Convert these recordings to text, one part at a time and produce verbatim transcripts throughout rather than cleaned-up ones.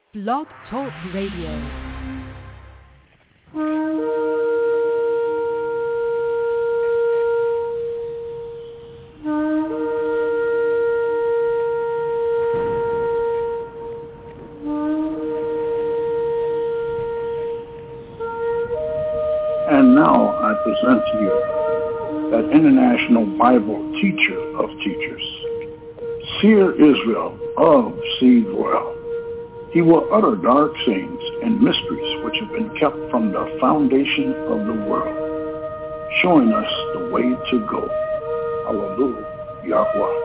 Blog Talk Radio. And now I present to you that international Bible teacher of teachers, Seer Israel of Seed Royal. He will utter dark sayings and mysteries which have been kept from the foundation of the world, showing us the way to go. Hallelujah, Yahweh.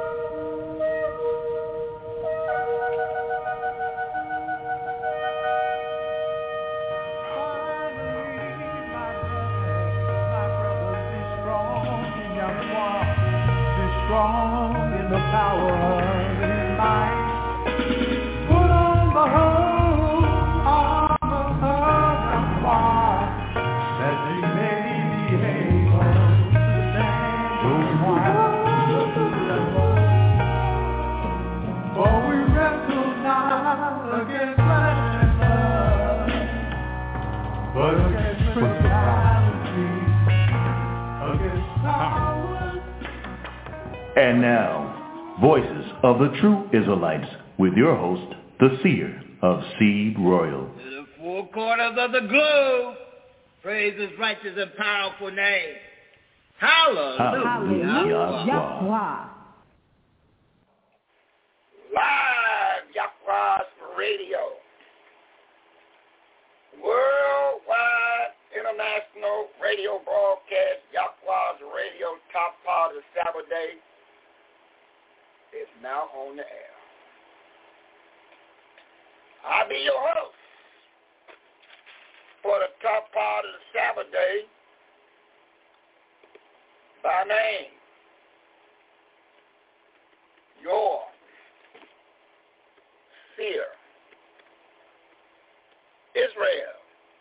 And now, Voices of the True Israelites, with your host, the Seer of Seed Royal. To the four corners of the globe, praise his righteous and powerful name. Hallelujah. Hallelujah. Yahweh. Live Yahweh's Radio. Worldwide international radio broadcast, Yahweh's Radio, top part of the Sabbath day, is now on the air. I'll be your host for the top part of the Sabbath day by name, your Seer Israel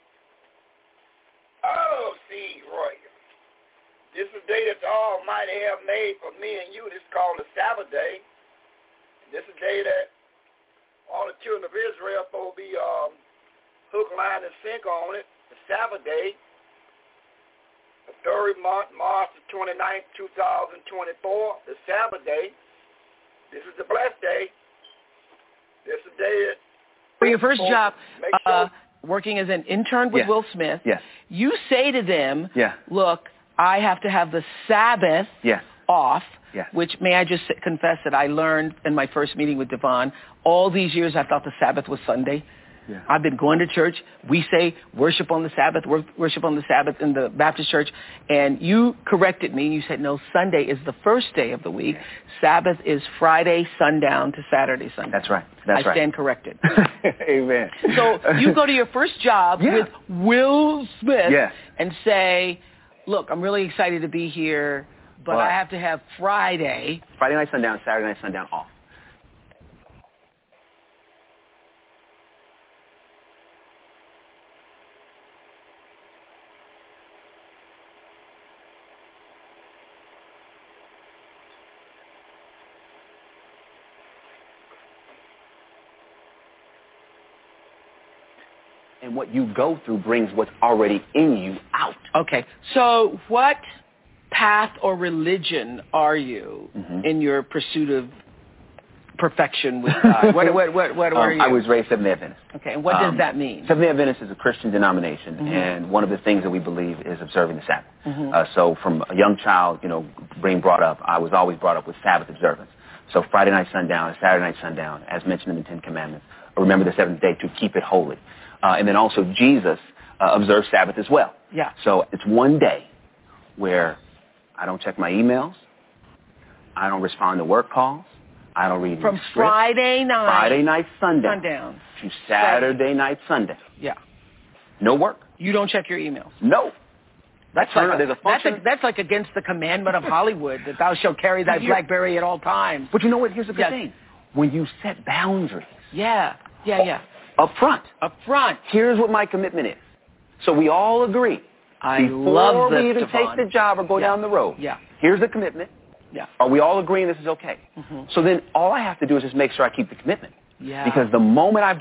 of Seed Royal. This is the day that the Almighty have made for me and you. This is called the Sabbath day. This is the day that all the children of Israel will be um, hook, line, and sink on it. The Sabbath day, the third month, March the twenty-ninth, two thousand twenty-four. The Sabbath day. This is the blessed day. This is the day that for your first job, uh, sure. working as an intern with Yes. Will Smith, Yes. you say to them, Yeah. look, I have to have the Sabbath Yes. off, Yes. which may I just confess that I learned in my first meeting with Devon. All these years I thought the Sabbath was Sunday. Yeah. I've been going to church. We say worship on the Sabbath, wor- worship on the Sabbath in the Baptist church. And you corrected me and you said, no, Sunday is the first day of the week. Sabbath is Friday sundown to Saturday sundown. That's right. That's I right. stand corrected. Amen. So you go to your first job Yeah. with Will Smith Yes. and say, look, I'm really excited to be here, but But- I have to have Friday. Friday night sundown, Saturday night sundown off. And what you go through brings what's already in you out. Okay, so what path or religion are you Mhm. in your pursuit of perfection with God? what, what, what, what are Um, you? I was raised Seventh-day Adventist. Okay, and what Um, does that mean? Seventh-day Adventist is a Christian denomination, Mhm. and one of the things that we believe is observing the Sabbath. Mhm. Uh, so from a young child, you know, being brought up, I was always brought up with Sabbath observance. So Friday night sundown and Saturday night sundown, as mentioned in the Ten Commandments, remember the seventh day to keep it holy. Uh, and then also Jesus uh, observed Sabbath as well. Yeah. So it's one day where I don't check my emails, I don't respond to work calls, I don't read From any scripts. Friday night, Friday night sundown, sundown to Saturday night sundown. Yeah. No work. You don't check your emails. No. That's Turn- like, there's a that's, function. a, that's like against the commandment of Hollywood that thou shalt carry thy But you- BlackBerry at all times. But you know what? Here's the good Yes. thing. When you set boundaries Yeah, yeah, yeah. up front, Up front. here's what my commitment is. So we all agree. I Before love this, we even Devon. take the job or go Yeah. down the road, Yeah. here's the commitment. Yeah. Are we all agreeing this is okay? Mhm. So then all I have to do is just make sure I keep the commitment. Yeah. Because the moment I break it,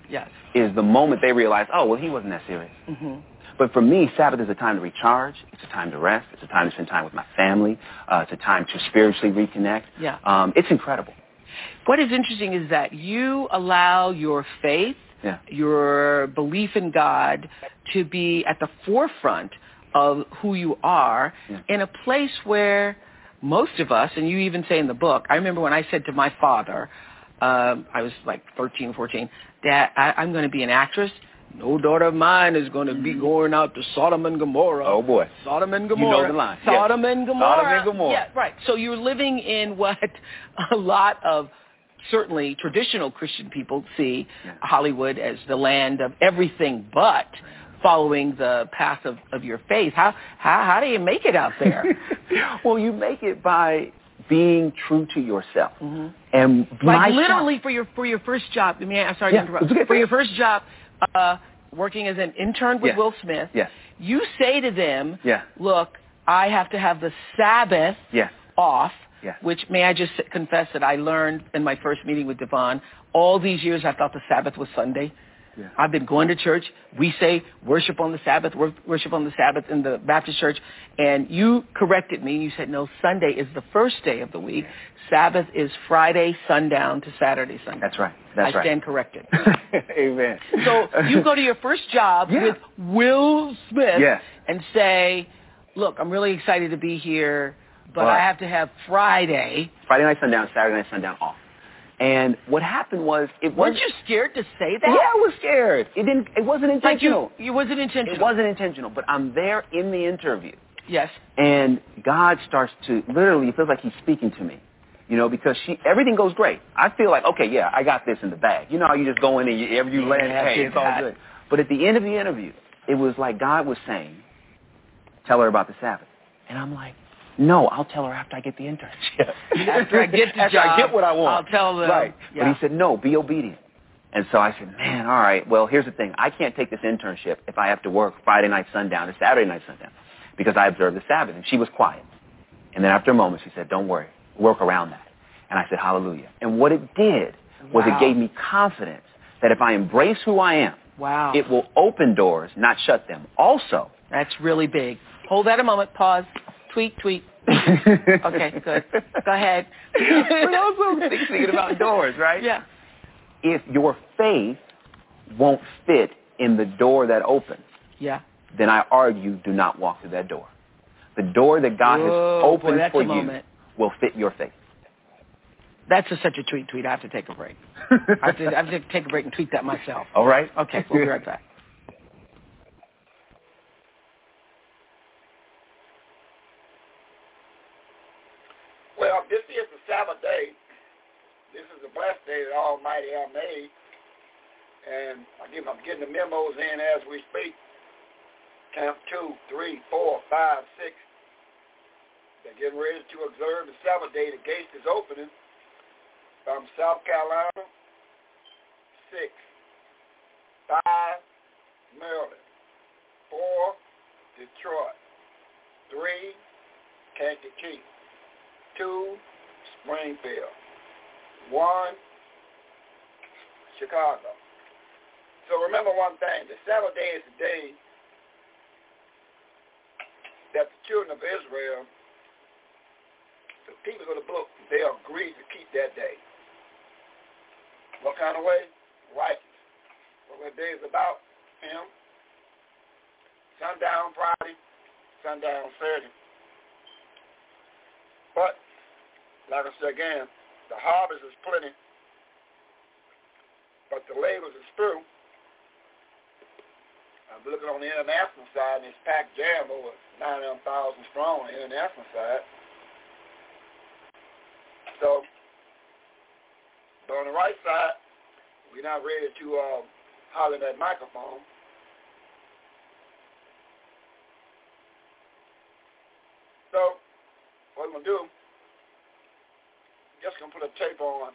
yes. is the moment they realize, oh, well, he wasn't that serious. Mm-hmm. But for me, Sabbath is a time to recharge. It's a time to rest. It's a time to spend time with my family. Uh, it's a time to spiritually reconnect. Yeah. Um, it's incredible. What is interesting is that you allow your faith, yeah. your belief in God, to be at the forefront of who you are yeah. in a place where most of us, and you even say in the book, I remember when I said to my father, um, I was like thirteen, fourteen, Dad, I, I'm going to be an actress. No daughter of mine is going to be going out to Sodom and Gomorrah. Oh, boy. Sodom and Gomorrah. You know the line. Sodom yes. and Gomorrah. Sodom and Gomorrah. Yeah, right. So you're living in what a lot of certainly traditional Christian people see yeah. Hollywood as the land of everything but following the path of, of your faith. How, how, how do you make it out there? Well, you make it by being true to yourself. Mm-hmm. And like literally for your for your first job, I mean, I'm sorry yeah, to interrupt. okay, for your first job, uh, working as an intern with yes. Will Smith, yes. you say to them, yeah. look, I have to have the Sabbath yes. off, yes. which may I just confess that I learned in my first meeting with Devon. All these years I thought the Sabbath was Sunday. Yeah. I've been going to church. We say worship on the Sabbath, worship on the Sabbath in the Baptist church. And you corrected me. You said, no, Sunday is the first day of the week. Sabbath is Friday sundown to Saturday sundown. That's right. That's I right. stand corrected. Amen. So you go to your first job yeah. with Will Smith yes. and say, look, I'm really excited to be here, but well, I have to have Friday. Friday night sundown, Saturday night sundown off. And what happened was, it Weren't was. you scared to say that? Yeah, I was scared. It didn't. It wasn't intentional. Like you, it wasn't intentional. It wasn't intentional. But I'm there in the interview. Yes. And God starts to literally. It feels like He's speaking to me. You know, because she everything goes great. I feel like, okay, yeah, I got this in the bag. You know how you just go in and you, ever you yeah, land, hey, it's all good. But at the end of the interview, it was like God was saying, tell her about the Sabbath. And I'm like, no, I'll tell her after I get the internship. After I get the after job, I get what I want. I'll tell them. Right. Yeah. But He said, no, be obedient. And so I said, man, all right, well, here's the thing. I can't take this internship if I have to work Friday night sundown to Saturday night sundown because I observe the Sabbath. And she was quiet. And then after a moment, she said, don't worry, work around that. And I said, hallelujah. And what it did was wow. it gave me confidence that if I embrace who I am, wow. it will open doors, not shut them. Also, that's really big. Hold that a moment. Pause. Tweet, tweet. Okay, good. Go ahead. But also thinking about doors, right? Yeah. If your faith won't fit in the door that opens, yeah. then I argue do not walk through that door. The door that God Whoa, has opened boy, for you moment. will fit your faith. That's a, such a tweet tweet. I have to take a break. I, have to, I have to take a break and tweet that myself. All right. Okay, we'll be right back. Well, this is the Sabbath day. This is a blessed day that Almighty has made. And again, I'm getting the memos in as we speak. Camp two, three, four, five, six. They're getting ready to observe the Sabbath day. The gate is opening. From South Carolina, six, five, Maryland, four, Detroit, three, Kankakee, two, Springfield, one, Chicago. So remember one thing, the Sabbath day is the day that the children of Israel, the people of the book, they agreed to keep that day. What kind of way? Righteous. What that day is about? Him. Sundown Friday, sundown Saturday. But, like I said again, the harvest is plenty, but the labors is few. I'm looking on the international side, and it's packed jam over nine thousand strong on the international side. So, but on the right side, we're not ready to uh, holler that microphone. So, what we're going to do, just going to put a tape on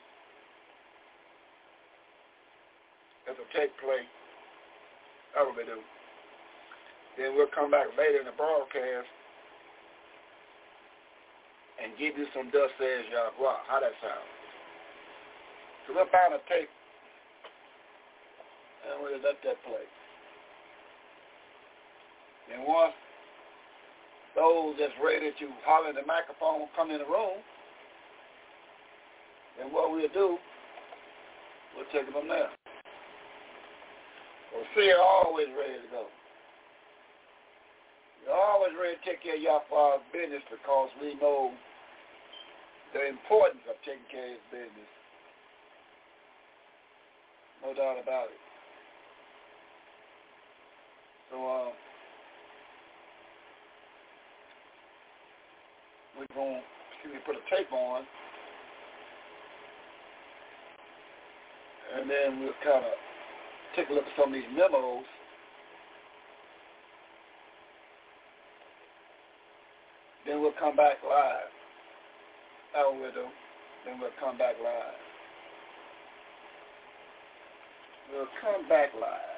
as a tape play. That's what we do. Then we'll come back later in the broadcast and give you some Thus Says Yahweh. How that sound? So we'll find a tape and we was at that place. And once those that's ready to holler in the microphone come in the room, then what we'll do, we'll take it from there. Well, see, you're always ready to go. You're always ready to take care of your father's business because we know the importance of taking care of his business. No doubt about it. So, uh, we're going to, excuse me, put a tape on, and then we'll kind of take a look at some of these memos. Then we'll come back live. That's what we'll do. Then we'll come back live. We'll come back live.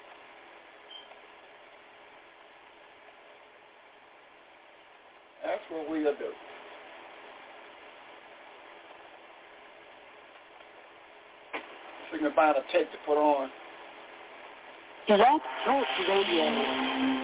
That's what we'll do. So we can find a tape to put on. Blog Talk Radio.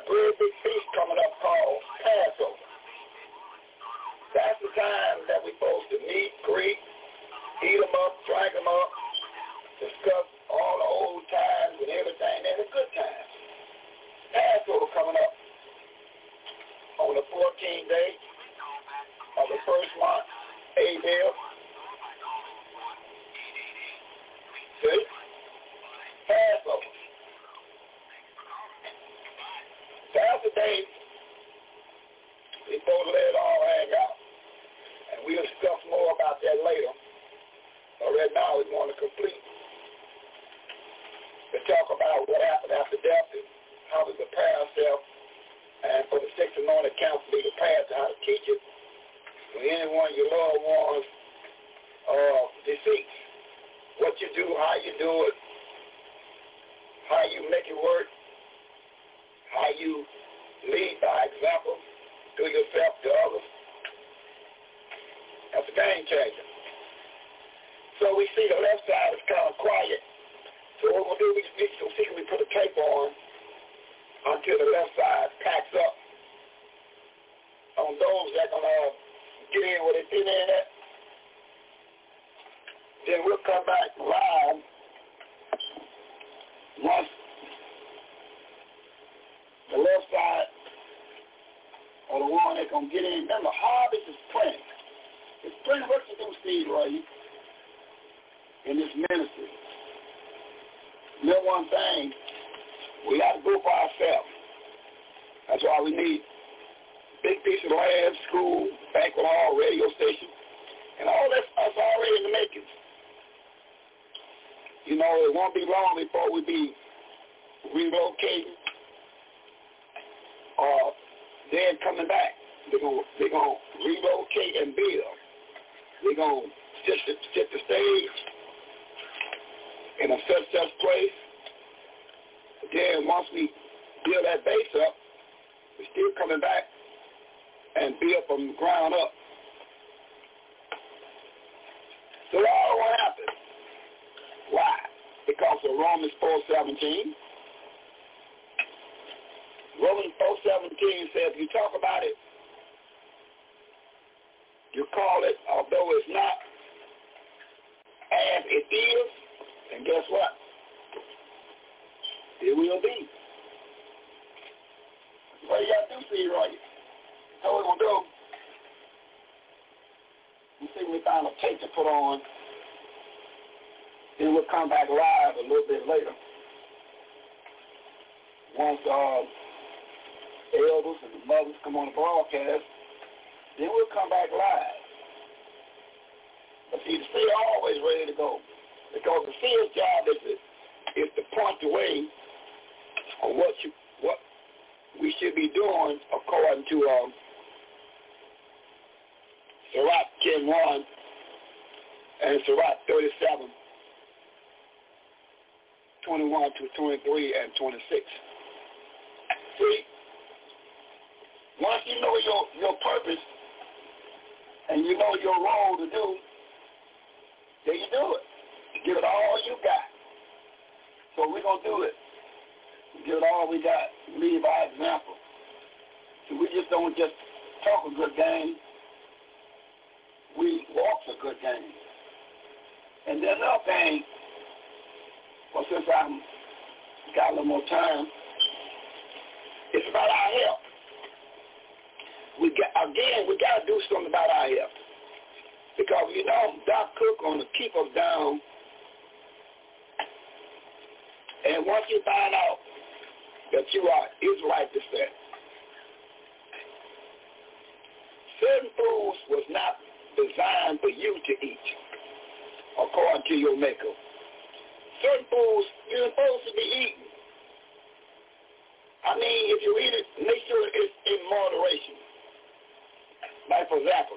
great big feast coming up called Passover. That's the time that we're supposed to meet, greet, eat them up, drink them up, discuss all the old times and everything, and the good times. Passover coming up on the fourteenth day of the first month, Abel. See? Passover. That's the day we're supposed to let it all hang out. And we'll discuss more about that later. But right now we want to complete to talk about what happened after death and how we prepare ourselves, and for the six anointed council be prepared to how to teach it when anyone your loved ones uh, deceased. What you do, how you do it, how you make it work, how you lead by example to yourself, to others. That's a game changer. So we see the left side is kind of quiet. So what we'll do, we, we, so see, we put a tape on until the left side packs up. On those that are going to get in where they fit in at, then we'll come back live once the left side or the one that's going to get in. Remember, harvest is plenty. It's plenty work to do, Steve, right? In this ministry. You know one thing, we got to go for ourselves. That's why we need big piece of land, school, banquet hall, radio station, and all that stuff's already in the making. You know, it won't be long before we be relocating or then coming back. They're going they're gonna relocate and build. They're going to set the, set the stage in a such such place. Then once we build that base up, we're still coming back and build from the ground up. So that all what happened. Why? Because of Romans four seventeen. Romans four seventeen says, if you talk about it, you call it, although it's not as it is, and guess what? It will be. What you got to do, see, right? How we going to do? We see we found a tape to put on. Then we'll come back live a little bit later. Once uh, the elders and the mothers come on the broadcast, then we'll come back live. But see, the seer always ready to go. Because the seer's job is to, is to point the way on what you what we should be doing according to um, Sirach ten one and Sirach thirty-seven, twenty-one to twenty-three and twenty-six. See, once you know your, your purpose and you know your role to do, then you do it. Give it all you got. So we're going to do it. Give it all we got. Lead by example. So we just don't just talk a good game. We walk a good game. And then another thing, well, since I've got a little more time, it's about our health. We got, again, we got to do something about our health. Because, you know, Doc Cook going to keep us down. And once you find out that you are Israelite descent, certain foods was not designed for you to eat, according to your maker. Certain foods you're supposed to be eating. I mean, if you eat it, make sure it's in moderation. Like, for example,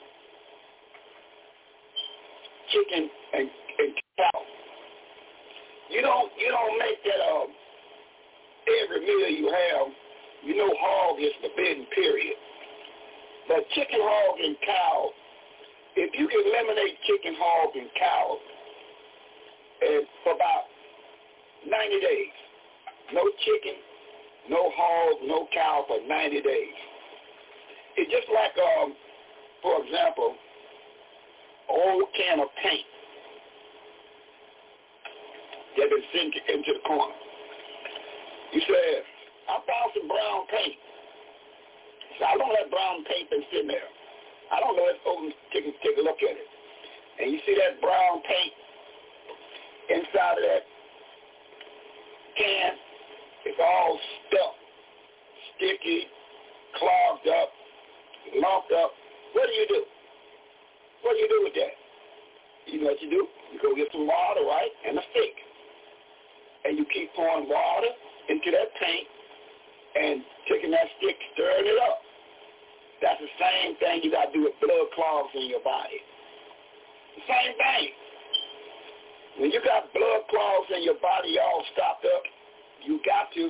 chicken and, and cow. You don't you don't make that uh, every meal you have. You know, hog is forbidden, period. But chicken, hog, and cow, if you can eliminate chicken, hog, and cow uh, for about ninety days, no chicken, no hog, no cow for ninety days. It's just like, um, for example, an old can of paint that been sent into the corner. You said, I found some brown paint. So I don't let brown paint been sitting there. I don't know if folks take, take a look at it. And you see that brown paint inside of that can, it's all stuck, sticky, clogged up, lumped up. What do you do? What do you do with that? You know what you do? You go get some water, right, and a stick. And you keep pouring water into that paint and taking that stick, stirring it up. That's the same thing you got to do with blood clogs in your body. The same thing. When you got blood clogs in your body all stopped up, you got to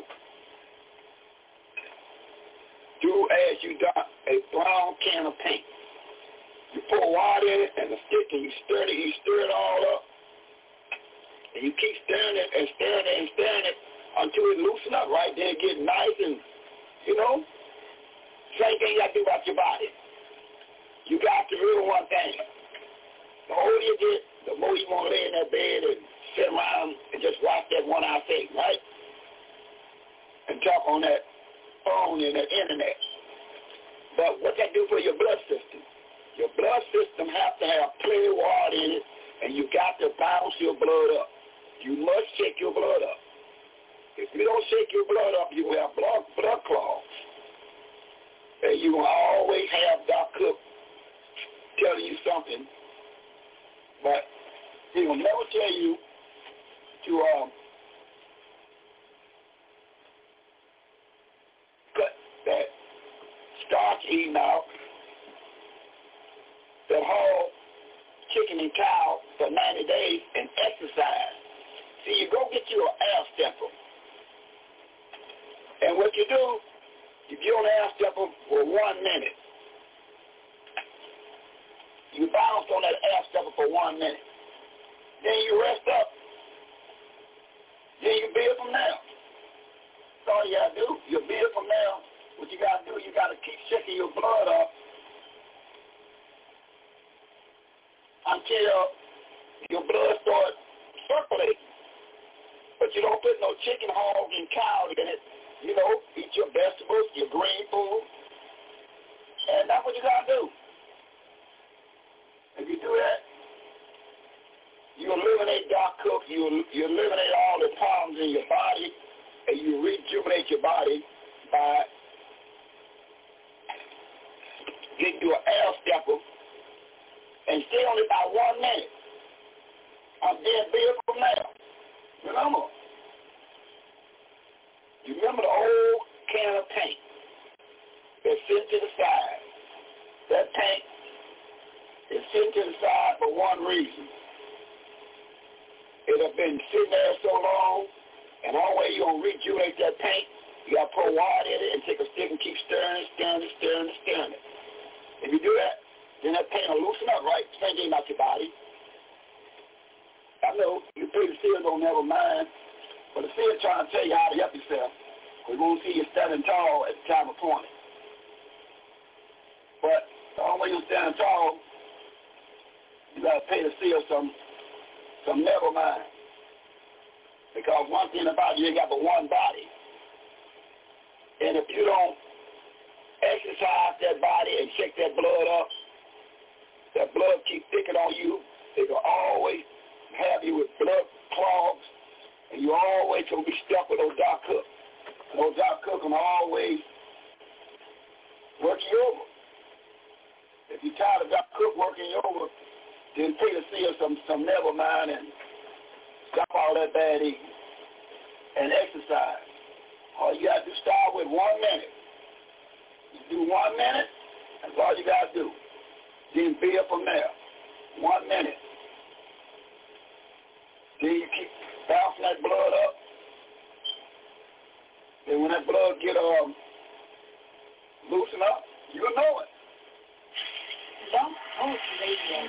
do as you done a brown can of paint. You pour water in it and a stick and you stir it, you stir it all up. And you keep stirring it and stirring it and stirring it until it loosen up, right? Then it get nice and, you know, same thing you got to do about your body. You got to remember one thing. The older you get, the more you want to lay in that bed and sit around and just watch that one-eye thing, right? And talk on that phone and that internet. But what that do for your blood system? Your blood system has to have plenty of water in it, and you got to bounce your blood up. You must shake your blood up. If you don't shake your blood up, you will have blood, blood clogs. And you will always have Doc Cook telling you something, but he will never tell you to um, cut that starch eating out, that whole chicken and cow for ninety days and exercise. See, you go get you an air stepper. And what you do, you get on the air stepper for one minute. You bounce on that air stepper for one minute. Then you rest up. Then you build from there. That's all you got to do. You build from there. What you got to do, you got to keep shaking your blood up until your blood starts circulating. But you don't put no chicken, hog, and cow in it. You know, eat your vegetables, your green food. And that's what you got to do. If you do that, you eliminate Doc Cook, you, you eliminate all the problems in your body, and you rejuvenate your body by getting you an air stepper and stay on it about one minute. And then build from there. Remember, you remember the old can of paint that's sitting to the side. That paint is sitting to the side for one reason. It has been sitting there so long, and all way you're going to rejuvenate that paint, you got to pour water in it and take a stick and keep stirring it, stirring it, stirring it, stirring it. If you do that, then that paint will loosen up, right? Same thing about your body. I know you pretty still don't never mind, but the still trying to tell you how to help yourself. We won't see you standing tall at the time appointed. But the only way you're standing tall, you got to pay to seal some, some never mind. Because one thing about you, you got but one body. And if you don't exercise that body and shake that blood up, that blood keep thickening on you, it will always have you with blood clogs, and you always going to be stuck with those Doc Cook. And those Doc Cook can always work you over. If you're tired of Doc Cook working you over, then take a seal some, some never mind and stop all that bad eating and exercise. All you got to do, start with one minute. You do one minute, that's all you got to do. Then build from there. One minute. Then you keep bouncing that blood up. Then when that blood get um loosen up, you'll know it. Don't post radio.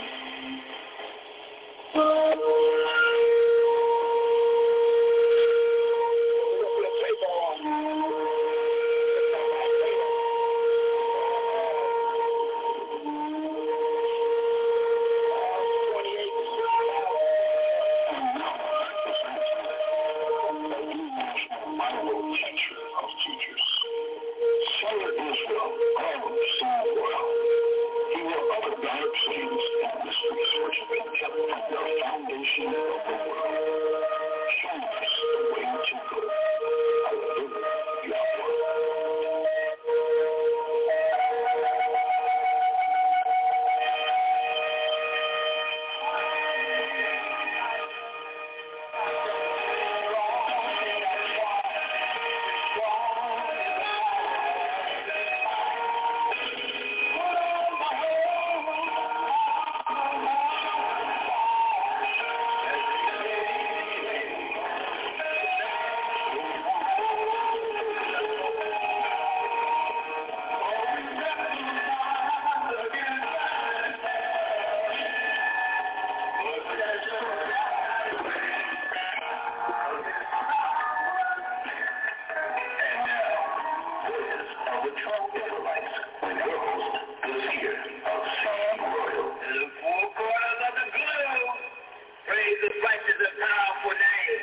We're going to put a play ball on. the True Israelites with your host, the seer of Seed Royal. In the four corners of the globe, praise His righteous and powerful name.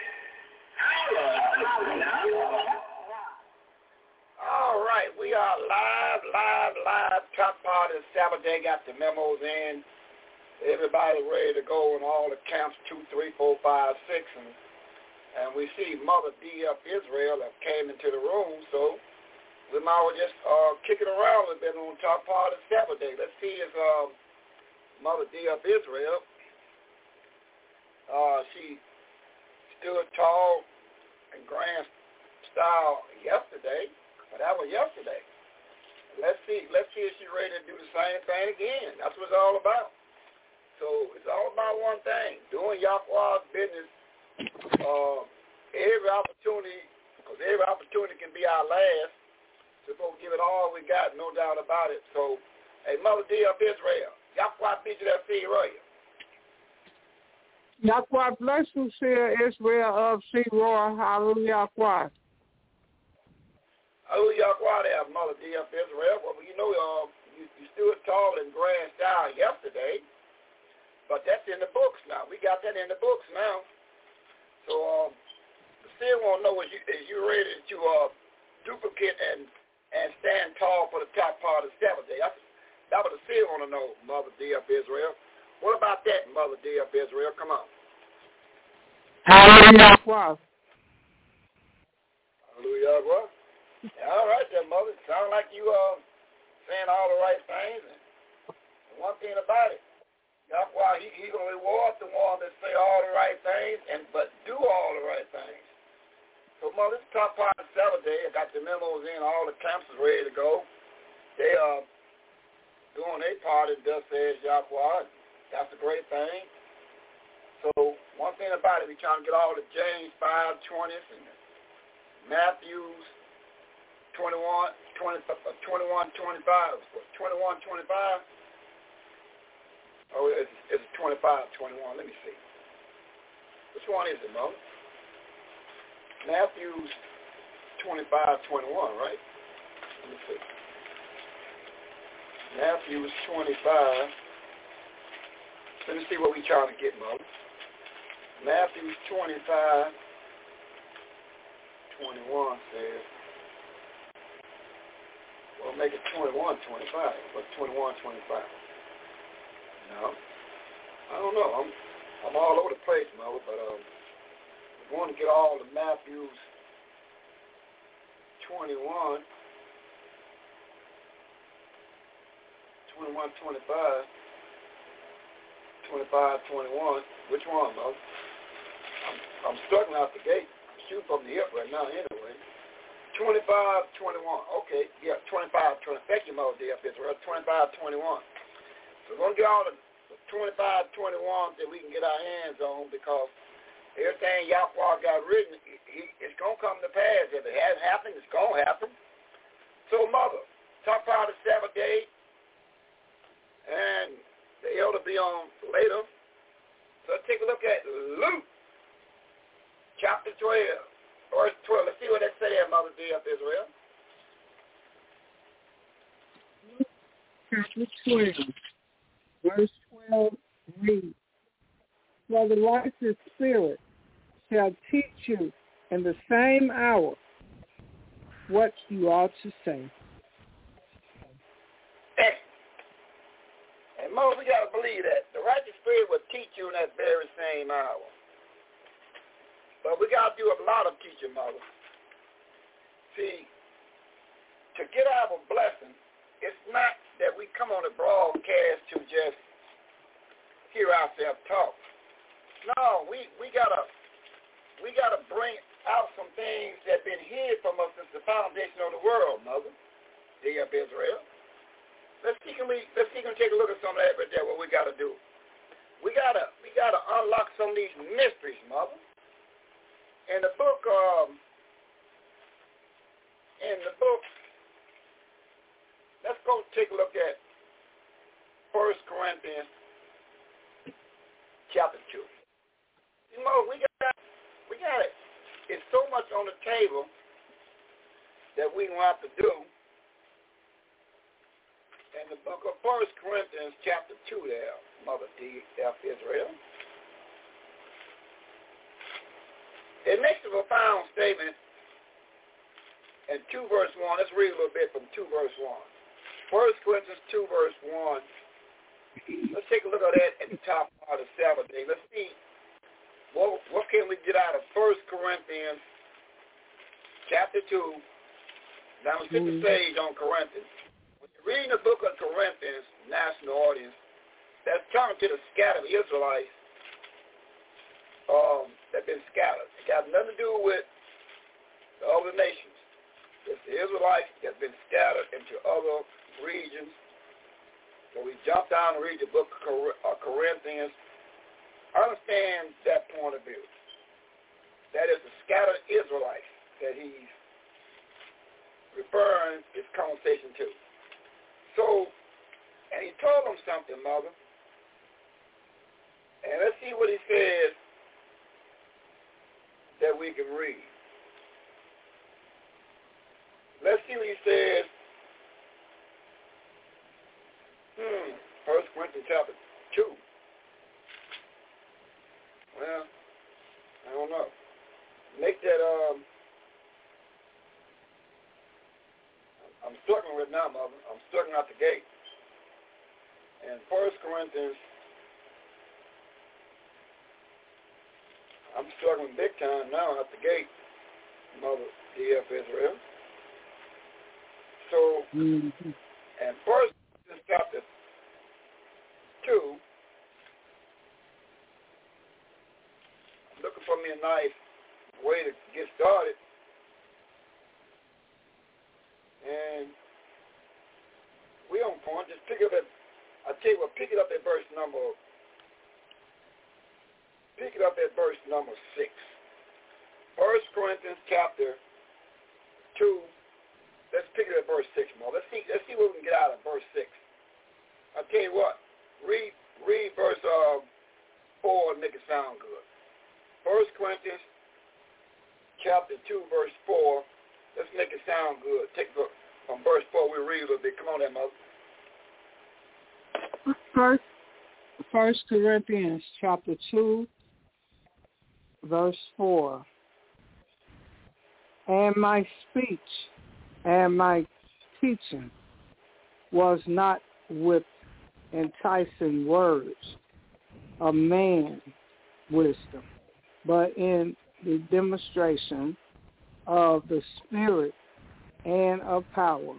Hallelujah. All right, we are live, live, live. Top part of the Sabbath day. Got the memos in. Everybody ready to go in all the camps, two, three, four, five, six, and and we see Mother D of Israel have came into the room, so we might as well just uh, kick it around a bit on top part of the Sabbath day. Let's see if um, Mother D of Israel, uh, she stood tall and grand style yesterday, but that was yesterday. Let's see, let's see if she's ready to do the same thing again. That's what it's all about. So it's all about one thing, doing Yahweh's business. Uh, every opportunity, because every opportunity can be our last, so we're going to give it all we got, no doubt about it. So, hey, Mother D of Israel, Yahweh be to that seed royal. Yahweh bless you, Seer Israel of Seed Royal. Hallelujah, Yahweh. Hallelujah, Yahweh there, Mother D of Israel. Well, you know, uh, you, you stood tall and grand style yesterday, but that's in the books now. We got that in the books now. So, um, the seer want to know is you, is you ready to uh, duplicate and, and stand tall for the top part of the Sabbath day? That's, that's what the seer want to know, Mother D of Israel. What about that, Mother D of Israel? Come on. Hallelujah. Hallelujah. All right then, Mother. Sound like you uh saying all the right things. And one thing about it, Yahweh, he, he going to reward the one that say all the right things, and but do all the right things. So, Mother, this top part of Sabbath day, I got the memos in, all the camps is ready to go. They are uh, doing their part, and thus says Yahweh. That's a great thing. So, one thing about it, we're trying to get all the James five twenties and Matthews twenty-one, twenty, twenty-one, twenty-five, twenty-one, twenty-five. Oh, it's, it's twenty-five, twenty-one. Let me see. Which one is it, Mother? Matthew's twenty-five, twenty-one, right? Let me see. Matthew's twenty-five. Let me see what we're trying to get, Mother. Matthew's twenty-five, twenty-one says, well, make it twenty-one, twenty-five, but twenty-one, twenty-five. No, I don't know. I'm I'm all over the place, Mother, but um, we want to get all the Matthews twenty-one, twenty-one, twenty-five, twenty-five, twenty-one. Which one, Mother? I'm, I'm struggling out the gate. I'm shooting from the hip right now anyway. twenty-five, twenty-one. Okay, yeah, twenty-five, twenty. Thank you, Mother D F Israel. twenty-five, twenty-one. So we're going to get all the twenty-five, twenty-one that we can get our hands on, because everything Yahweh got written, he, it's going to come to pass. If it hasn't happened, it's going to happen. So, Mother, top part of the Sabbath day, and the elder be on later. So let's take a look at Luke chapter twelve, verse twelve. Let's see what that say there, Mother D of Israel. Luke chapter twelve. Verse twelve reads, for the righteous spirit shall teach you in the same hour what you ought to say. And most we got to believe that. The righteous spirit will teach you in that very same hour. But we got to do a lot of teaching, Mother. See, to get our blessing, it's not that we come on a broadcast to just hear ourselves talk. No, we, we gotta we gotta bring out some things that have been hid from us since the foundation of the world, Mother, D of Israel. Let's see can we let's see can we take a look at some of that right there, what we gotta do. We gotta we gotta unlock some of these mysteries, Mother. In the book um in the book let's go take a look at First Corinthians chapter two. You know, we got we got it. It's so much on the table that we want to do. in the book of First Corinthians chapter two there, Mother D F Israel, it makes a profound statement in two verse one. Let's read a little bit from two verse one. First Corinthians two verse one. Let's take a look at that at the top part of the Sabbath day. Let's see what, what can we get out of First Corinthians chapter two. Now I'm going to set the stage on Corinthians. When you're reading the book of Corinthians, national audience, that's talking to the scattered Israelites um, that have been scattered. It got nothing to do with the other nations. It's the Israelites that have been scattered into other regions. So we jump down and read the book of Corinthians. Understand that point of view. That is the scattered Israelites that he's referring his conversation to. So, and he told them something, Mother. And let's see what he says that we can read. Let's see what he says. Hmm. First Corinthians chapter two. Well, I don't know. Make that, um, I'm struggling with now, Mother. I'm struggling out the gate. And First Corinthians, I'm struggling big time now out the gate, Mother D F Israel. So, mm-hmm. and First Corinthians chapter two, I'm looking for me a nice way to get started. And we on point. Just pick up at, I tell you what, pick it up at verse number, pick it up at verse number six. First Corinthians chapter two. Let's pick it at verse six more. Let's see. Let's see what we can get out of verse six. I tell you what. Read, read verse uh, four and make it sound good. First Corinthians chapter two, verse four. Let's make it sound good. Take the from verse four. We read a little bit. Come on, there, Mother. First, First Corinthians chapter two, verse four. And my speech and my teaching was not with enticing words of man wisdom, but in the demonstration of the Spirit and of power.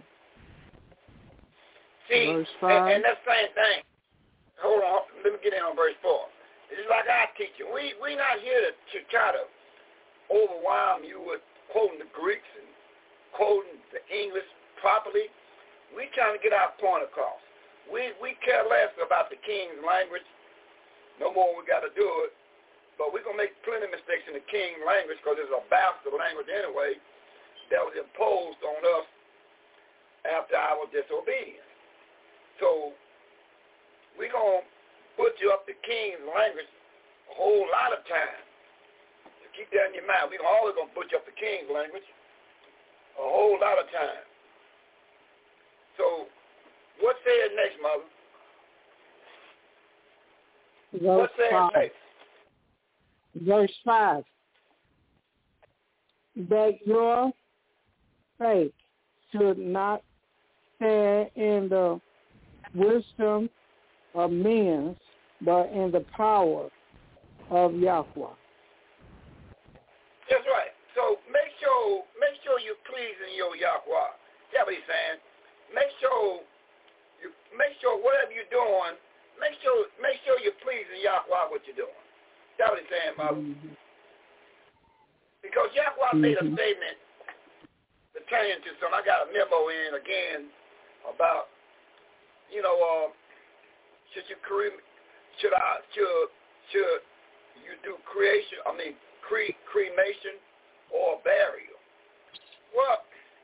See, verse five. And, and that's the same thing. Hold on, let me get in on verse four. It's like our teaching. We we not here to, to try to overwhelm you with quoting the Greeks and quoting the English properly. We trying to get our point across. We we care less about the King's language. No more we got to do it. But we're going to make plenty of mistakes in the King's language because it's a bastard language anyway that was imposed on us after our disobedience. So we're going to butcher up the King's language a whole lot of time. So keep that in your mind. We're always going to butcher up the King's language a whole lot of time. So what said next, Mother? Verse what said five. next? Verse five. That your faith should not stand in the wisdom of men, but in the power of Yahweh. That's right. So make sure make sure you're pleasing your Yahweh. That's what he's saying. Make sure you make sure whatever you're doing, make sure make sure you're pleasing Yahweh what you're doing. That's what he's saying, Mother. Mm-hmm. Because Yahweh mm-hmm. made a statement pertaining to some. I got a memo in again about, you know, uh, should you cre- should I should should you do creation? I mean, cre- cremation or burial? Well,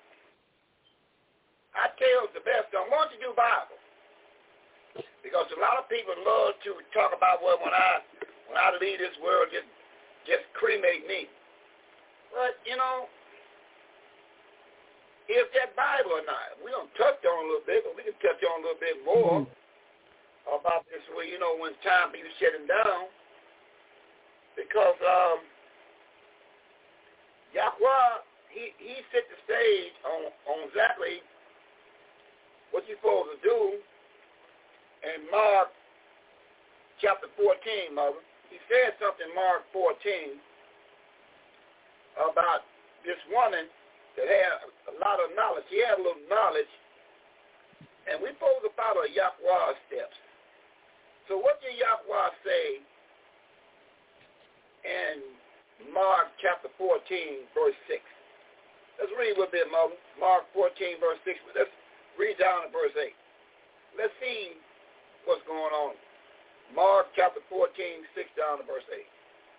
I tell the best one. Why don't you do Bible? Because a lot of people love to talk about, well, when I when I leave this world, just just cremate me. But you know, is that Bible or not? We don't touch on a little bit, but we can touch on a little bit more mm-hmm. about this way, you know, when time for you shutting down. Because um, Yahweh, he, he set the stage on, on exactly what you're supposed to do in Mark chapter fourteen, Mother. He said something in Mark fourteen about this woman that had a lot of knowledge. She had a little knowledge, and we're supposed to follow Yahweh's steps. So what did Yahweh say in Mark chapter fourteen, verse six? Let's read a little bit, Mother. Mark fourteen, verse six. Let's read down to verse eight. Let's see what's going on. Mark chapter fourteen, six down to verse eight.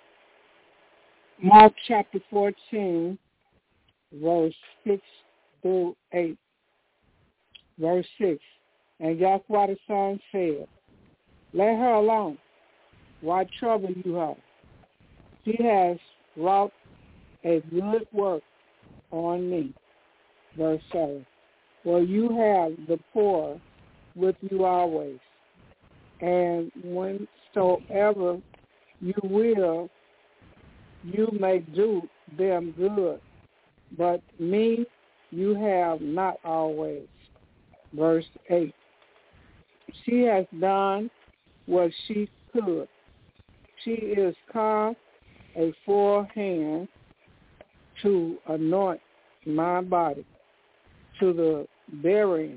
Mark chapter fourteen, verse six through eight. Verse six. And Yahweh the Son said, let her alone. Why trouble you her? She has wrought a good work on me. Verse seven. Well, you have the poor with you always, and whensoever you will, you may do them good, but me you have not always. Verse eight. She has done what she could. She is come a forehand to anoint my body to the burying.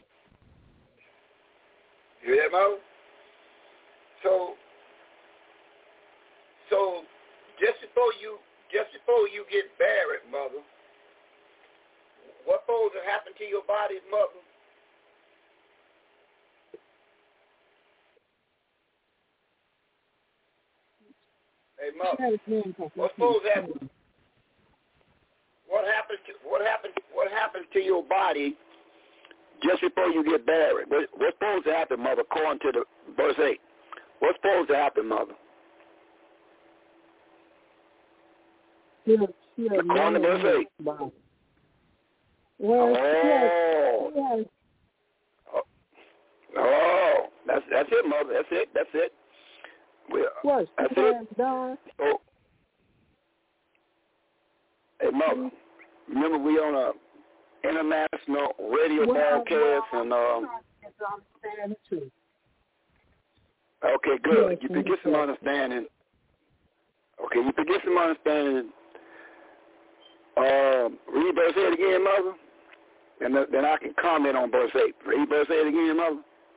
You hear, Mother? So, so just before you, just before you get buried, Mother, what's supposed to happen to your body, Mother? Hey, Mother, what's supposed to happen? What happened to what happened? What happened to your body just before you get buried? What, what's supposed to happen, Mother? According to the verse eight, what's supposed to happen, Mother? According to verse eight. Well, oh. She has, oh, oh, that's that's it, Mother. That's it. That's it. Well, what? That's she it. has done. So, hey, Mother. Remember, we on a international radio well, broadcast, well, and um. understand too. Okay, good. Yes, you can get some understanding. Okay, you can get some understanding. Um, read verse eight again, Mother, and then I can comment on verse eight. Read verse eight again, Mother.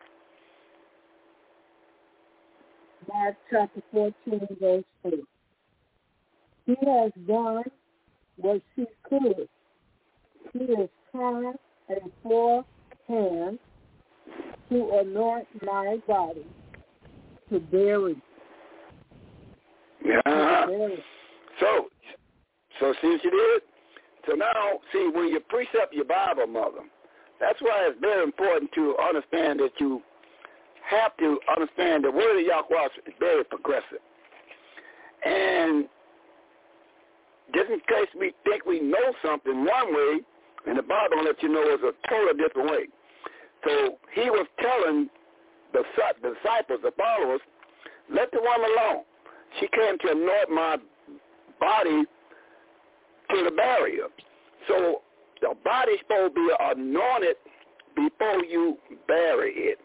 Mark chapter fourteen, verse eight. She has done what she could. She is trying a forehand to anoint my body to bury. Yeah. To bury. So, so since you did, so now, see, when you precept your Bible, Mother, that's why it's very important to understand that you have to understand the word of Yahweh is very progressive. And just in case we think we know something one way, and the Bible will let you know it's a totally different way. So he was telling the disciples, the followers, let the woman alone. She came to anoint my body to the barrier. So the body's supposed to be anointed before you bury it.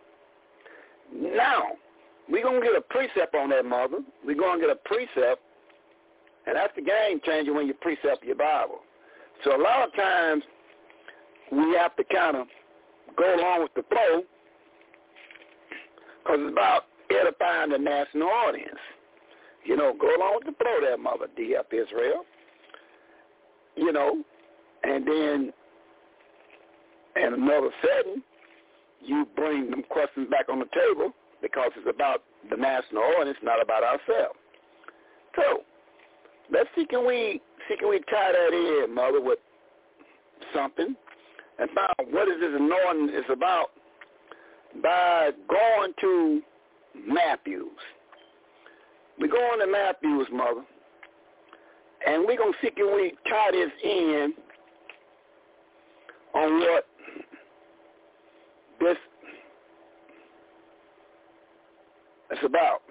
Now, we're going to get a precept on that, Mother. We're going to get a precept, and that's the game changer when you precept your Bible. So a lot of times we have to kind of go along with the flow because it's about edifying the national audience. You know, go along with the flow there, Mother, D F Israel. You know, and then in another setting, you bring them questions back on the table because it's about the national audience, not about ourselves. So let's see, can we see can we tie that in, Mother, with something and find what is this anointing is about by going to Matthews. We're going to Matthews, Mother, and we're going to see can we tie this in about.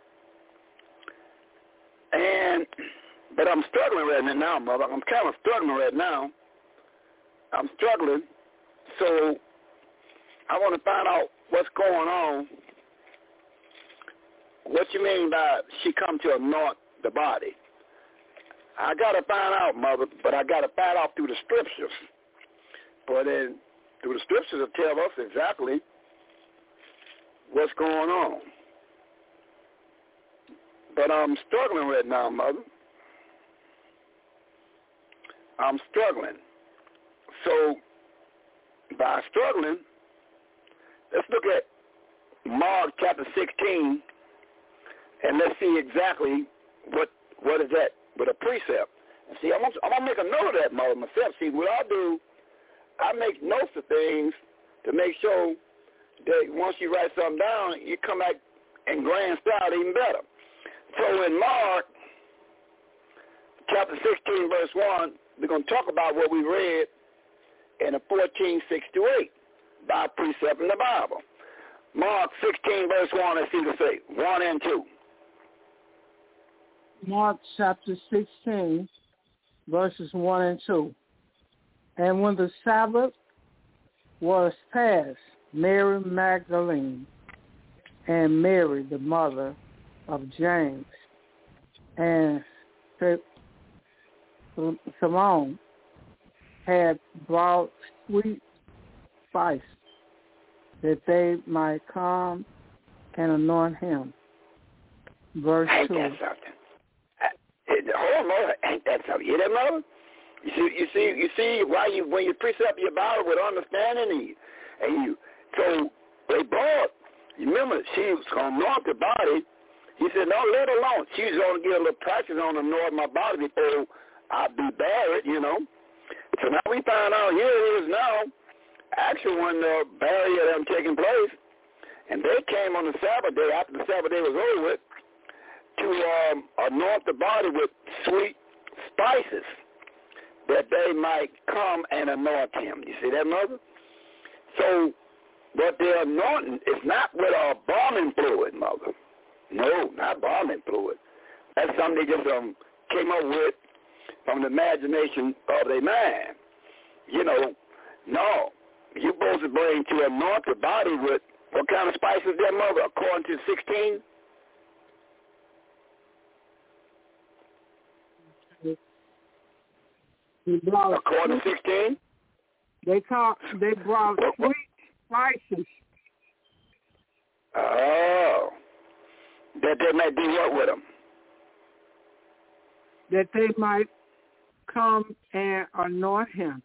And, but I'm struggling right now, Mother. I'm kind of struggling right now. I'm struggling. So I want to find out what's going on. What you mean by she come to anoint the body? I got to find out, Mother, but I got to find out through the scriptures. But then through the scriptures will tell us exactly what's going on. But I'm struggling right now, Mother. I'm struggling. So by struggling, let's look at Mark chapter sixteen, and let's see exactly what what is that with a precept. And see, I'm gonna, I'm gonna make a note of that, Mother, myself. See, what I do, I make notes of things to make sure that once you write something down, you come back in grand style even better. So in Mark chapter sixteen, verse one, we're going to talk about what we read in the fourteen, six to eight by precept in the Bible. Mark sixteen, verse one, let's see what it say, one and two. Mark chapter sixteen, verses one and two. And when the Sabbath was past, Mary Magdalene and Mary, the mother of James, and Simone had brought sweet spice that they might come and anoint him. Verse Ain't two. that something? Hold on, ain't that something? You hear that, Mother? You see, you see, you see why you when you precept your Bible with understanding, and you so they brought. You remember she was gonna anoint the body. He said, no, let her alone. She was going to get a little practice on anointing my body before I be buried, you know. So now we find out here it is now, actually when the burial had taken place, and they came on the Sabbath day, after the Sabbath day was over with, to um, anoint the body with sweet spices, that they might come and anoint him. You see that, Mother? So what they're anointing is not with a embalming fluid, Mother. No, not embalming fluid. That's something they just um, came up with from the imagination of their mind. You know, no. You're supposed to bring to anoint the body with what kind of spices there, Mother, according to sixteen? According to sixteen? They call, they brought sweet spices. Oh. That they might do what with them? That they might come and anoint him.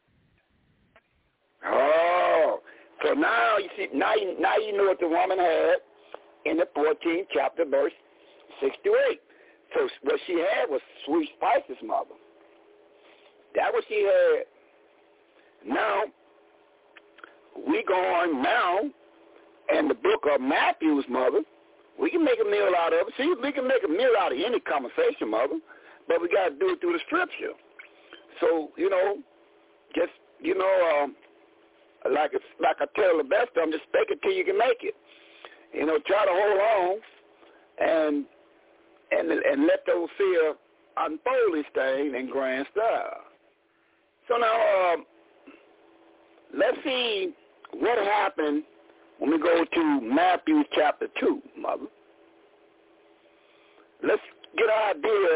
Oh. So now you see, now you, now you know what the woman had in the fourteenth chapter, verse six to eight. So what she had was sweet spices, Mother. That what she had. Now, we go on now in the book of Matthew's, Mother. We can make a meal out of it. See, we can make a meal out of any conversation, Mother, but we got to do it through the scripture. So, you know, just, you know, um, like it's, like I tell the best of them, just fake it till you can make it. You know, try to hold on and and and let those fear unfold this thing in grand style. So now, um, let's see what happened when we go to Matthew chapter two, Mother. Let's get an idea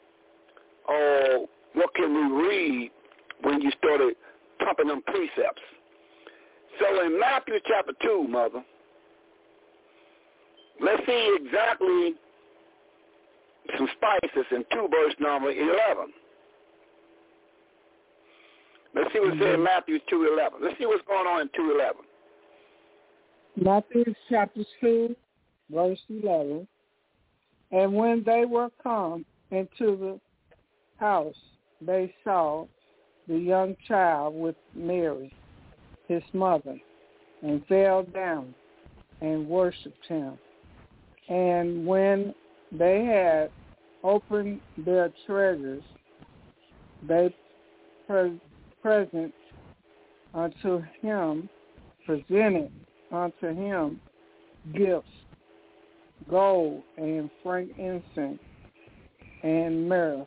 of what can we read when you started pumping them precepts. So in Matthew chapter two, Mother, let's see exactly some spices in two verse number eleven. Let's see what it says in Matthew two eleven. Let's see what's going on in two eleven. Matthew chapter two, verse eleven. And when they were come into the house, they saw the young child with Mary, his mother, and fell down and worshipped him. And when they had opened their treasures, they pre- present unto him, presented unto him gifts, gold and frankincense and myrrh.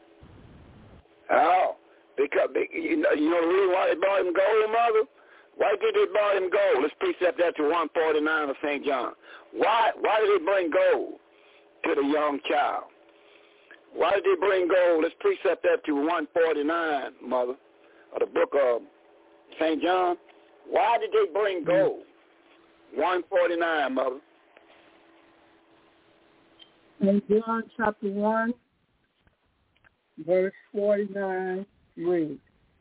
Oh, because you know, you know the reason why they brought him gold, Mother? Why did they brought him gold? Let's precept that to one forty-nine of Saint John. Why why did they bring gold to the young child? Why did they bring gold? Let's precept that to one forty-nine, Mother, of the book of Saint John. Why did they bring gold? one forty-nine, Mother. In John chapter one, verse forty-nine, read.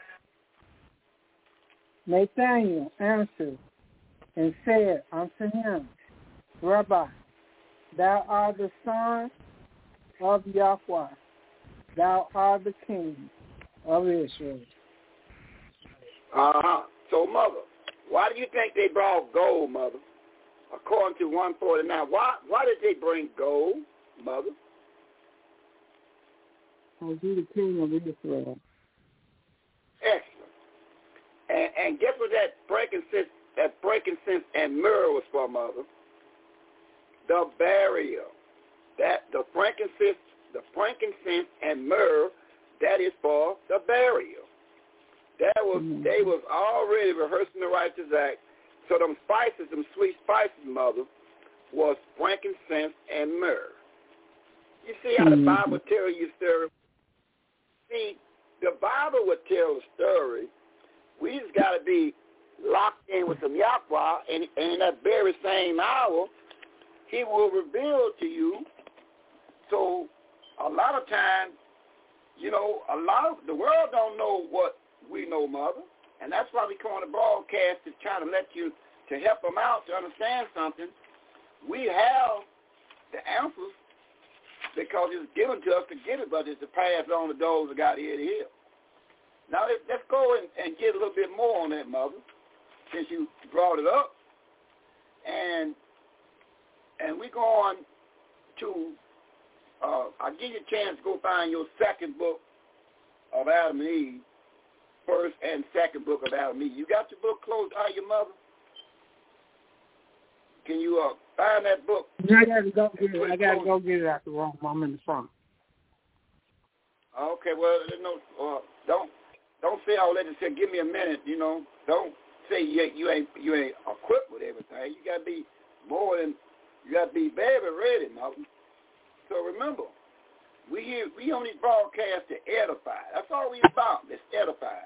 Nathanael answered and said unto him, Rabbi, thou art the son of Yahweh, thou art the king of Israel. Uh-huh. So, Mother, why do you think they brought gold, Mother? According to one forty-nine, why why did they bring gold, Mother? I'll be the king of Israel. Excellent. And, and guess what that frankincense, that frankincense and myrrh was for, Mother? The burial. That the frankincense, the frankincense and myrrh, that is for the burial. That was mm-hmm. They was already rehearsing the righteous act. So them spices, them sweet spices, Mother, was frankincense and myrrh. You see how mm-hmm. the Bible tell you a story? See, the Bible would tell a story. We just got to be locked in with some Yahweh, and, and in that very same hour, he will reveal to you. So a lot of times, you know, a lot of the world don't know what we know, Mother, and that's why we come on the broadcast to try to let you, to help them out to understand something. We have the answers because it's given to us to get it, but it's to pass on to those that got ear to hear. Now, let's, let's go and, and get a little bit more on that, Mother, since you brought it up. And and we go on to, uh, I'll give you a chance to go find your second book of Adam and Eve, first and second book of Adam and Eve. You got your book closed by your Mother? Can you uh, find that book? I got to go get it. I got to go get it out the room. I'm in the front. Okay, well, no, uh, don't don't say all that and say, give me a minute, you know. Don't say you, you ain't you ain't equipped with everything. You got to be more than, you got to be very ready, Mother. So remember, we here, we on these broadcasts to edify. That's all we about, is edify.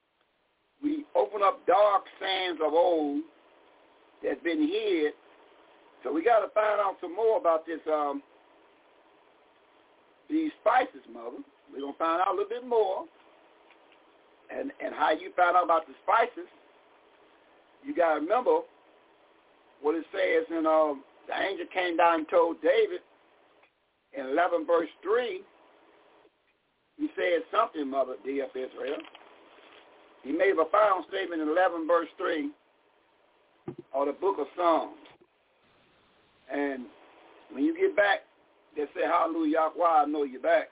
We open up dark sands of old that's been hid. So we got to find out some more about this, um, these spices, Mother. We're going to find out a little bit more. And and how you found out about the spices, you got to remember what it says in, um, the angel came down and told David in eleven verse three, he said something, Mother, D F Israel. He made a profound statement in eleven verse three of the book of Psalms. And when you get back, they say, hallelujah, Yahweh, I know you're back.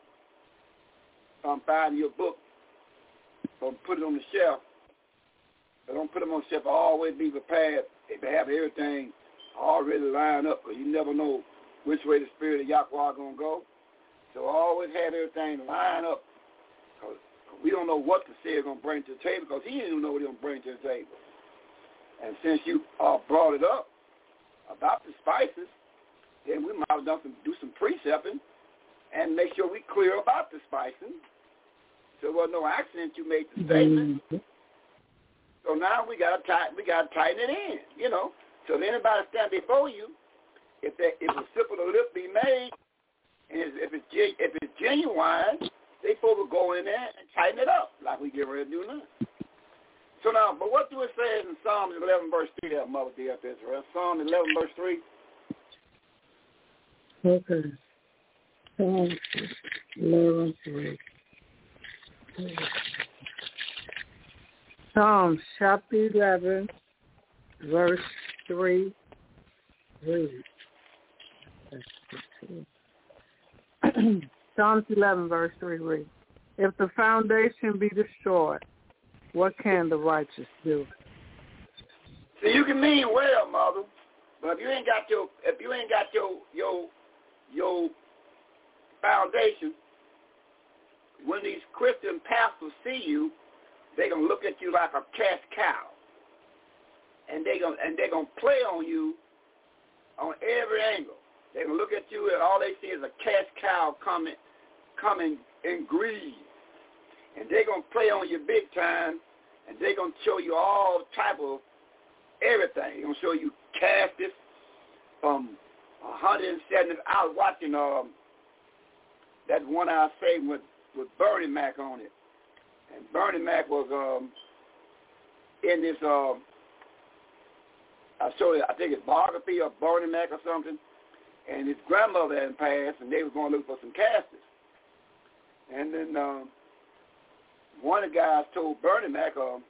I'm finding your book. Don't put it on the shelf. But don't put them on the shelf. Always be prepared. If they have everything already lined up, because you never know which way the Spirit of Yahweh is going to go. So always have everything lined up, because we don't know what the Seer is going to bring to the table, because he didn't know what he's going to bring to the table. And since you uh, brought it up about the spices, then we might have done some, do some precepting and make sure we clear about the spicing. So there was no accident you made the statement. Mm-hmm. So now we got to tighten, we got to tighten it in, you know. So if anybody stand before you, if that, if a sip of the lip be made, and if it's if it's genuine, they supposed to go in there and tighten it up like we get ready to do now. So now, but what do it say in Psalms eleven verse three there, Mother D F Israel? Psalm eleven verse three. Okay. Psalm eleven three. Psalms chapter eleven, verse three. Read. Psalms eleven, verse three. Read. If the foundation be destroyed, what can the righteous do? So you can mean well, Mother. But if you ain't got your if you ain't got your your your foundation, when these Christian pastors see you, they're gonna look at you like a cash cow. And they gonna and they're gonna play on you on every angle. They're gonna look at you and all they see is a cash cow coming coming in greed. And they're gonna play on you big time, and they're gonna show you all type of everything. They're gonna show you caskets from one hundred seventy. I was watching um that one I say with with Bernie Mac on it, and Bernie Mac was um in this um I showed it, I think it's biography of Bernie Mac or something, and his grandmother had passed, and they were going to look for some caskets, and then um, one of the guys told Bernie Mac, um,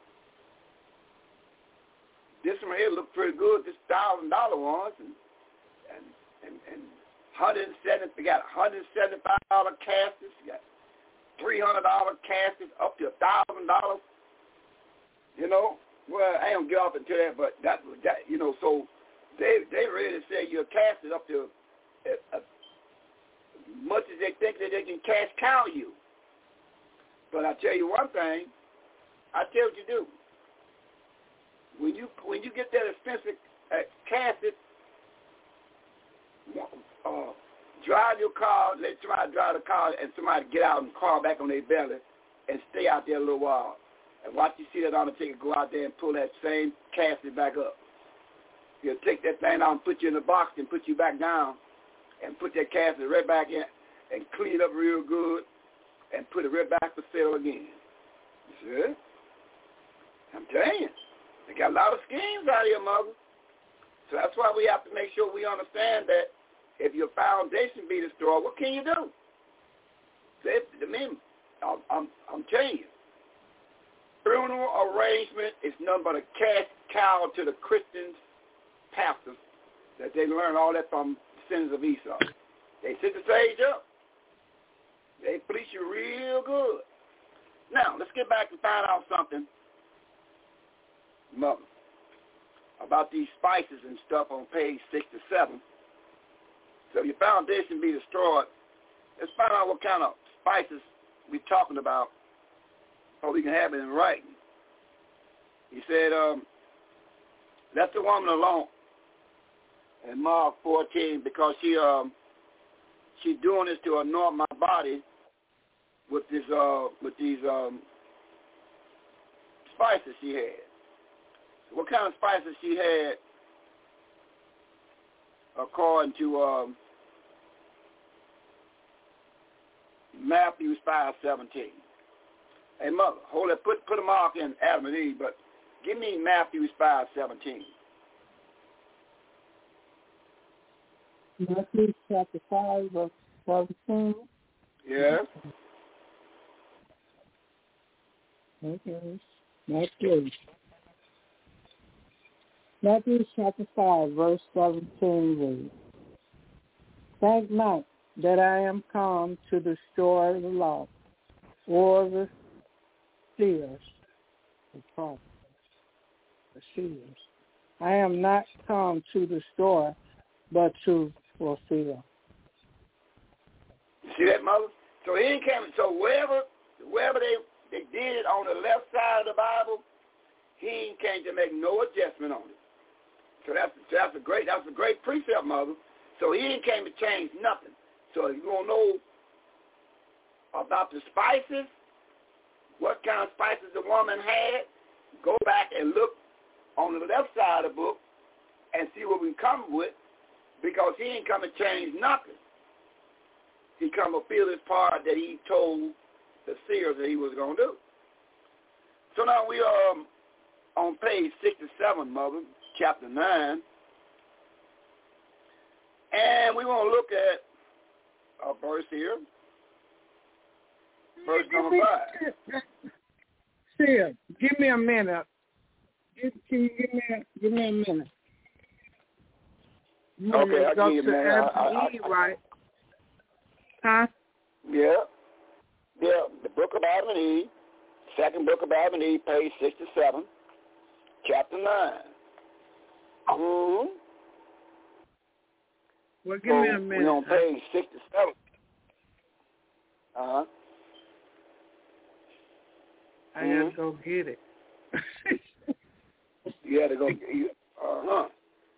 this one here looked pretty good, this thousand dollar ones, and and and, and one hundred seventy, we got one hundred seventy-five dollar caskets, you got three hundred dollar caskets, up to a thousand dollars, you know. Well, I don't get off into that, but that, that you know, so they they really say you're casted up to uh, uh, much as they think that they can cash cow you. But I tell you one thing, I tell what you do. When you when you get that expensive uh, casted, uh, drive your car, let somebody drive the car, and somebody get out and crawl back on their belly and stay out there a little while. And watch you see that undertaker go out there and pull that same casket back up. He'll take that thing out and put you in the box and put you back down and put that casket right back in and clean it up real good and put it right back for sale again. You see? I'm telling you. They got a lot of schemes out here, mother. So that's why we have to make sure we understand that if your foundation be destroyed, what can you do? They, I mean, I'm, I'm, I'm telling you. Funeral arrangement is nothing but a cash cow to the Christians, pastors, that they learned all that from the sins of Esau. They set the stage up. They fleece you real good. Now, let's get back and find out something, Mother, about these spices and stuff on page sixty-seven. So if your foundation be destroyed, let's find out what kind of spices we're talking about, so we can have it in writing. He said, um, let the woman alone in Mark fourteen, because she um she's doing this to anoint my body with this uh with these um spices she had. So what kind of spices she had according to um Matthew five seventeen. Hey, Mother, hold it. Put put a mark in Adam and Eve, but give me Matthew five seventeen. Matthew chapter five, verse seventeen. Yeah. Okay. Matthew. Matthew chapter five, verse seventeen reads, think not that I am come to destroy the law or the seers, the prophets, the seers. I am not come to destroy, but to fulfill. See that, Mother? So he ain't came. So wherever, wherever they they did it on the left side of the Bible, he ain't came to make no adjustment on it. So that's that's a great that's a great precept, Mother. So he ain't came to change nothing. So if you want to know about the spices, what kind of spices the woman had, go back and look on the left side of the book and see what we come with, because he ain't come to change nothing. He come to fulfill his part that he told the seers that he was going to do. So now we are um, on page sixty-seven, Mother, chapter nine, and we want to look at a verse here. Verse number five. Sia, give me a minute. Give, can you give me a, give me a minute? You okay, I'll go give you a minute. Adam I, and I, Eve, I, right? Huh? Yeah. Yeah, the book of Adam and Eve, second book of Adam and Eve, page sixty-seven, chapter nine. Mm-hmm. Well, give so me a minute. We on page sixty-seven. Uh-huh. I mm-hmm. had to go get it. You had to go get it. Uh-huh.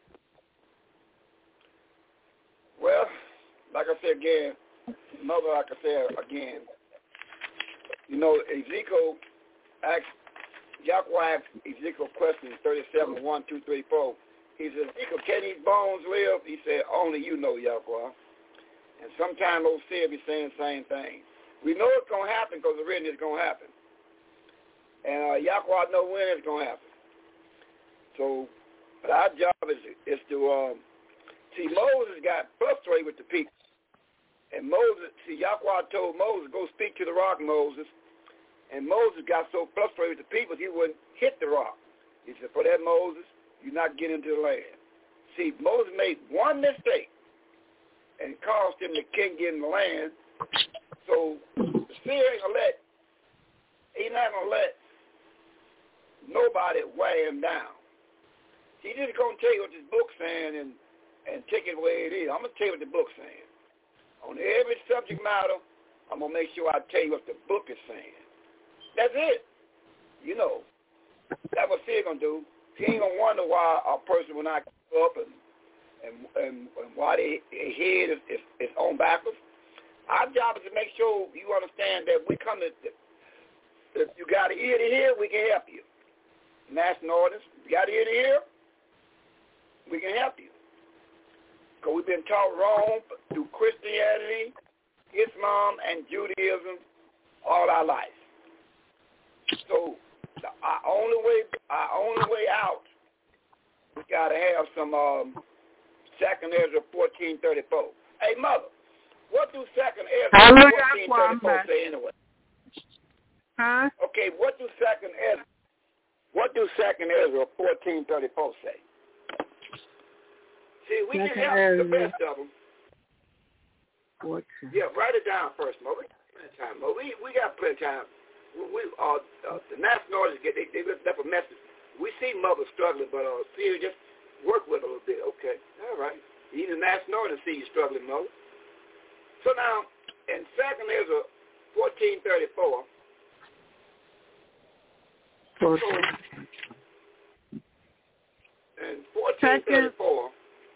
Well, like I said again, Mother, like I said again, you know, Ezekiel asked, Yahweh asked Ezekiel questions thirty-seven, one, two, three, four. He said, Ezekiel, can these bones live? He said, only you know, Yahweh. And sometimes those seers be saying the same thing. We know it's going to happen because the written is going to happen. And uh, Yahweh know when it's going to happen. So, but our job is, is to, um, see, Moses got frustrated with the people. And Moses, see, Yahweh told Moses, go speak to the rock, Moses. And Moses got so frustrated with the people, he wouldn't hit the rock. He said, for that, Moses, you're not getting into the land. See, Moses made one mistake and it caused him to can't get in the land. So the seer ain't gonna let, he's not gonna let nobody weigh him down. He's just gonna tell you what this book's saying and, and take it the way it is. I'm gonna tell you what the book's saying. On every subject matter, I'm gonna make sure I tell you what the book is saying. That's it. You know, that's what seer gonna do. He ain't gonna wonder why a person will not get up and and, and, and why their head is, is, is on backwards. Our job is to make sure you understand that we come to, if you got an ear to hear, we can help you. National orders, you got an ear to hear, we can help you. Because we've been taught wrong through Christianity, Islam, and Judaism all our life. So our only way, our only way out, we got to have some um, Second Ezra fourteen thirty-four. Hey, Mother, what do Second Ezra fourteen thirty-four say anyway? Huh? Okay, what do Second Ezra, what do Second Ezra fourteen thirty-four say? See, we Second can help Ezra. the best of them. fourteen. Yeah, write it down first, Mo. We got plenty of time, Mo. We we got plenty of time. We, we uh, uh, the national orders get they they left a message. We see Mother struggling, but uh, see her just work with her a little bit. Okay, all right. Even the national orders see you struggling, Mother. So now, in Second Ezra fourteen thirty-four. fourteen. And fourteen thirty-four.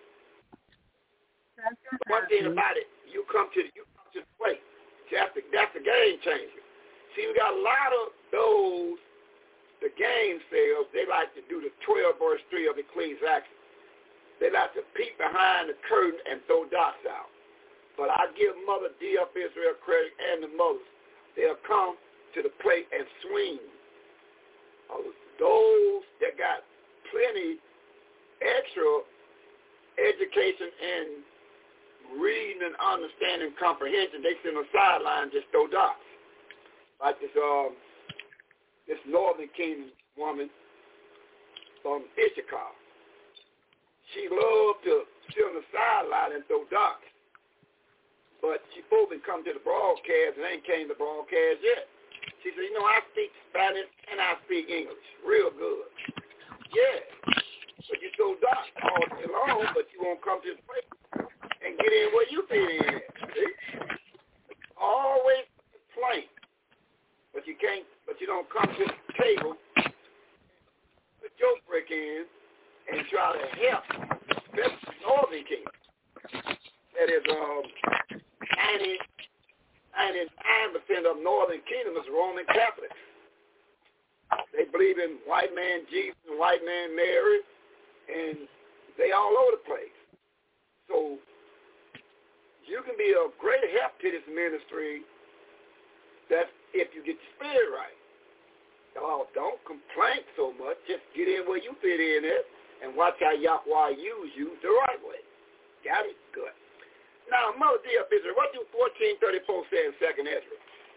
Second One thing about it, you come to the, you come to the plate. That's the, that's the game changer. See, we got a lot of those, the game sales, they like to do the twelve verse three of Ecclesiastes. They like to peek behind the curtain and throw dots out. But I give Mother D F Israel credit and the mothers. They'll come to the plate and swing. Uh, those that got plenty extra education and reading and understanding comprehension, they sit on the sideline and just throw dots. Like this um this Northern Kingdom woman from Issachar. She loved to sit on the sideline and throw dots. But she supposed to come to the broadcast and ain't came to broadcast yet. She said, you know, I speak Spanish and I speak English real good. Yeah. But you throw dots all day long, but you won't come to the place and get in where you fit in. See? Always plain. But you can't, but you don't come to the table, put your brick in, and try to help, especially the Northern Kingdom. That is, um, ninety, ninety-nine percent of Northern Kingdom is Roman Catholics. They believe in white man Jesus and white man Mary, and they all over the place. So you can be a great help to this ministry. That's if you get your spirit right. Oh, don't complain so much. Just get in where you fit in it and watch how Yahweh use you the right way. Got it? Good. Now, Mother D F Israel, what do fourteen thirty-four say in Second Ezra?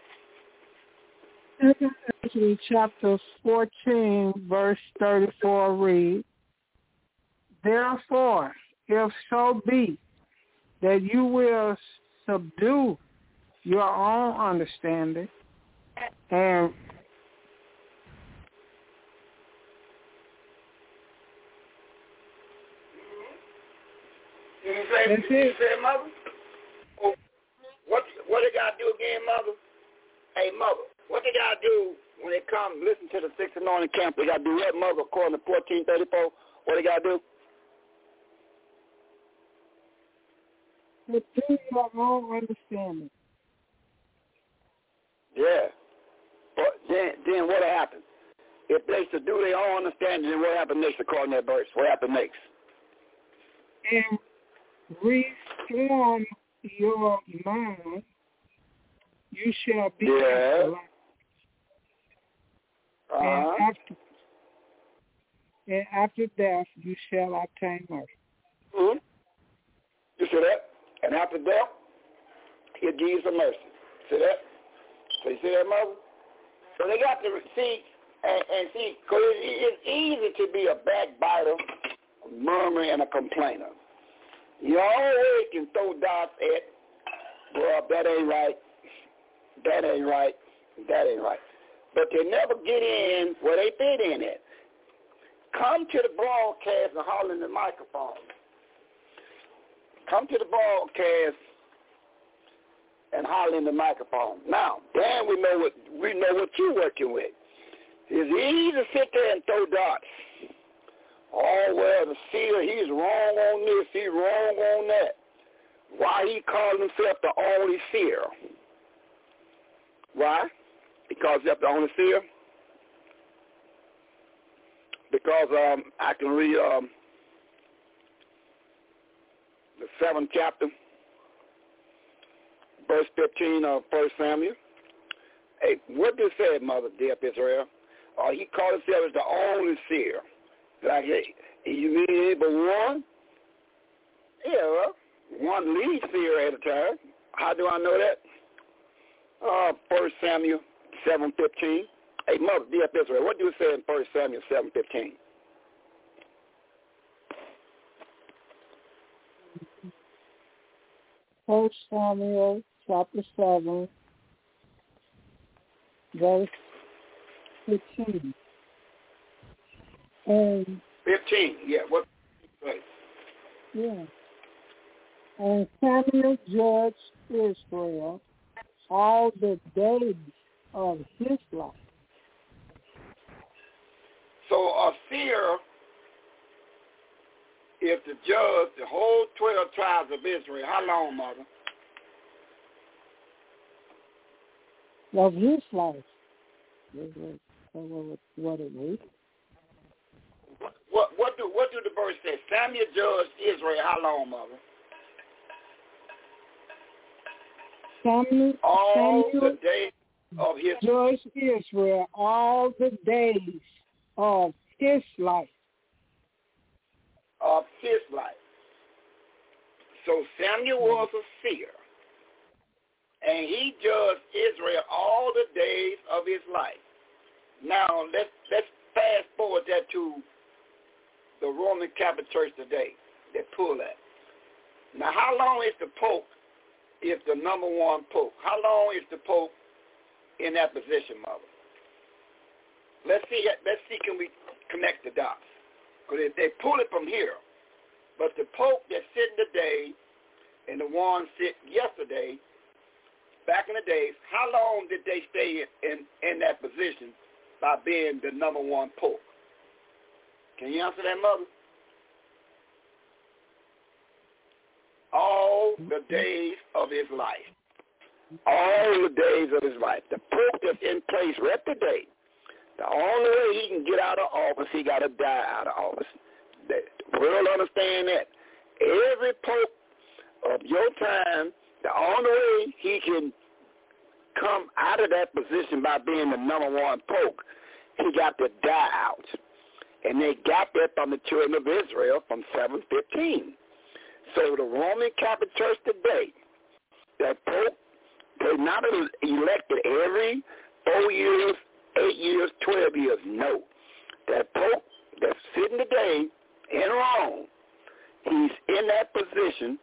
Second Ezra chapter fourteen, verse thirty-four reads, therefore, if so be that you will subdue your own understanding and You say, That's you it. say, mother? Oh, what what they got to do again, mother? Hey, mother, what they got to do when they come listen to the Six Anointing Camp? They got to do what, mother, according to fourteen thirty-four? What they got to do? To do your own understanding. Yeah. But then, then what happened? If they should do their own understanding, then what happened next according to that verse? What happened next? And reform your mind, you shall be yeah. light. Uh-huh. And after and after death you shall obtain mercy. Mm-hmm. You see that? And after death, he'll give you some mercy. See that? So you see that, mother? So they got to see and, and see, because it, it's easy to be a backbiter, a murmurer, and a complainer. You always can throw dots at, well, that ain't right, that ain't right, that ain't right. But they never get in where they fit in it. Come to the broadcast and holler in the microphone. Come to the broadcast and holler in the microphone. Now, Dan, we know what we know what you're working with. It's easy to sit there and throw dots. Oh, well, the seer, he's wrong on this, he's wrong on that. Why he calls himself the only seer? Why? Because he's the only seer? Because um, I can read um, the seventh chapter, verse fifteen of First Samuel. Hey, what did it say, Mother, dear Israel? Uh, he called himself as the only seer. Like, hey, you mean but one? Yeah, well, one lead seer at a time. How do I know that? Uh, First Samuel seven fifteen. Hey, Mother, dear Israel, what do it say in First Samuel seven fifteen? First Samuel chapter seven, verse fifteen. And fifteen, yeah. What? Right. Yeah. And Samuel judged Israel all the days of his life. So a seer is to judge the whole twelve tribes of Israel. How long, Mother? Of his life. What it is. What what do what do the verse say? Samuel judged Israel how long, Mother? Samuel, all Samuel the days of his judged Israel all the days of his life. Of his life. So Samuel was a seer, and he judged Israel all the days of his life. Now let's let's fast forward that to the Roman Catholic Church today. They pull that. Now, how long is the Pope? Is the number one Pope? How long is the Pope in that position, Mother? Let's see. Let's see. Can we connect the dots? Because if they pull it from here, but the Pope that's sitting today and the one sit yesterday, back in the days, how long did they stay in in that position by being the number one Pope? Can you answer that, Mother? All the days of his life. All the days of his life. The Pope that's in place right today, the only way he can get out of office, he got to die out of office. The world understand that. Every Pope of your time, the only way he can come out of that position by being the number one Pope, he got to die out. And they got that from the children of Israel from seven fifteen. So the Roman Catholic Church today, that Pope, they not elected every four years, eight years, twelve years. No. That Pope that's sitting today in Rome, he's in that position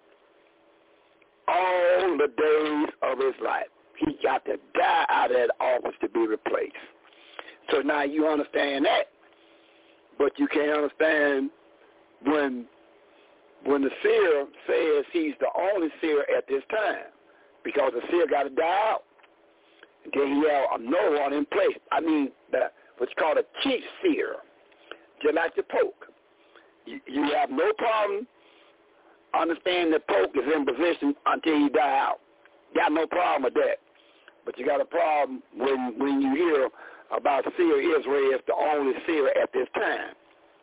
all the days of his life. He got to die out of that office to be replaced. So now you understand that. But you can't understand when when the seer says he's the only seer at this time, because the seer got to die out. Then he have another one in place. I mean, the, what's called a chief seer, just like the Pope. You, you have no problem understanding the Pope is in position until he die out. Got no problem with that. But you got a problem when when you hear about seer Israel is the only seer at this time.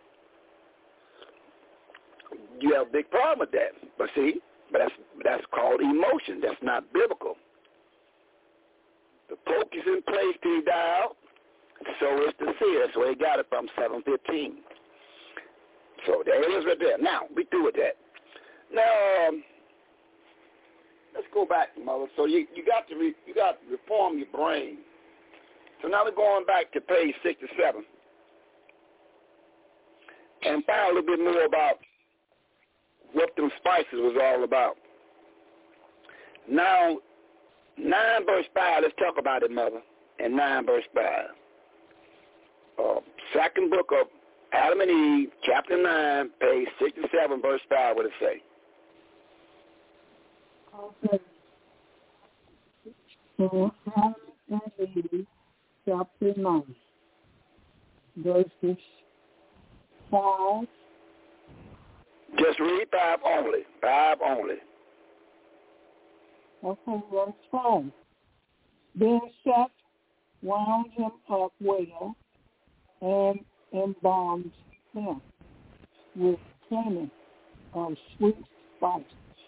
You have a big problem with that. But see, but that's that's called emotion. That's not biblical. The Pope is in place till he die out. So is the seer. So he got it from seven fifteen. So there it is right there. Now, we through with that. Now, um, let's go back, Mother. So you, you got to re, you got to reform your brain. So now we're going back to page sixty-seven and find a little bit more about what them spices was all about. Now, nine verse five, let's talk about it, Mother, and nine verse five. Uh, second book of Adam and Eve, chapter nine, page sixty-seven, verse five, what it say? Okay. So, Adam and Eve, chapter nine, verses five. Just read five only. Five only. Okay, verse five. Then Seth wound him up well and embalmed him with plenty of sweet spices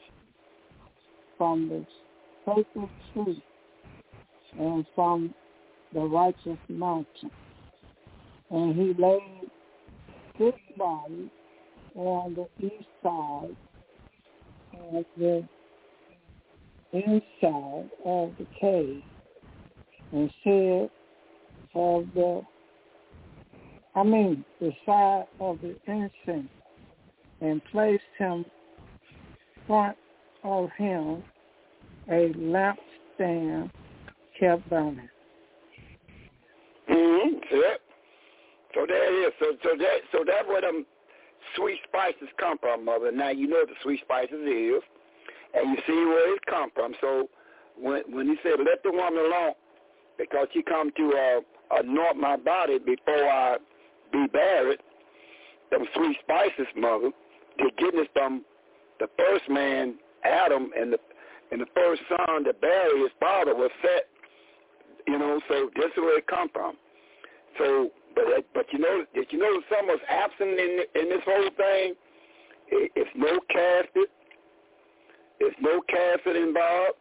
from the sacred tree and from the righteous mountain. And he laid his body on the east side of the inside of the cave and said of the I mean the side of the incense, and placed him front of him a lampstand kept burning. Mm-hmm. Yeah. So there it is. So so that so that's where them sweet spices come from, Mother. Now you know what the sweet spices is, and you see where it come from. So when when he said, "Let the woman alone, because she come to uh, anoint my body before I be buried," them sweet spices, Mother, they're getting it from the first man, Adam, and the and the first son to bury his father was Seth. You know, so this is where it come from. So, but but you know, did you know something was absent in in this whole thing? It, it's no casket. It's no casket involved.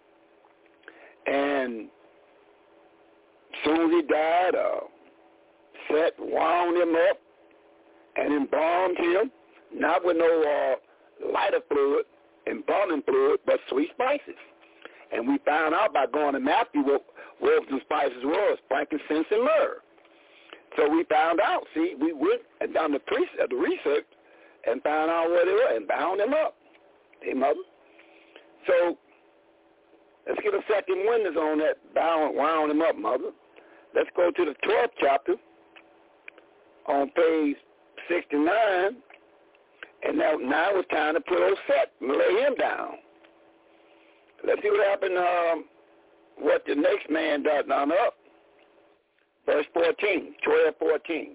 And as soon as he died, uh, Seth wound him up and embalmed him, not with no uh, lighter fluid, embalming fluid, but sweet spices. And we found out by going to Matthew what, what some spices was, frankincense and myrrh. So we found out, see, we went and done the, pre- the research and found out what it was and bound him up. Hey, Mother? So let's get a second witness on that bound, wound him up, Mother. Let's go to the twelfth chapter on page sixty-nine, and now, now it's time to put old Seth and lay him down. Let's see what happened, um, what the next man does done up. Verse fourteen, twelve, fourteen.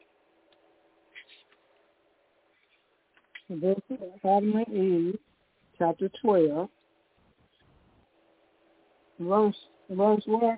This is Adam and Eve, chapter twelve. Verse, verse what?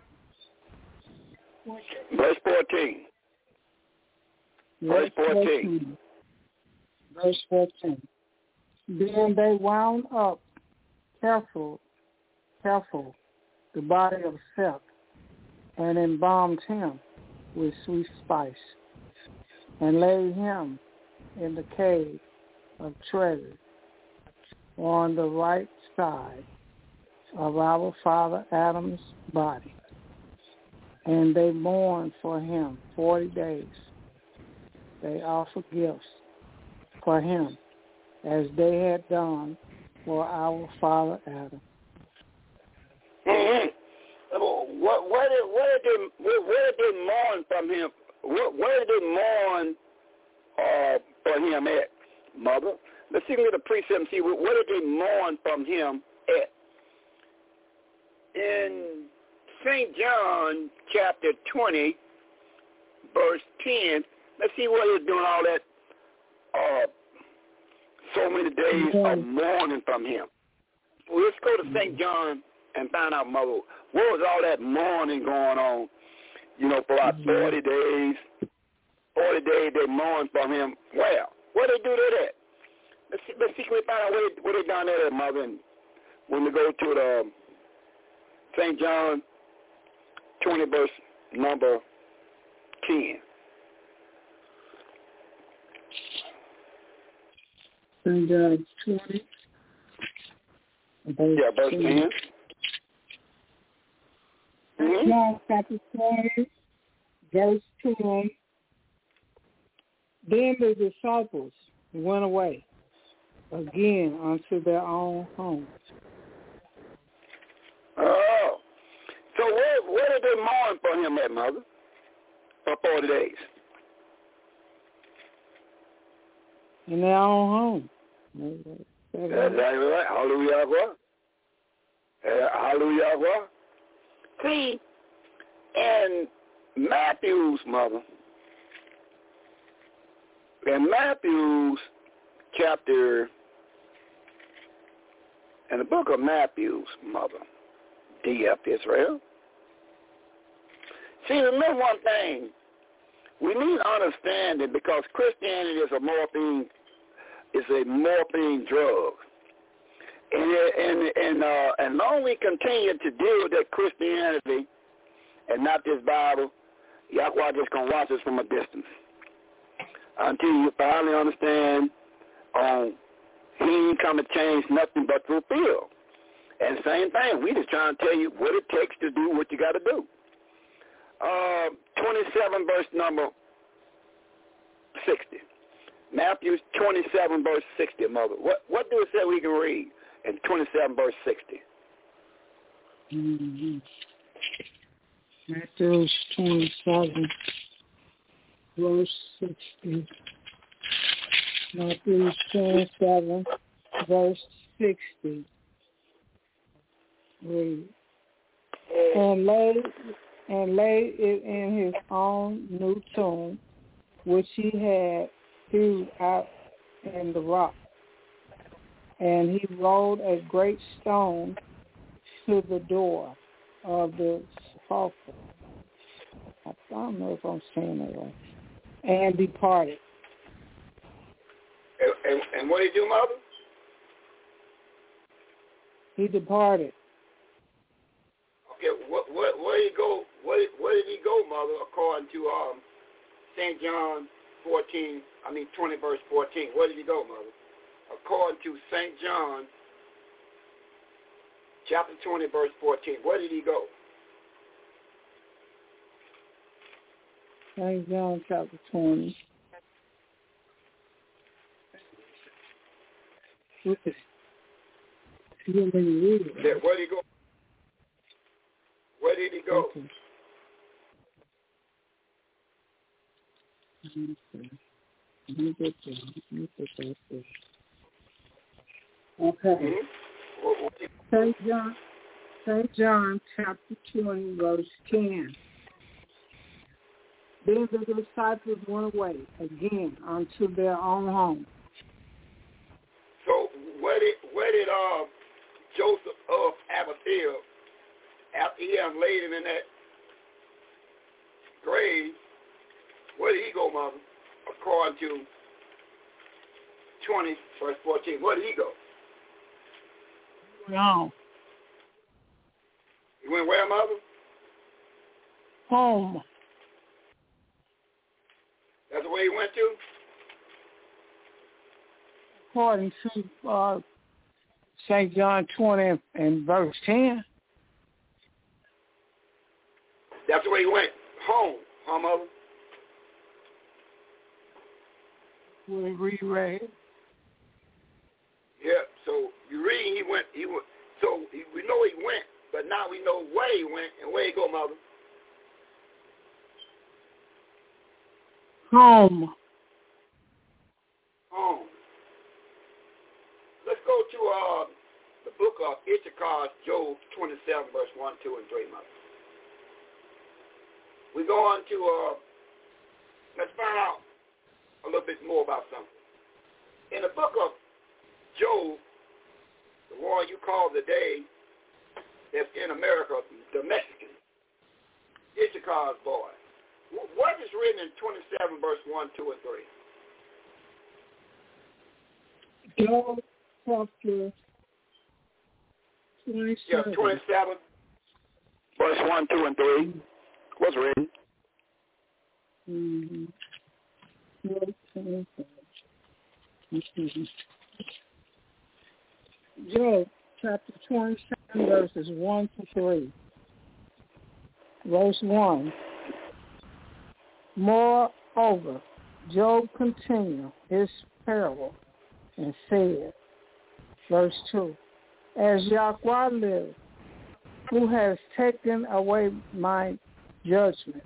Verse fourteen. Verse fourteen. Verse fourteen. Then they wound up careful, careful the body of Seth and embalmed him with sweet spice and laid him in the cave of treasure on the right side of our father Adam's body. And they mourned for him forty days. They offered gifts for him as they had done for our father Adam. Mm-hmm. What, where did where did where, where did they mourn from him? Where, where did they mourn uh, for him at, Mother? let's see the precept and see what, what did they mourn from him at. In Saint John chapter twenty, verse ten, let's see what he's doing all that uh, so many days of mourning from him. Well, let's go to Saint John and find out, Mother, what was all that mourning going on, you know, for about forty days. forty days they mourned from him. Well, what did they do to that? Let's see, let's see, can we find out what they, what they done there, Mother, and when we go to the Saint John twenty, verse number ten. Saint John twenty. Yeah, verse ten. Mm-hmm. John chapter twenty, verse ten. Then the disciples went away again unto their own homes. Oh. So where, where did they mourn for him at, Mother? For forty days. In their own home. That's exactly right. Hallelujah. Hallelujah. See, in Matthew's, Mother, in Matthew's chapter, in the book of Matthew's, Mother, D F Israel. See, remember one thing. We need to understand it because Christianity is a morphine, is a morphine drug. And and and uh, and long we continue to deal with that Christianity and not this Bible, Yahweh just gonna watch us from a distance until you finally understand. Um, he ain't come to change nothing but fulfill. And same thing, we just trying to tell you what it takes to do what you got to do. Uh, twenty-seven, verse number sixty. Matthew twenty-seven, verse sixty, Mother. What what do it say we can read in twenty-seven, verse sixty? Mm-hmm. Matthew twenty-seven, verse sixty. Matthew twenty-seven, verse sixty. Read. And lay and lay it in his own new tomb, which he had hewed out in the rock. And he rolled a great stone to the door of the sepulchre. I don't know if I'm saying that right. And departed. And, and, and what did he do, Mother? He departed. Okay, what what where did he go? Where, where did he go, Mother? According to um Saint John fourteen, I mean twenty, verse fourteen. Where did he go, Mother? According to Saint John chapter twenty, verse fourteen. Where did he go? Saint John chapter twenty. Okay. You want me to read it? Yeah, where did he go? Where did he go? Okay. Let me get there. Let me get there. Okay. Mm-hmm. Saint John, Saint John, chapter twenty, verse ten. Then the disciples went away again unto their own home. So where did where did uh Joseph of Arimathea, after he had laid him in that grave, where did he go, Mother? According to twenty, verse fourteen, where did he go? No. He went where, Mother? Home. That's where he went to? According to uh, Saint John twenty and verse ten. That's where he went. Home. Huh, Mother? We reread. Yeah, so you read he went, he went, so he, we know he went, but now we know where he went and where he go, Mother. Home. Home. Issachar is Job twenty-seven, verse one, two, and three, mother. We go on to, uh, let's find out a little bit more about something. In the book of Job, the one you call today, that's in America, the Mexican, Issachar's boy. What is written in twenty-seven, verse one, two, and three? Job chapter twenty-seven. Yeah, twenty-seven, verse one, two, and three. What's written? Mm-hmm. Job chapter twenty-seven, verses one to three. Verse one. Moreover, Job continued his parable and said, verse two, as Yahweh lives, who has taken away my judgment,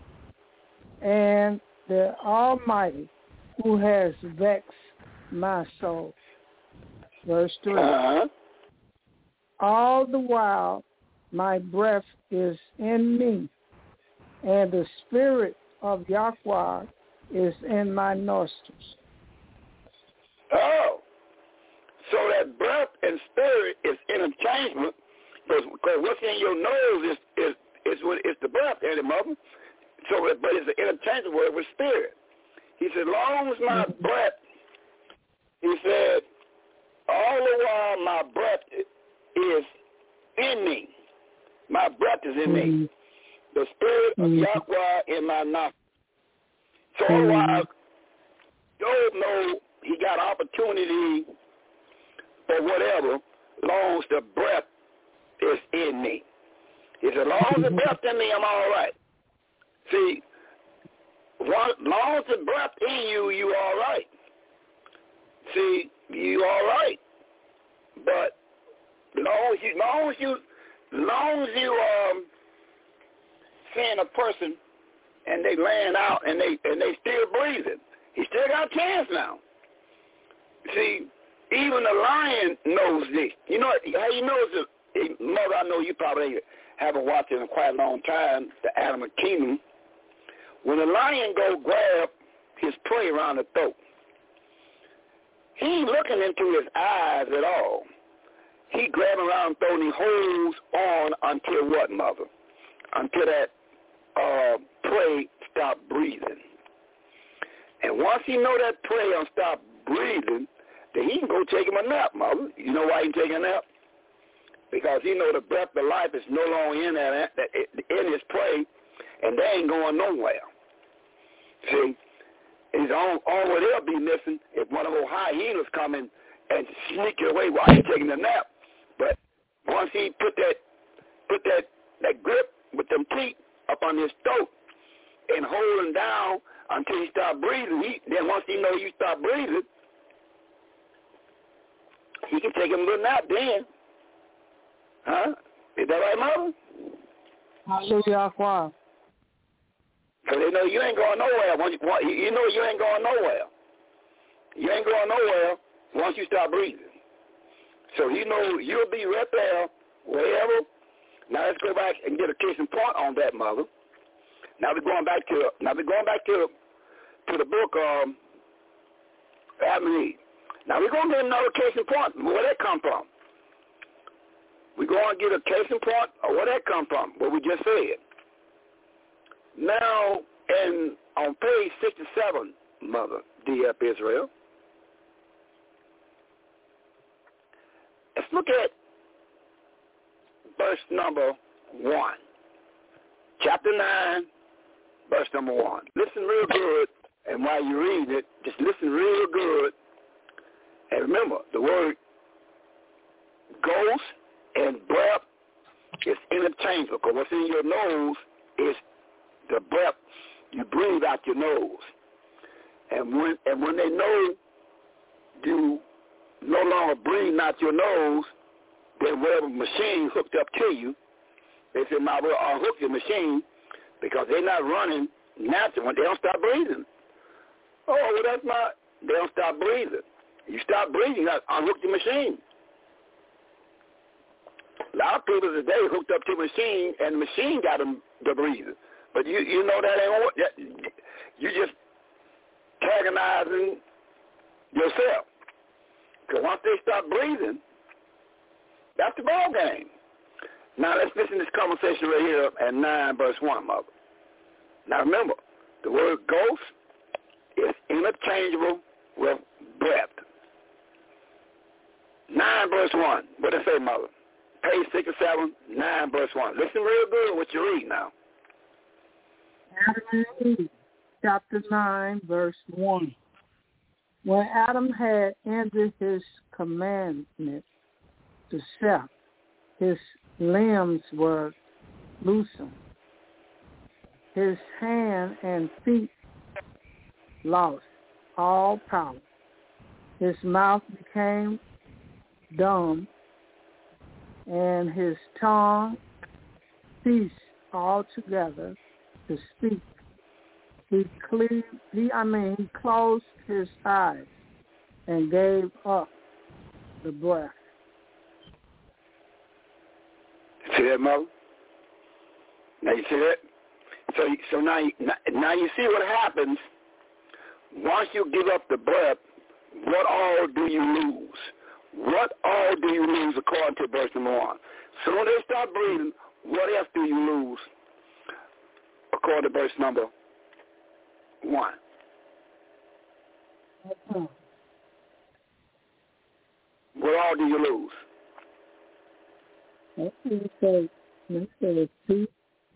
and the Almighty, who has vexed my soul. Verse three. Uh-huh. All the while my breath is in me, and the spirit of Yahweh is in my nostrils. Oh, so that breath and spirit is interchangeable, because what's in your nose is is is what is the breath, ain't it, mother? So, but it's an interchangeable word with spirit. He said, long as my breath, he said, all the while my breath is in me. My breath is in mm-hmm. me. The spirit of mm-hmm. Yahweh in my nostrils. So all the while, Job knows he got opportunity for whatever, long as the breath is in me. He said, long as the breath in me, I'm all right. See, one, long as the breath in you, you all right. See, you all right. But long as you, long as you, long as you um, seeing a person and they laying out and they and they still breathing, he still got a chance now. See, even the lion knows this. You know how you know it's a mother. I know you probably haven't watched it in quite a long time. The Animal Kingdom. When the lion go grab his prey around the throat, he ain't looking into his eyes at all. He grabs around the throat and he holds on until what, mother? Until that uh, prey stop breathing. And once he know that prey don't stop breathing, then he can go take him a nap, mother. You know why he can take a nap? Because he know the breath of life is no longer in that, in his prey, and they ain't going nowhere. See, he's on, on what they'll be missing if one of those hyenas come in and sneak it away while he's taking a nap. But once he put that put that, that grip with them teeth up on his throat and hold him down until he start breathing, he, then once he know you start breathing, he can take him a little nap then. Huh? Is that right, mother? Hallelujah. Because they know you ain't going nowhere. Once you, you know you ain't going nowhere. You ain't going nowhere once you start breathing. So you know you'll be right there, wherever. Now let's go back and get a case in point on that, mother. Now we're going back to now we're going back to to the book um Adam and Eve. Now we're going to get another case in point. Where that come from? We're going to get a case in point of where that come from, what we just said. Now, and on page sixty-seven, Mother, D F Israel, let's look at verse number one. Chapter nine, verse number one. Listen real good, and while you read it, just listen real good. And remember, the word ghost and breath is interchangeable, because what's in your nose is the breath you breathe out your nose. And when and when they know you no longer breathe out your nose, then whatever machine hooked up to you, they say, might well unhook your machine, because they're not running naturally when they don't stop breathing. Oh, well, that's not, they don't stop breathing. You stop breathing, you got to unhook the machine. A lot of people today hooked up to a machine, and the machine got them the breathing. But you you know that ain't what, you just antagonizing yourself. Because once they start breathing, that's the ball game. Now let's listen to this conversation right here at nine verse one, mother. Now remember, the word ghost is interchangeable with breath. nine verse one. What does it say, mother? Page six or seven, nine verse one. Listen real good what you read now. Adam and Eve, chapter nine, verse one. When Adam had ended his commandment to Seth, his limbs were loosened. His hand and feet lost all power. His mouth became dumb, and his tongue ceased altogether to speak. He cleaved, he, I mean, he closed his eyes and gave up the breath. See that, mother? Now you see that? So, so now, you, now you see what happens once you give up the breath. What all do you lose? What all do you lose according to verse number one? So when they start breathing, what else do you lose according to verse number one? Okay. What all do you lose? Let's say, let's say feet.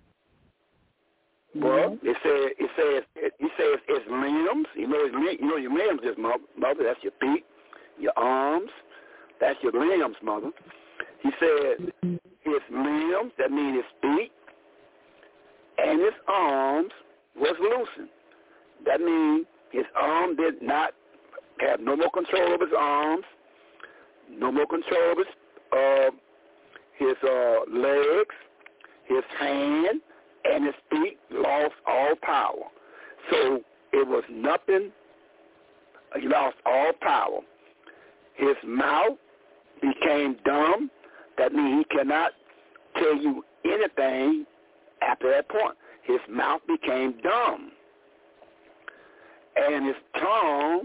Well, it says it says it, it says it's limbs. You know, it's, you know your limbs is mother. That's your feet, your arms. That's your limbs, mother. He said his limbs. That means his feet and his arms was loosened. That means his arm did not have no more control of his arms, no more control of his uh, his uh, legs, his hand, and his feet lost all power. So it was nothing. He lost all power. His mouth became dumb. That means he cannot tell you anything after that point. His mouth became dumb. And his tongue,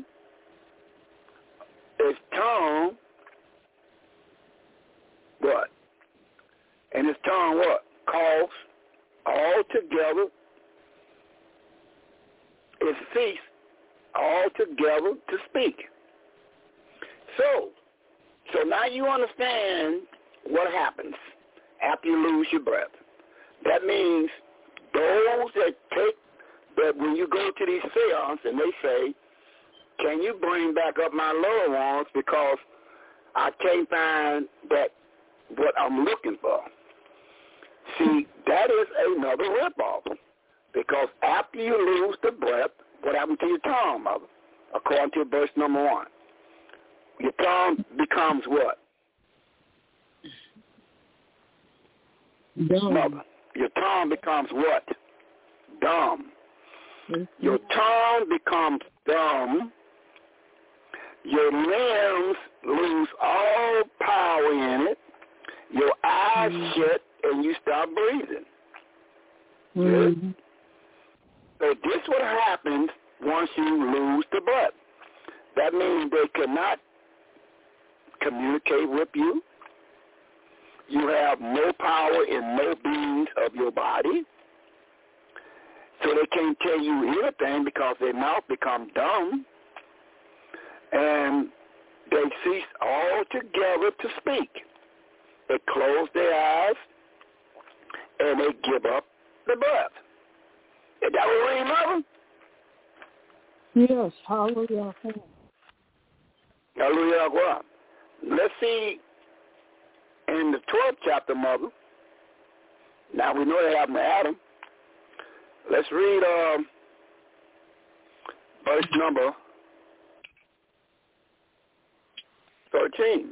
his tongue, what? And his tongue what? Caused all together, it ceased altogether to speak. So, so now you understand what happens after you lose your breath. That means those that take, that when you go to these seance and they say, can you bring back up my loved ones because I can't find that what I'm looking for. See, that is another ripoff, because after you lose the breath, what happened to your tongue, mother? According to verse number one, your tongue becomes what? Dumb. Mother, your tongue becomes what? Dumb. Your tongue becomes dumb. Your limbs lose all power in it. Your eyes mm-hmm. shut and you stop breathing. Mm-hmm. So this what happens once you lose the breath. That means they cannot communicate with you. You have no power in no beings of your body. So they can't tell you anything because their mouth becomes dumb. And they cease altogether to speak. They close their eyes and they give up the breath. Is that what we mean, Mother? Yes, hallelujah. Hallelujah. Let's see in the twelfth chapter, Mother. Now we know they happened to Adam. Let's read um, verse number thirteen.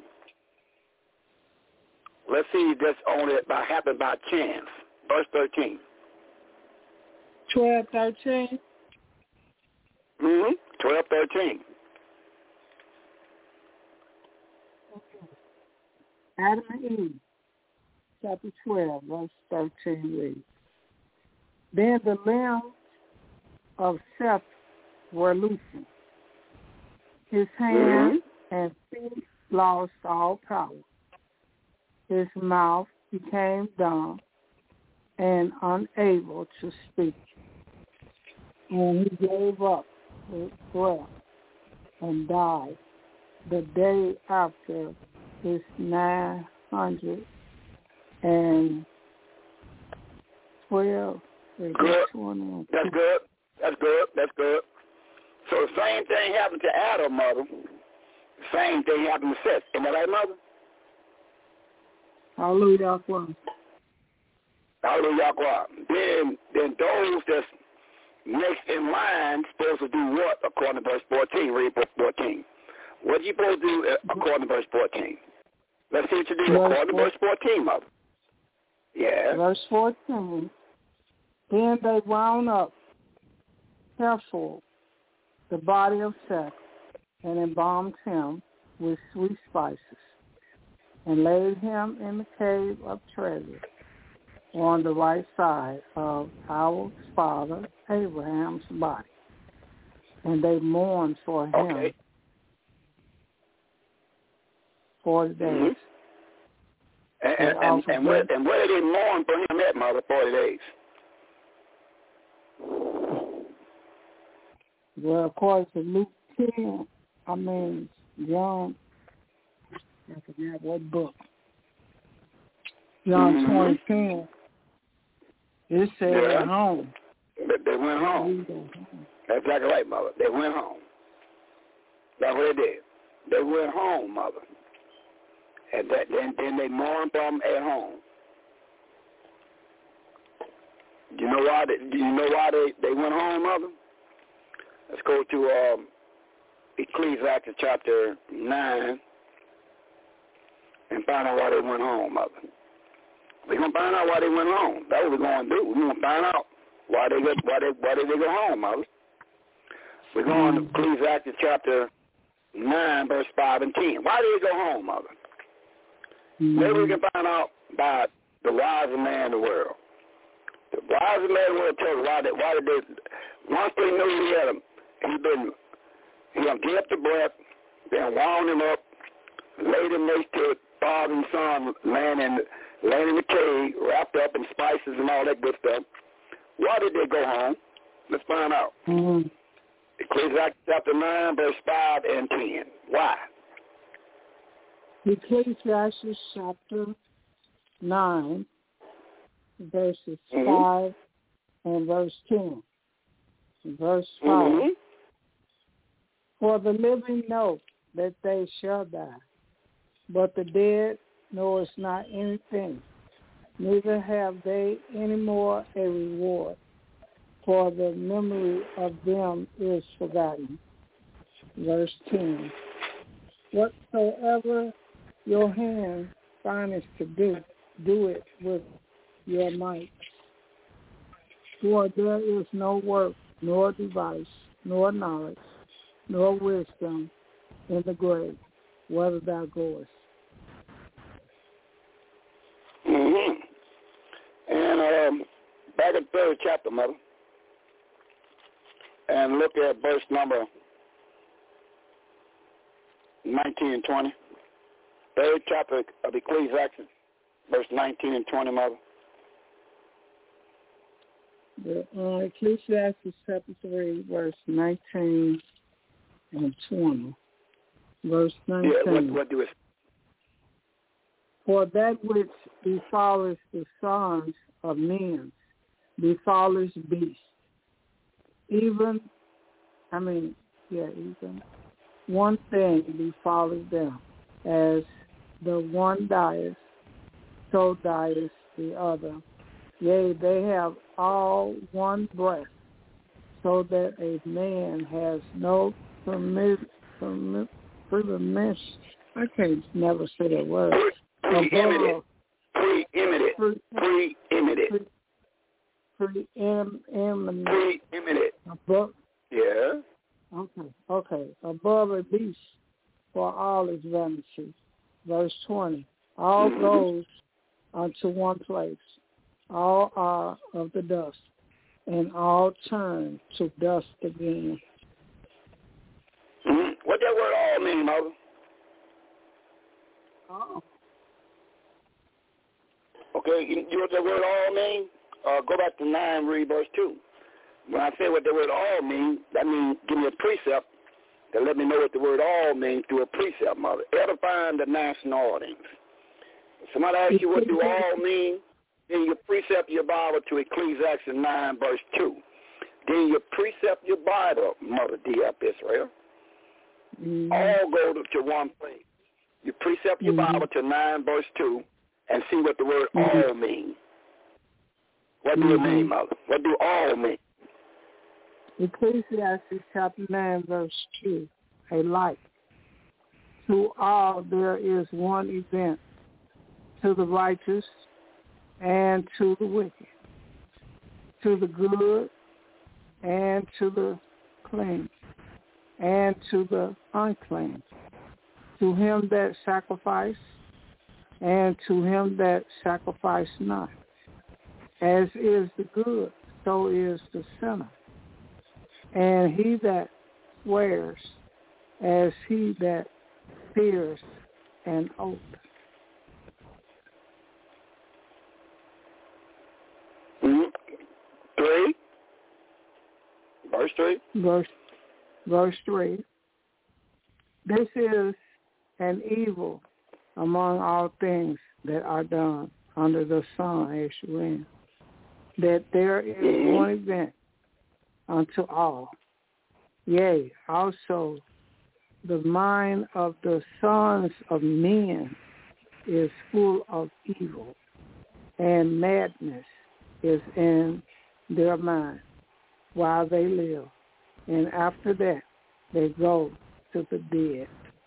Let's see if that's only by happened by chance. Verse thirteen. Twelve, thirteen. Mm-hmm. Twelve, thirteen. Okay. Adam and Eve, chapter twelve, verse thirteen reads, Then the limbs of Seth were loosened. His hands mm-hmm. and feet lost all power. His mouth became dumb and unable to speak. And he gave up his breath and died the day after his nine hundred and twelve. Good. That's good. That's good. That's good. So the same thing happened to Adam, mother. The same thing happened to Seth. Isn't that right, mother? Hallelujah. Hallelujah. Then, then those that's next in line supposed to do what according to verse fourteen? Read verse fourteen. What are you supposed to do according to verse fourteen? Let's see what you do verse according to verse fourteen, mother. Yeah. Verse fourteen. Then they wound up careful the body of Seth and embalmed him with sweet spices and laid him in the cave of treasure on the right side of our father Abraham's body. And they mourned for him okay. forty days. Mm-hmm. And, and, and, and, where, and where did they mourn for him at, mother, forty days? Well, according to Luke ten, I mean, John, I forget what book. John mm-hmm. twenty ten, it said yeah. at home. But they went home. That's exactly right, mother. They went home. That's what they did. They went home, mother. And that, then, then they mourned them at home. Do you know why? They, do you know why they, they went home, mother? Let's go to um, Ecclesiastes chapter nine and find out why they went home, mother. We're gonna find out why they went home. That's what we're gonna do. We're gonna find out why they go, why they why did they go home, mother. We're going to Ecclesiastes chapter nine, verse five and ten. Why did they go home, mother? Mm-hmm. Maybe we can find out by the wisest man in the world. The wisest man in the world tells us why, they, why did they, once they knew he had him, he been, he done get up the breath, then wound him up, laid him next to father and son, laying in, laying in the cave, wrapped up in spices and all that good stuff. Why did they go home? Let's find out. Mm-hmm. Ecclesiastes chapter nine, verse five and ten. Why? Ecclesiastes chapter nine, verses mm-hmm. five and verse ten. Verse five. Mm-hmm. For the living know that they shall die, but the dead know not anything, neither have they any more a reward, for the memory of them is forgotten. Verse ten. Whatsoever your hand findeth to do, do it with your might. For there is no work, nor device, nor knowledge, nor wisdom in the grave, whither thou goest. Mm-hmm. And um, back in the third chapter, mother, and look at verse number nineteen and twenty. Third chapter of Ecclesiastes, verse nineteen and twenty, mother. The, uh, Ecclesiastes chapter three, verse nineteen and twenty. Verse nineteen. Yeah, what, what do it? For that which befalleth the sons of men befalleth beasts. Even, I mean, yeah, even one thing befalleth them, as the one dieth, so dieth the other. Yea, they have all one breath, so that a man has no permit, permit, permit, I can't never say that word. Preeminent. Preeminent. Preeminent. Preeminent. Preeminent. Above. Yeah. Okay. Okay. Above a beast for all its vanity. Verse twenty. All mm-hmm. those unto one place. All are of the dust, and all turn to dust again. Mm-hmm. What that word all mean, Mother? Oh. Okay, you know what that word all mean? Uh, go back to nine, read verse two. When I say what the word all means, that means give me a precept to let me know what the word all means through a precept, Mother. Edifying the national audience. If somebody asks you what do all mean, then you precept your Bible to Ecclesiastes nine, verse two. Then you precept your Bible, Mother D F Israel. Mm-hmm. All go to, to one place. You precept your mm-hmm. Bible to nine, verse two, and see what the word mm-hmm. all means. What do mm-hmm. it mean, Mother? What do all mean? Ecclesiastes chapter nine, verse two, a light. To all there is one event, to the righteous and to the wicked, to the good and to the clean, and to the unclean, to him that sacrifice and to him that sacrifice not. As is the good, so is the sinner. And he that swears, as he that fears an oath. Mm-hmm. Three. Verse three. Verse, verse three. This is an evil among all things that are done under the sun, as you read, that there is mm-hmm. one event unto all. Yea, also the mind of the sons of men is full of evil, and madness is in their mind while they live, and after that they go to the dead.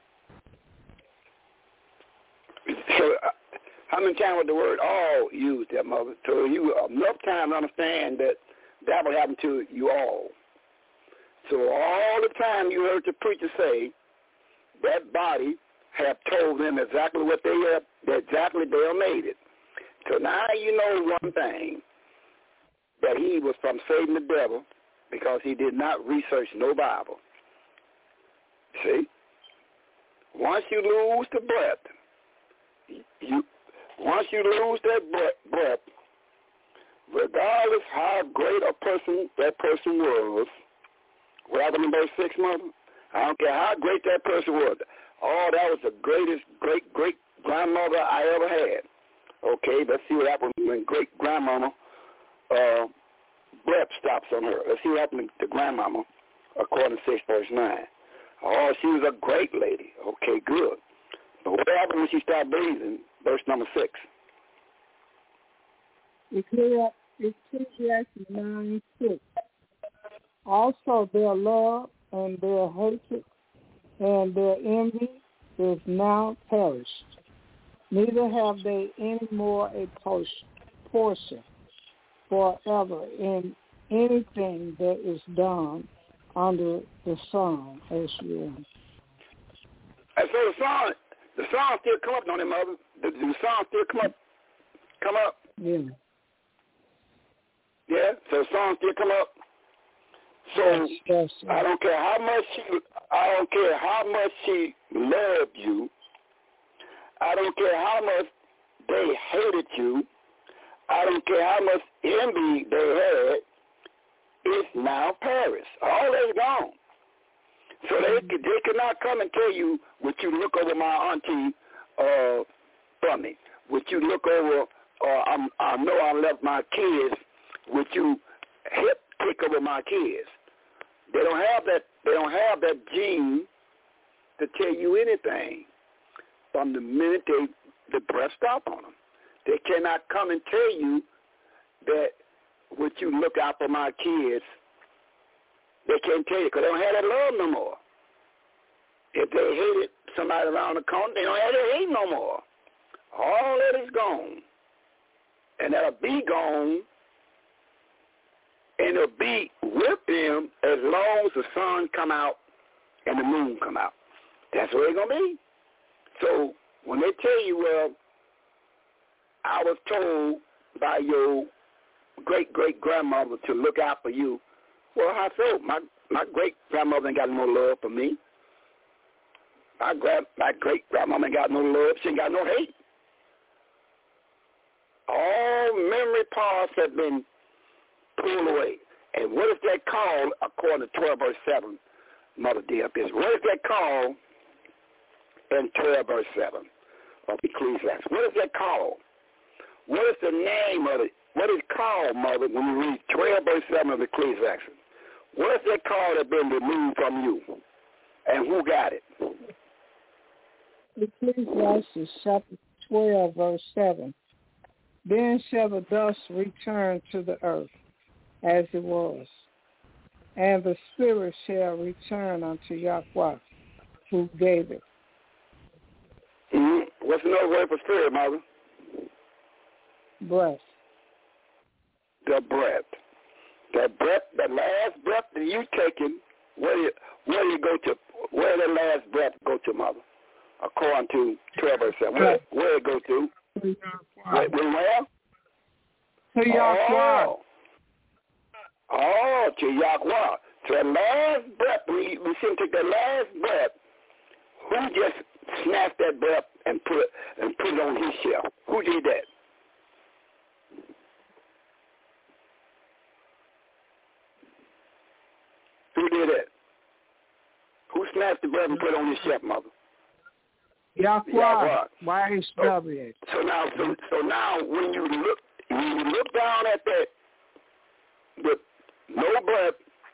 So, uh, how many times was the word all used there, Mother? So you enough time to understand that that will happen to you all. So all the time you heard the preacher say that body have told them exactly what they have, exactly they have made it. So now you know one thing, that he was from Satan the devil because he did not research no Bible. See? Once you lose the breath, you once you lose that breath, regardless how great a person that person was, what happened in verse six, Mother? I don't care how great that person was. Oh, that was the greatest great-great-grandmother I ever had. Okay, let's see what happened when great-grandmama uh, breath stops on her. Let's see what happened to grandmama, according to six, verse nine. Oh, she was a great lady. Okay, good. But what happened when she started breathing? Verse number six. Ecclesiastes nine, six. Also their love and their hatred and their envy is now perished. Neither have they any more a portion forever in anything that is done under the sun, as you know. And so the sun, the sun still come up on him, Mother. The, the sun still come up, come up. Yeah. Yeah. So the sun still come up. So yes, yes, yes. I don't care how much she, I don't care how much she loved you. I don't care how much they hated you. I don't care how much envy they had. It's now perished. All that's gone. So they they cannot come and tell you what you look over my auntie uh, for me. What you look over, uh, I'm, I know I left my kids. What you hip kick over my kids. They don't have that. They don't have that gene to tell you anything. From the minute they the breath stop on them, they cannot come and tell you that what you look out for my kids. They can't tell you because they don't have that love no more. If they hated somebody around the corner, they don't have that hate no more. All that is gone, and that'll be gone. And it'll be with them as long as the sun come out and the moon come out. That's where it's going to be. So when they tell you, well, I was told by your great-great-grandmother to look out for you. Well, how so? My my great-grandmother ain't got no love for me. My grand, my great-grandmama ain't got no love. She ain't got no hate. All memory parts have been pulled away. And what is that called, according to twelve verse seven, Mother dear? What is that called in twelve verse seven of Ecclesiastes? What is that called? What is the name of it? What is it called, Mother, when you read twelve verse seven of Ecclesiastes? What is that called that been removed from you? And who got it? Ecclesiastes chapter twelve, verse seven. Then shall the dust return to the earth as it was, and the spirit shall return unto Yahweh, who gave it. Mm-hmm. What's another word for spirit, Mother? Breath. The breath. That breath, the last breath that you taken, where do you, where do you go to? Where did the last breath go to, Mother? According to twelve verse seven. Where, where did it go to? Where, where? To Yahweh. Oh. oh, to Yahweh. So the last breath, we, we seem to take the last breath, who just snatched that breath and put it, and put it on his shelf? Who did that? Who did that? Who snatched the breath and put it on his shelf, Mother? Yahweh. Yahweh. Why is W? So now, so, so now, when you look, when you look down at that, with no breath,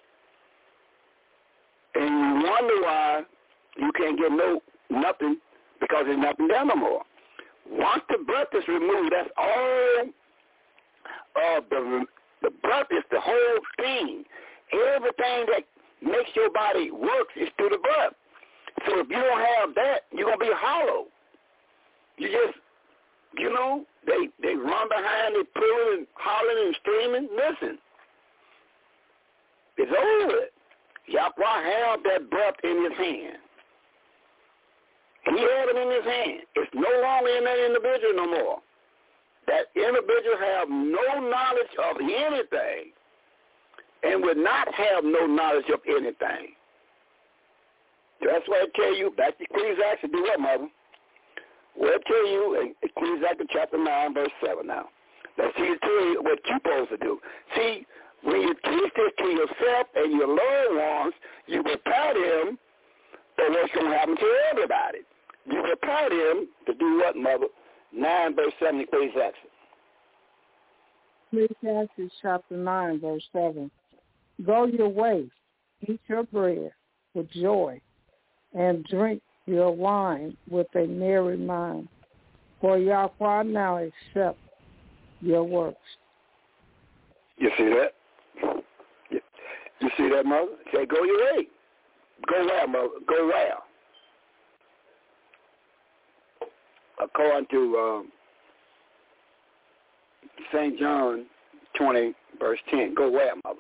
and you wonder why you can't get no nothing because there's nothing there no more. Once the breath is removed, that's all of the the breath is the whole thing. Everything that makes your body work is through the breath. So if you don't have that, you're going to be hollow. You just, you know, they, they run behind, they pulling and hollering and screaming. Listen, it's over. Yahweh have that breath in his hand. He had it in his hand. It's no longer in that individual no more. That individual have no knowledge of anything and would not have no knowledge of anything. That's why I tell you, back to Ecclesiastes, do what, Mother? Well, I tell you in Ecclesiastes chapter nine, verse seven now. Let's see, tell you what you're supposed to do. See, when you teach this to yourself and your loved ones, you prepare them for what's going to happen to everybody. You prepare them to do what, Mother? nine, verse seven, Ecclesiastes. Ecclesiastes chapter nine, verse seven. Go your way, eat your bread with joy, and drink your wine with a merry mind. For Yahweh now accept your works. You see that? You, you see that, Mother? Say, go your way. Go where, Mother? Go where? According to um, Saint John twenty, verse ten. Go where, Mother?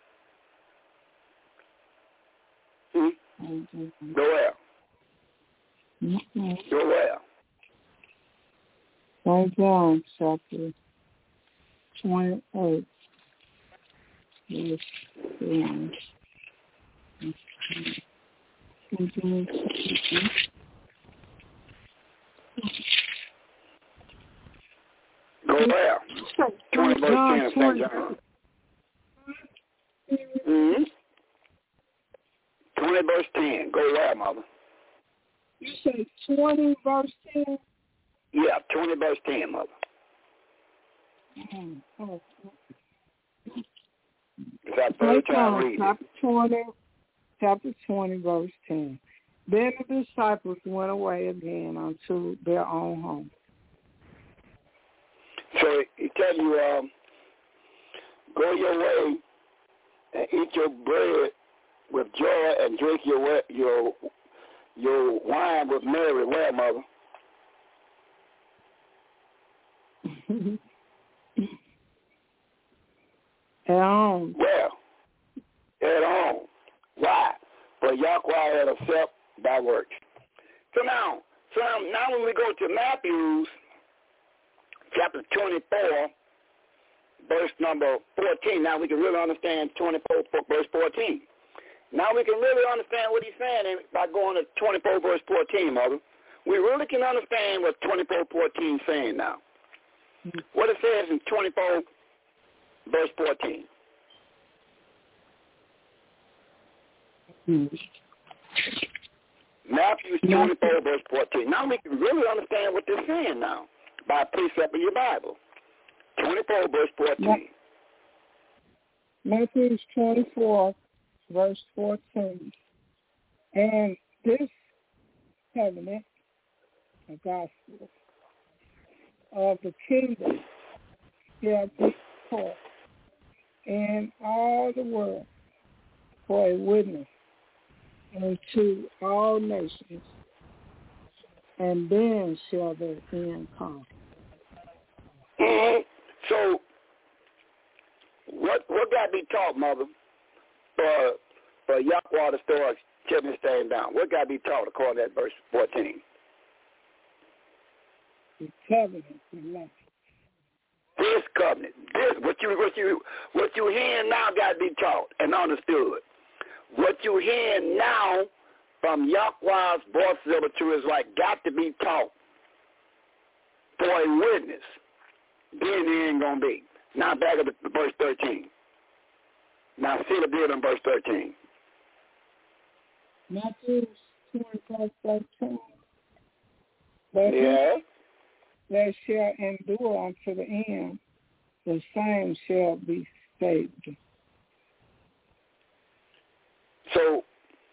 Hmm? Mm-hmm. Go where? Mm-hmm. Go where? Saint John chapter twenty-eight. Yes. Go where? twenty verse ten of Saint John. Mm-hmm. twenty verse ten. Go where, Mother? You say twenty verse ten? Yeah, twenty verse ten, Mother. Mm-hmm. Oh. Is that third time reading? Chapter twenty, chapter twenty, verse ten. Then the disciples went away again unto their own home. So he tell you, um, go your way and eat your bread with joy and drink your your your wine with merry. Where, Mother? At home. Where? At home. Why? For Yahweh had accept thy works. So now, so now, now when we go to Matthew chapter twenty-four, verse number fourteen. Now we can really understand twenty-four, verse fourteen. Now we can really understand what he's saying by going to twenty-four, verse fourteen, Mother. We really can understand what twenty-four, fourteen is saying now. What it says in twenty-four, verse fourteen. Mm-hmm. Matthew twenty-four, verse fourteen. Now we can really understand what they're saying now by precept of your Bible. twenty-four, verse fourteen. Matthew twenty-four, verse fourteen. And this covenant, the gospel of the kingdom, shall be taught in all the world for a witness unto all nations, and then shall the end come. Mm-hmm. So, what what got to be taught, Mother, for for Yahweh to start shutting this thing down? What got to be taught according to that verse fourteen? The covenant elect. This covenant, this what you what you what you hearing now got to be taught and understood. What you hearing now from Yahweh's voices of the true Israelite got to be taught for a witness. Then it ain't gonna be. Now back up to verse thirteen. Now see the deal in verse thirteen. Matthew twenty-four, thirteen. But yeah. That shall endure unto the end, the same shall be saved. So,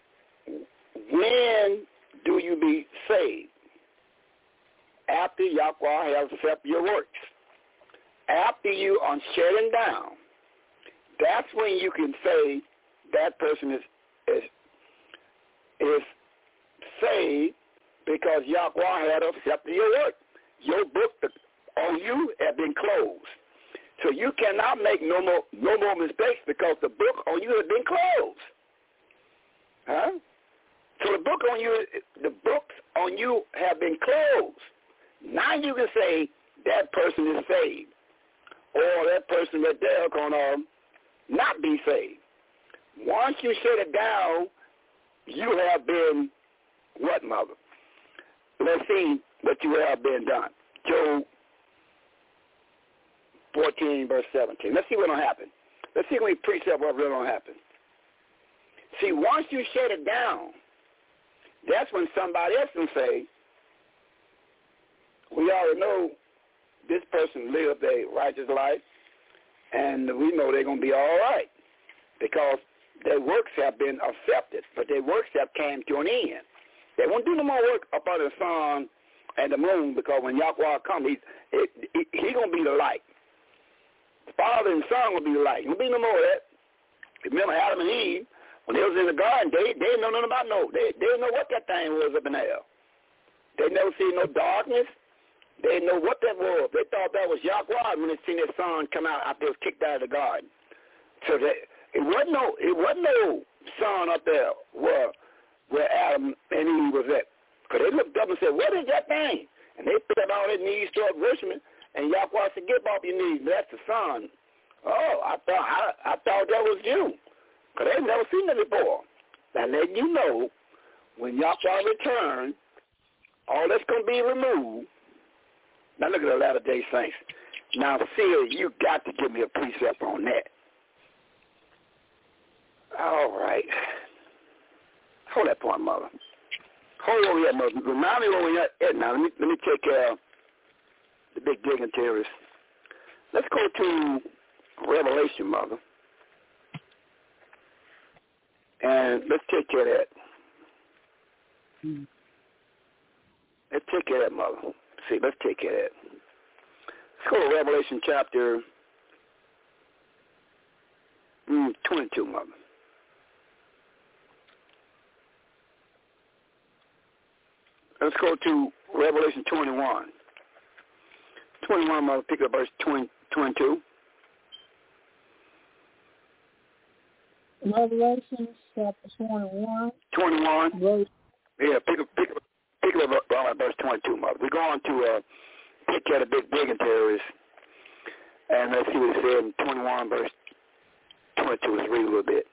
when do you be saved? After Yahweh has accepted your works. After you are shutting down, that's when you can say that person is is, is saved because Yahweh had accepted your work. Your book on you has been closed. So you cannot make no more no more mistakes because the book on you has been closed. Huh? So the book on you, the books on you have been closed. Now you can say that person is saved, or that person right there can um, not be saved. Once you shut it down, you have been what, Mother? Let's see what you have been done. Job fourteen, verse seventeen. Let's see what will happen. Let's see when we precept what really will happen. See, once you shut it down, that's when somebody else can say, we already know this person lived a righteous life, and we know they're going to be all right because their works have been accepted, but their works have came to an end. They won't do no more work up under the sun and the moon because when Yahweh comes, he's he, he, he going to be the light. The Father and Son will be the light. There won't be no more of that. Remember Adam and Eve, when they was in the garden, they, they didn't know nothing about no. They, they didn't know what that thing was up in there. They never seen no darkness. They didn't know what that was. They thought that was Yahweh when they seen their son come out after they was kicked out of the garden. So that, it wasn't no it wasn't no sun up there where where Adam and Eve was at. Because they looked up and said, what is that thing? And they put up on their knees, started worshiping, and Yahweh said, get off your knees. That's the sun. Oh, I thought I, I thought that was you. Because they've never seen it before. Now, letting you know, when Yahweh returns, all that's going to be removed. Now, look at the Latter-day Saints. Now, see, you got to give me a precept on that. All right. Hold that point, Mother. Hold over here, Mother. Remind me over here. Now, let me, let me take care of the big dignitaries. Let's go to Revelation, Mother. And let's take care of that. Mm. Let's take care of that, Mother. See, let's take care of that. Let's go to Revelation chapter mm, twenty-two, Mother. Let's go to Revelation twenty-one. twenty-one, Mother, pick up verse twenty, twenty-two. Revelation chapter twenty-one. twenty-one. Verse. Yeah, pick up, pick up, pick up uh, verse twenty-two, Mother. We're going to uh, take care of the big dignitaries. And let's see what it said in twenty-one, verse twenty-two. Let's read a little bit.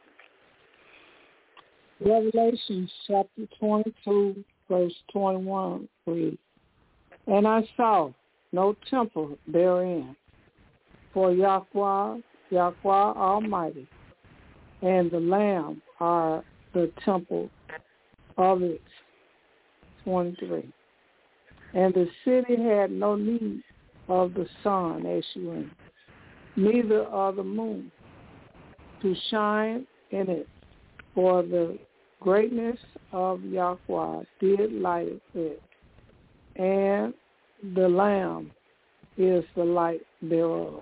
Revelation chapter twenty-two, verse twenty-one reads, And I saw no temple therein, for Yahweh, Yahweh Almighty, and the Lamb are the temple of it. twenty-three. And the city had no need of the sun, S U N, neither of the moon, to shine in it, for the greatness of Yahweh did light it, and the Lamb is the light thereof.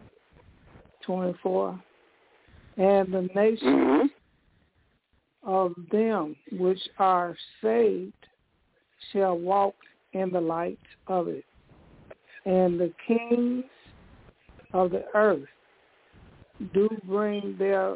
twenty-four. And the nations Mm-hmm. of them which are saved shall walk in the light of it, and the kings of the earth do bring their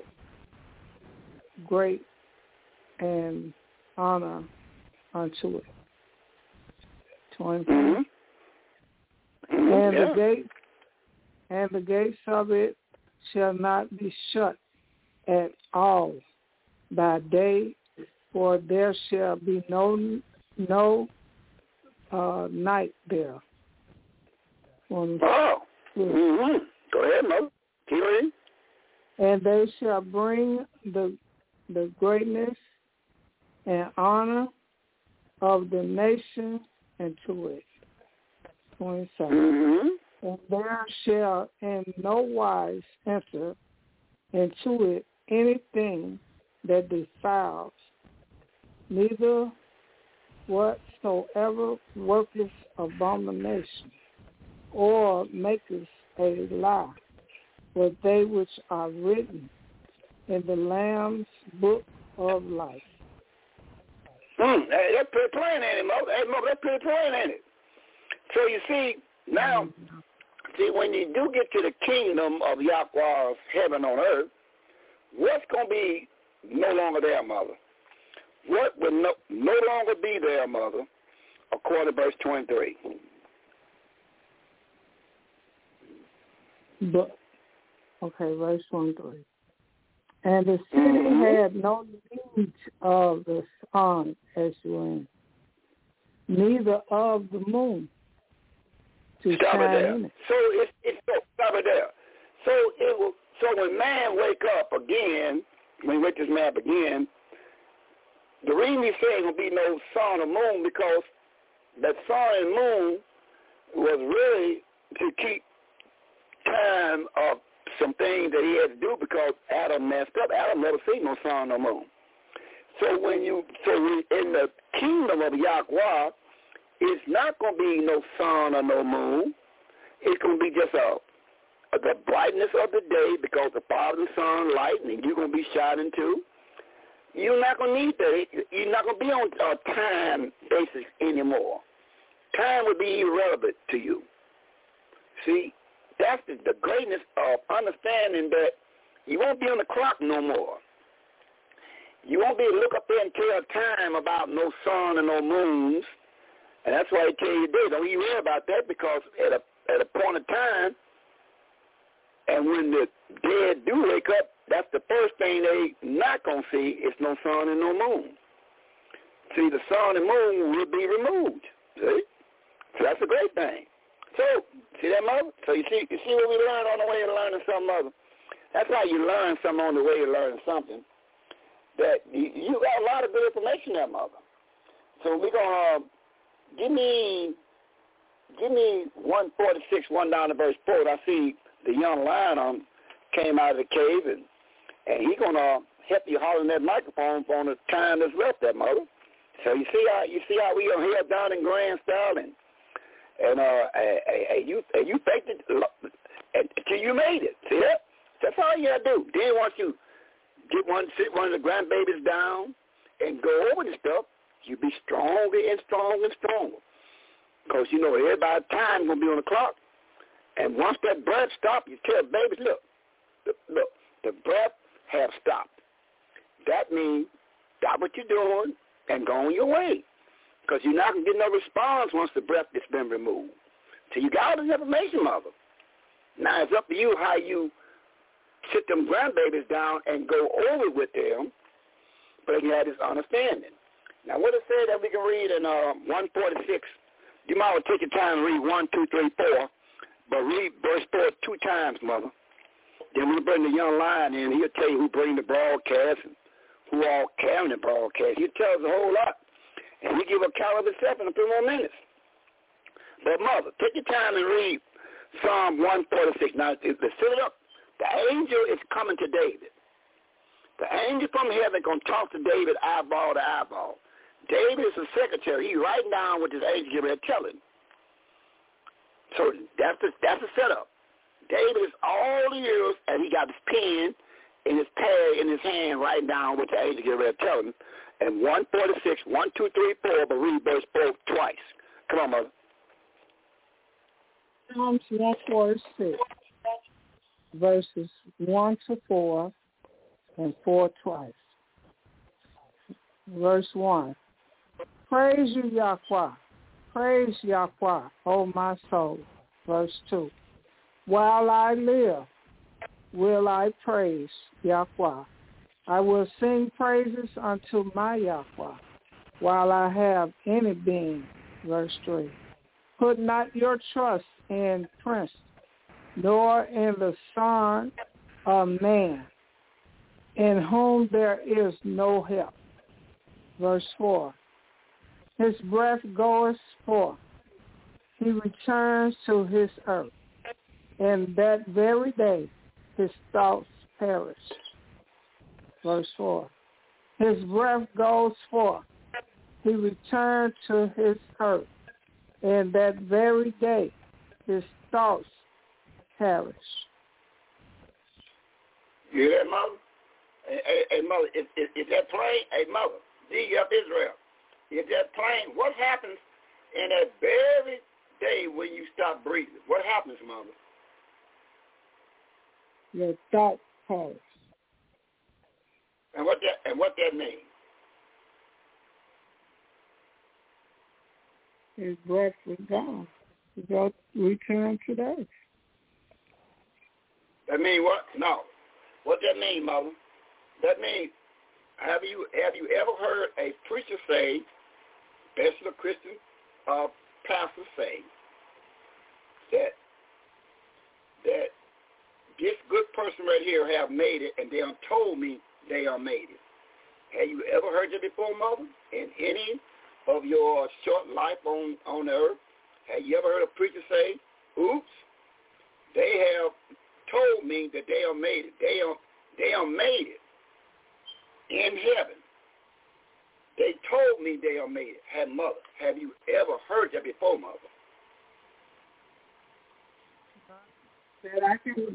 great and honor unto it. twenty-four. Mm-hmm. Mm-hmm. And Yeah. the gate and the gates of it shall not be shut at all by day, for there shall be no no uh, night there. Oh. Mm-hmm. Go ahead, Mother. Keep reading. And they shall bring the the greatness and honor of the nation into it. twenty-seven. Mm-hmm. And there shall in no wise enter into it anything that defiles, neither whatsoever worketh abomination, or maketh a lie, but they which are written in the Lamb's book of life. Mm, hey, that's pretty plain, ain't it, Mo? Hey, Mo, that's pretty plain, ain't it? So you see, now, see, when you do get to the kingdom of Yahweh's heaven on earth, what's going to be no longer there, Mother? What will no, no longer be there, Mother, according to verse twenty-three? But, okay, verse twenty-three. And the city Mm-hmm. had no need of the sun, S U N, neither of the moon to Stop it shine there. in it. So it's, it's so stop it there. So it will. So when man wake up again, when he wake this man up again, the reason he said there will be no sun or moon because that sun and moon was really to keep time of some things that he had to do because Adam messed up. Adam never seen no sun no moon. So when you so in the kingdom of Yahweh, it's not going to be no sun or no moon. It's going to be just a, a the brightness of the day because the Father and Son light, and you're going to be shining too. You're not going to need that. You're not going to be on a time basis anymore. Time will be irrelevant to you. See, that's the, the greatness of understanding that you won't be on the clock no more. You won't be able to look up there and tell time about no sun and no moons. And that's why they tell you today, don't you worry about that because at a at a point of time, and when the dead do wake up, that's the first thing they not going to see is no sun and no moon. See, the sun and moon will be removed. See? So that's a great thing. So, see that, Mother? So you see you see what we learn on the way of learning something, Mother? That's how you learn something on the way of learning something. That you, you got a lot of good information there, Mother. So we're going to, uh, give me, give me one forty-six, one down to verse four. I see the young lion um, came out of the cave, and, and he's going to help you holler in that microphone for the time that's left there, Mother. So you see how, you see how we are here down in grand style, and, and, uh, and you, and you faked it until you made it. See that? That's all you got to do. Then once you get one, sit one of the grandbabies down and go over the stuff, you be stronger and stronger and stronger. Because, you know, everybody's time going to be on the clock. And once that breath stops, you tell babies, look, look, the breath have stopped. That means stop what you're doing and go on your way. Because you're not going to get no response once the breath has been removed. So you got all this information, mother. Now it's up to you how you sit them grandbabies down and go over with them, but you have this understanding. Now what it said that we can read in uh, one forty-six, you might want to take your time and read one, two, three, four, but read verse four two times, mother. Then we bring the young lion in, he'll tell you who bring the broadcast and who all carrying the broadcast. He'll tell us a whole lot. And he give a account of himself in a few more minutes. But mother, take your time and read Psalm one forty-six. Now, let's fill it up. The angel is coming to David. The angel from heaven going to talk to David eyeball to eyeball. David is the secretary. He's writing down what this angel is telling. So that's the, that's the setup. David is all the years, and he got his pen and his pad in his hand writing down what the angel is ready to tell him. And one forty-six, one, two, three, four, but read verse four twice. Come on, mother. Psalms one forty-six, verses one to four, and four twice. Verse one. Praise you, Yahweh. Praise Yahweh, O my soul. Verse two. While I live, will I praise Yahweh. I will sing praises unto my Yahweh while I have any being. Verse three. Put not your trust in prince, nor in the son of man, in whom there is no help. Verse four. His breath goeth forth. He returns to his earth. And that very day his thoughts perish. Verse four. His breath goes forth. He returned to his earth. And that very day his thoughts perish. You hear that, mother? Hey, hey, hey mother, is, is, is that plain? Hey, mother, D of Israel, is that plain? What happens in that very day when you stop breathing? What happens, mother? Your thoughts perish. And what that and what that means? His breath was gone. He go return to the earth. That mean what? No. What that mean, mother? That means have you have you ever heard a preacher say, especially a Christian uh, pastor say, that that this good person right here have made it, and they done told me they are made it. Have you ever heard that before, mother? In any of your short life on, on the earth, have you ever heard a preacher say, oops, they have told me that they are made it. They are, they are made it in heaven. They told me they are made it. Have mother, have you ever heard that before, mother? That I can...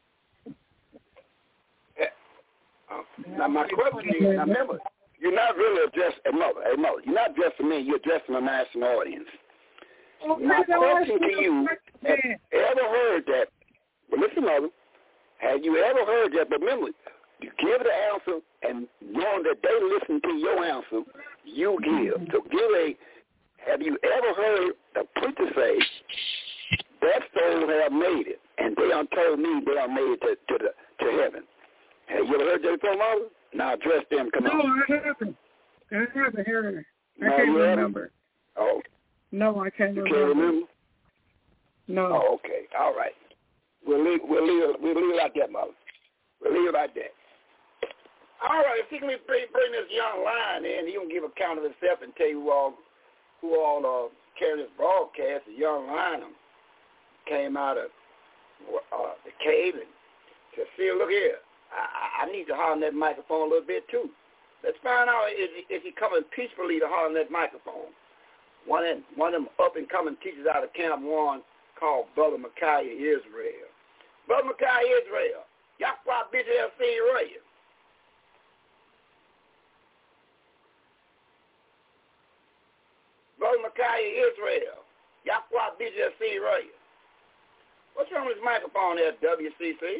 Uh, now, my question is, now remember, you're not really addressing, hey, mother, hey, mother, you're not addressing me, you're addressing a national audience. Oh, my question to you, have you ever heard that, but listen, mother, have you ever heard that, but remember, you give the answer, and knowing that they listen to your answer, you give. So give a, have you ever heard a preacher say, that soul have made it, and they done told me they are made it to, to, the, to heaven. Have you ever heard that before, mother? Now address them, come no, on. No, I haven't. I haven't heard it. I no, can't remember. Oh. No, I can't you remember. You can't remember? No. Oh, okay. All right. We'll leave, we'll leave, we'll leave it like that, mother. We'll leave it like that. All right, if he can bring, bring this young lion in, he'll give account of himself and tell you who all, who all uh, carried this broadcast. The young lion came out of uh, the cave and to see, look here, I, I need to holler on that microphone a little bit too. Let's find out if he, if he coming peacefully to holler on that microphone. One of, one of them up-and-coming teachers out of Camp One called Brother Micaiah Israel. Brother Micaiah Israel, Yahweh B J L C Radio. Brother Micaiah Israel, Yahweh B J L C Radio. What's wrong with this microphone there, W C C?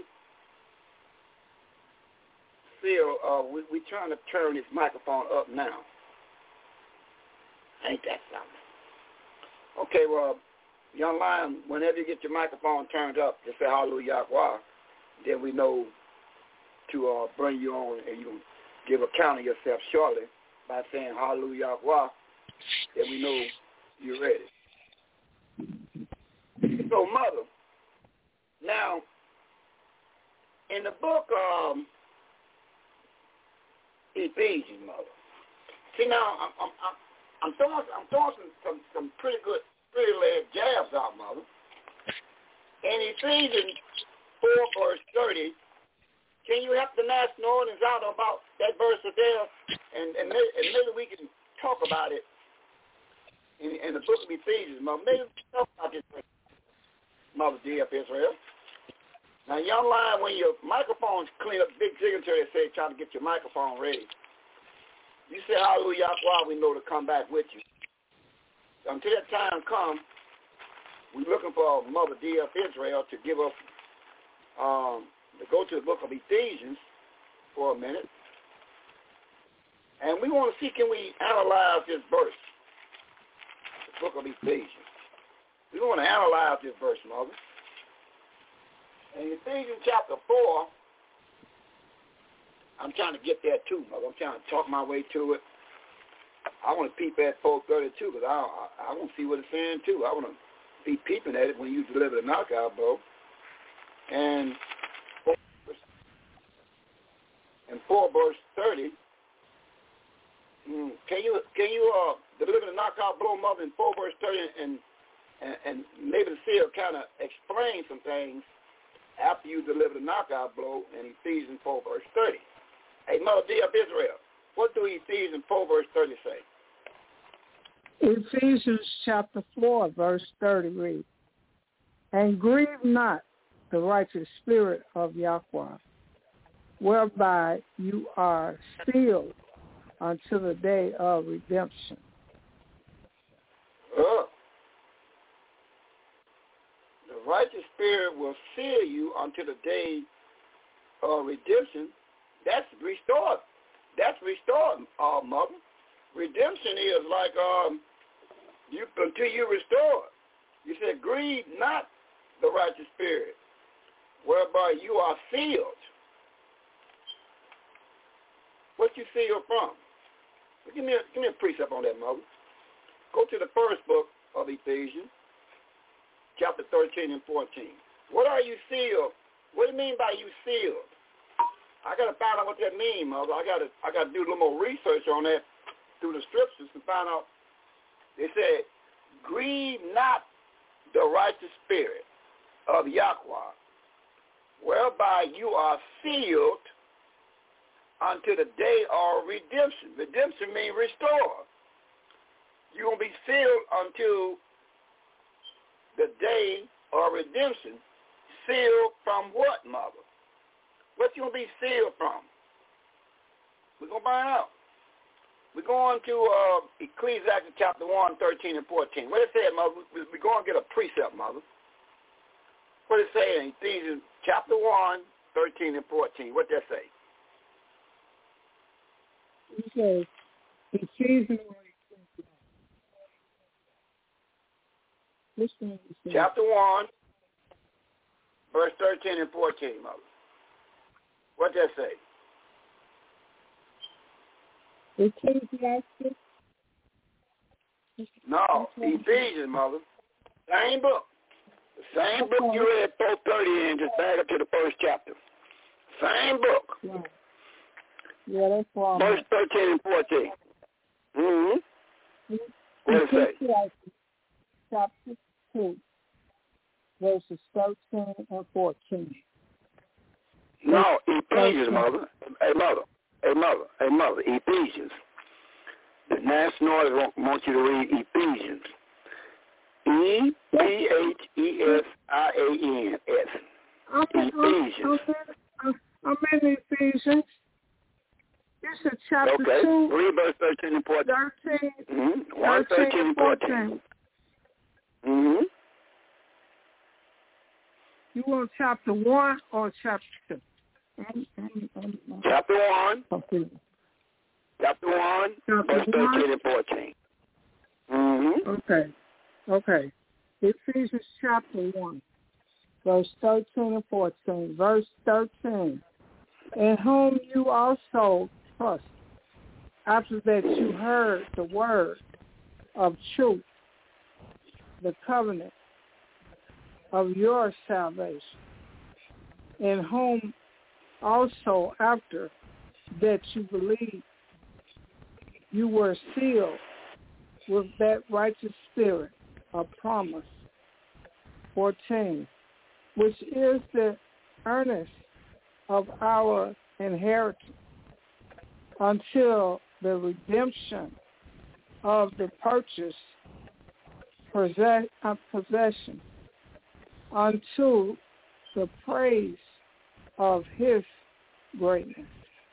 Still, uh, we we trying to turn this microphone up now. Ain't that something? Okay, well, Young Lion, whenever you get your microphone turned up, just say hallelujah, Yahweh. Then we know to uh, bring you on, and you can give account of yourself shortly by saying hallelujah, Yahweh. Then we know you're ready. So, Mother, now, in the book um, Ephesians, Mother, see now, I'm, I'm, I'm, I'm throwing, I'm throwing some, some, some pretty good, pretty laid jabs out, Mother. In Ephesians four, verse thirty, can you help the national audience out about that verse there? And, and, maybe, and maybe we can talk about it in, in the book of Ephesians, Mother. Maybe we can talk about this, Mother D F Israel. Now, Young Lion, when your microphone's clean up, big signatory say trying to get your microphone ready. You say hallelujah, Yahweh, we know to come back with you. Until that time comes, we're looking for Mother D F Israel to give us, um, to go to the book of Ephesians for a minute. And we want to see, can we analyze this verse, the book of Ephesians. We want to analyze this verse, Mother. In Ephesians chapter four, I'm trying to get there too, Mother. I'm trying to talk my way to it. I want to peep at four thirty-two because I, I, I want to see what it's saying too. I want to be peeping at it when you deliver the knockout blow. And in four verse thirty, can you can you uh, deliver the knockout blow, Mother, in four verse thirty, and and, and maybe the seer kind of explain some things after you deliver the knockout blow in Ephesians four verse thirty. Hey, Mother D of Israel, what do Ephesians four verse thirty say? Ephesians chapter four verse thirty reads, and grieve not the righteous spirit of Yahweh, whereby you are sealed until the day of redemption. Uh, the righteous spirit will seal you until the day of redemption. That's restored. That's restored, uh, Mother. Redemption is like um, you until you restore. You said, grieve not the righteous spirit, whereby you are sealed. What you sealed from? Give me a, give me a precept on that, Mother. Go to the first book of Ephesians, chapter thirteen and fourteen. What are you sealed? What do you mean by you sealed? I got to find out what that means, Mother. I got to I got to do a little more research on that through the scriptures to find out. They said, grieve not the righteous spirit of Yahweh, whereby you are sealed unto the day of redemption. Redemption means restore. You're going to be sealed until the day of redemption. Sealed from what, Mother? What you going to be sealed from? We're going to find out. We're going to uh, Ecclesiastes chapter one, thirteen and fourteen. What it say, Mother? We're going to get a precept, Mother. What it say in Ephesians chapter one, thirteen and fourteen? What that say? It says, Ephesians chapter one, verse thirteen and fourteen, Mother. What that say? Ecclesiastes? No, Ephesians, Mother. Same book. The same okay. book you read four thirty in, just back up to the first chapter. Same book. Yeah, yeah that's wrong. Verse thirteen and fourteen. Mm-hmm. What does it say? Chapter two, verses thirteen and fourteen. No, Ephesians, Mother. Hey, Mother. Hey, Mother. Hey, Mother. Ephesians. The national audience wants you to read Ephesians. E P H E S I A N S. Ephesians. I'm in Ephesians. This is chapter okay. two. Read verse thirteen and fourteen. thirteen. Mm-hmm. one, thirteen and fourteen. Mm-hmm. You want chapter one or chapter two? Chapter one. Okay. Chapter one, chapter verse thirteen one. And fourteen. Mm-hmm. Okay. Okay. Ephesians chapter one, verse thirteen and fourteen. Verse thirteen, in whom you also trust, after that you heard the word of truth, the covenant of your salvation, in whom also after that you believed, you were sealed with that righteous spirit of promise. fourteen, which is the earnest of our inheritance until the redemption of the purchased possession, unto the praise of his greatness.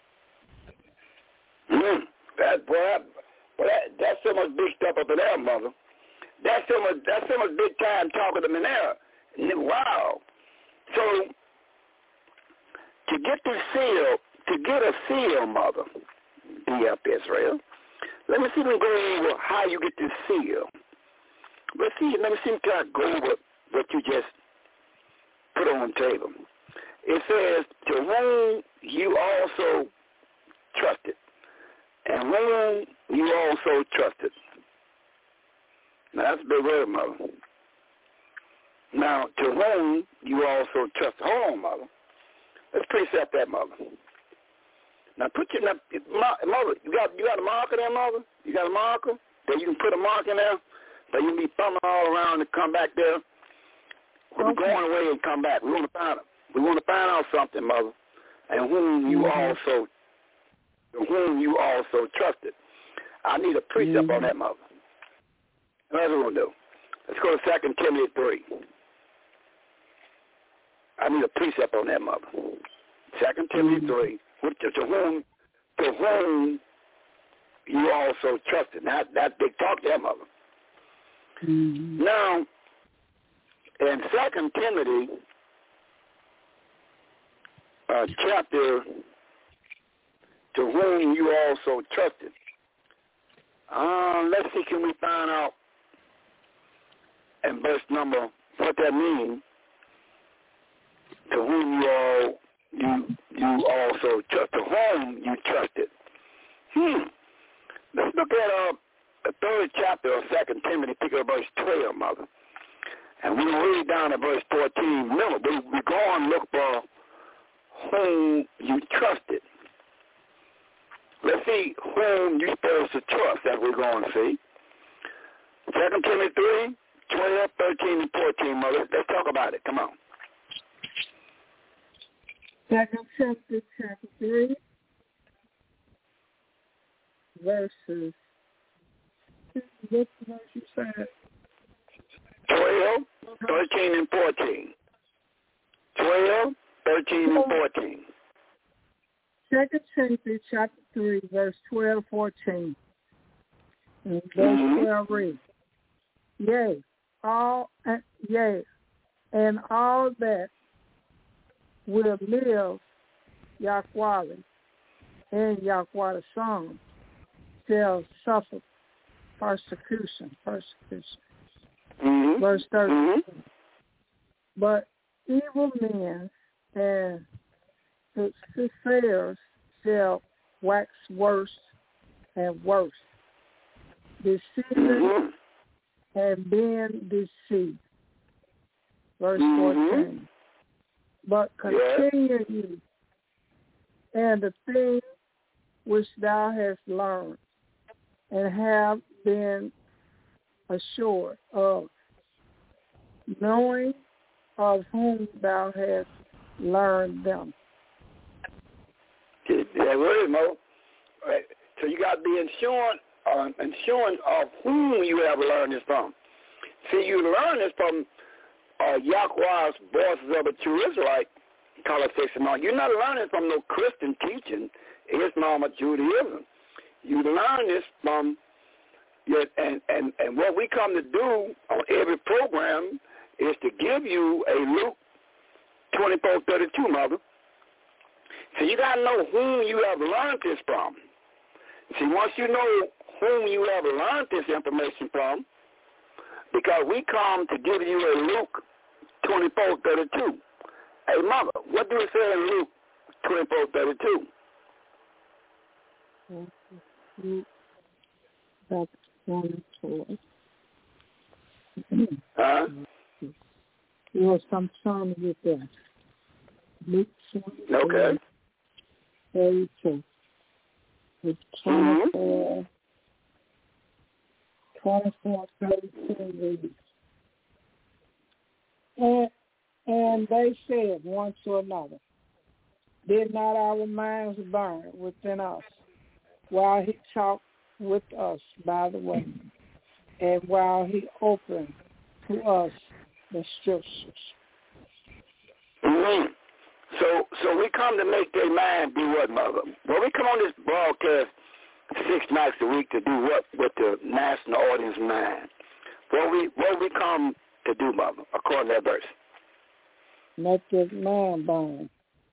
Mm, that boy, boy that, that's so much big stuff up in there, mother. That's so much. That's so much big time talking to me there. Wow. So to get the seal, to get a seal, mother, be up Israel. Let me see if we go over how you get this seal. Let's see. Let me see if I go over what you just put on the table. It says, to whom you also trusted, and whom you also trusted. Now, that's a big word, mother. Now, to whom you also trusted. Hold on, mother. Let's precept that, mother. Now, put your, now, mother, you got, you got a marker there, mother? You got a marker that you can put a mark in there, that you can be thumbing all around and come back there? We're okay. Going away and come back. We want to find out. We want to find out something, mother, and whom you mm-hmm. also, whom you also trusted. I need a precept mm-hmm. on that, mother. That's what we're going to do. Let's go to Second Timothy three. I need a precept on that, mother. Second Timothy mm-hmm. three. To, to whom, to whom you also trusted. Now, that's big talk there, mother. Mm-hmm. Now, in Second Timothy, uh, chapter, to whom you also trusted. Uh, let's see, can we find out in verse number what that means? To whom you all you you also trust. To whom you trusted. Hmm. Let's look at uh, the third chapter of Second Timothy, pick up verse twelve, mother. And we're going to read down to verse fourteen. Remember, we, we go and look for whom you trusted. Let's see whom you're supposed to trust that we're going to see. Second Timothy three, twelve, thirteen, and fourteen, mother. Let's talk about it. Come on. Second Timothy chapter three, verses, what verse you said? twelve, thirteen, and fourteen. twelve, thirteen, and fourteen. Second Timothy chapter three, verse twelve, fourteen. And verse mm-hmm. twelve reads, Yea, all, uh, yea, and all that will live Yahweh and Yahweh Son shall suffer persecution, persecution. Mm-hmm. Verse thirteen. Mm-hmm. But evil men and soothsayers shall wax worse and worse, deceiving mm-hmm. and being deceived. Verse mm-hmm. fourteen. But continue yeah. you and the thing which thou hast learned and have been assured of, knowing of whom thou hast learned them. Yeah, word, Mo. Right. So you got to be ensuring, uh, ensuring of whom you have learned this from. See, you learn this from uh, Yahweh's voices of a true Israelite conversation. You're not learning from no Christian teaching, Islam or Judaism. You learn this from, your, and, and, and what we come to do on every program is to give you a Luke twenty-four thirty-two, mother. So you got to know whom you have learned this from. See, once you know whom you have learned this information from, because we come to give you a Luke twenty-four thirty-two. Hey, Mother, what do it say in Luke twenty-four thirty-two? Luke twenty-four. Huh? Yes, I'm trying to get that. Luke twenty-four. Okay. thirty-two. It's twenty-four. twenty-four thirty-two reads. And, and they said one to another, did not our minds burn within us while he talked with us by the way, and while he opened to us the scriptures? Mm-hmm. So, so we come to make their mind do what, Mother? Well, we come on this broadcast six nights a week to do what with the national audience mind. What we what we come to do, Mother, according to that verse? Make this man burn.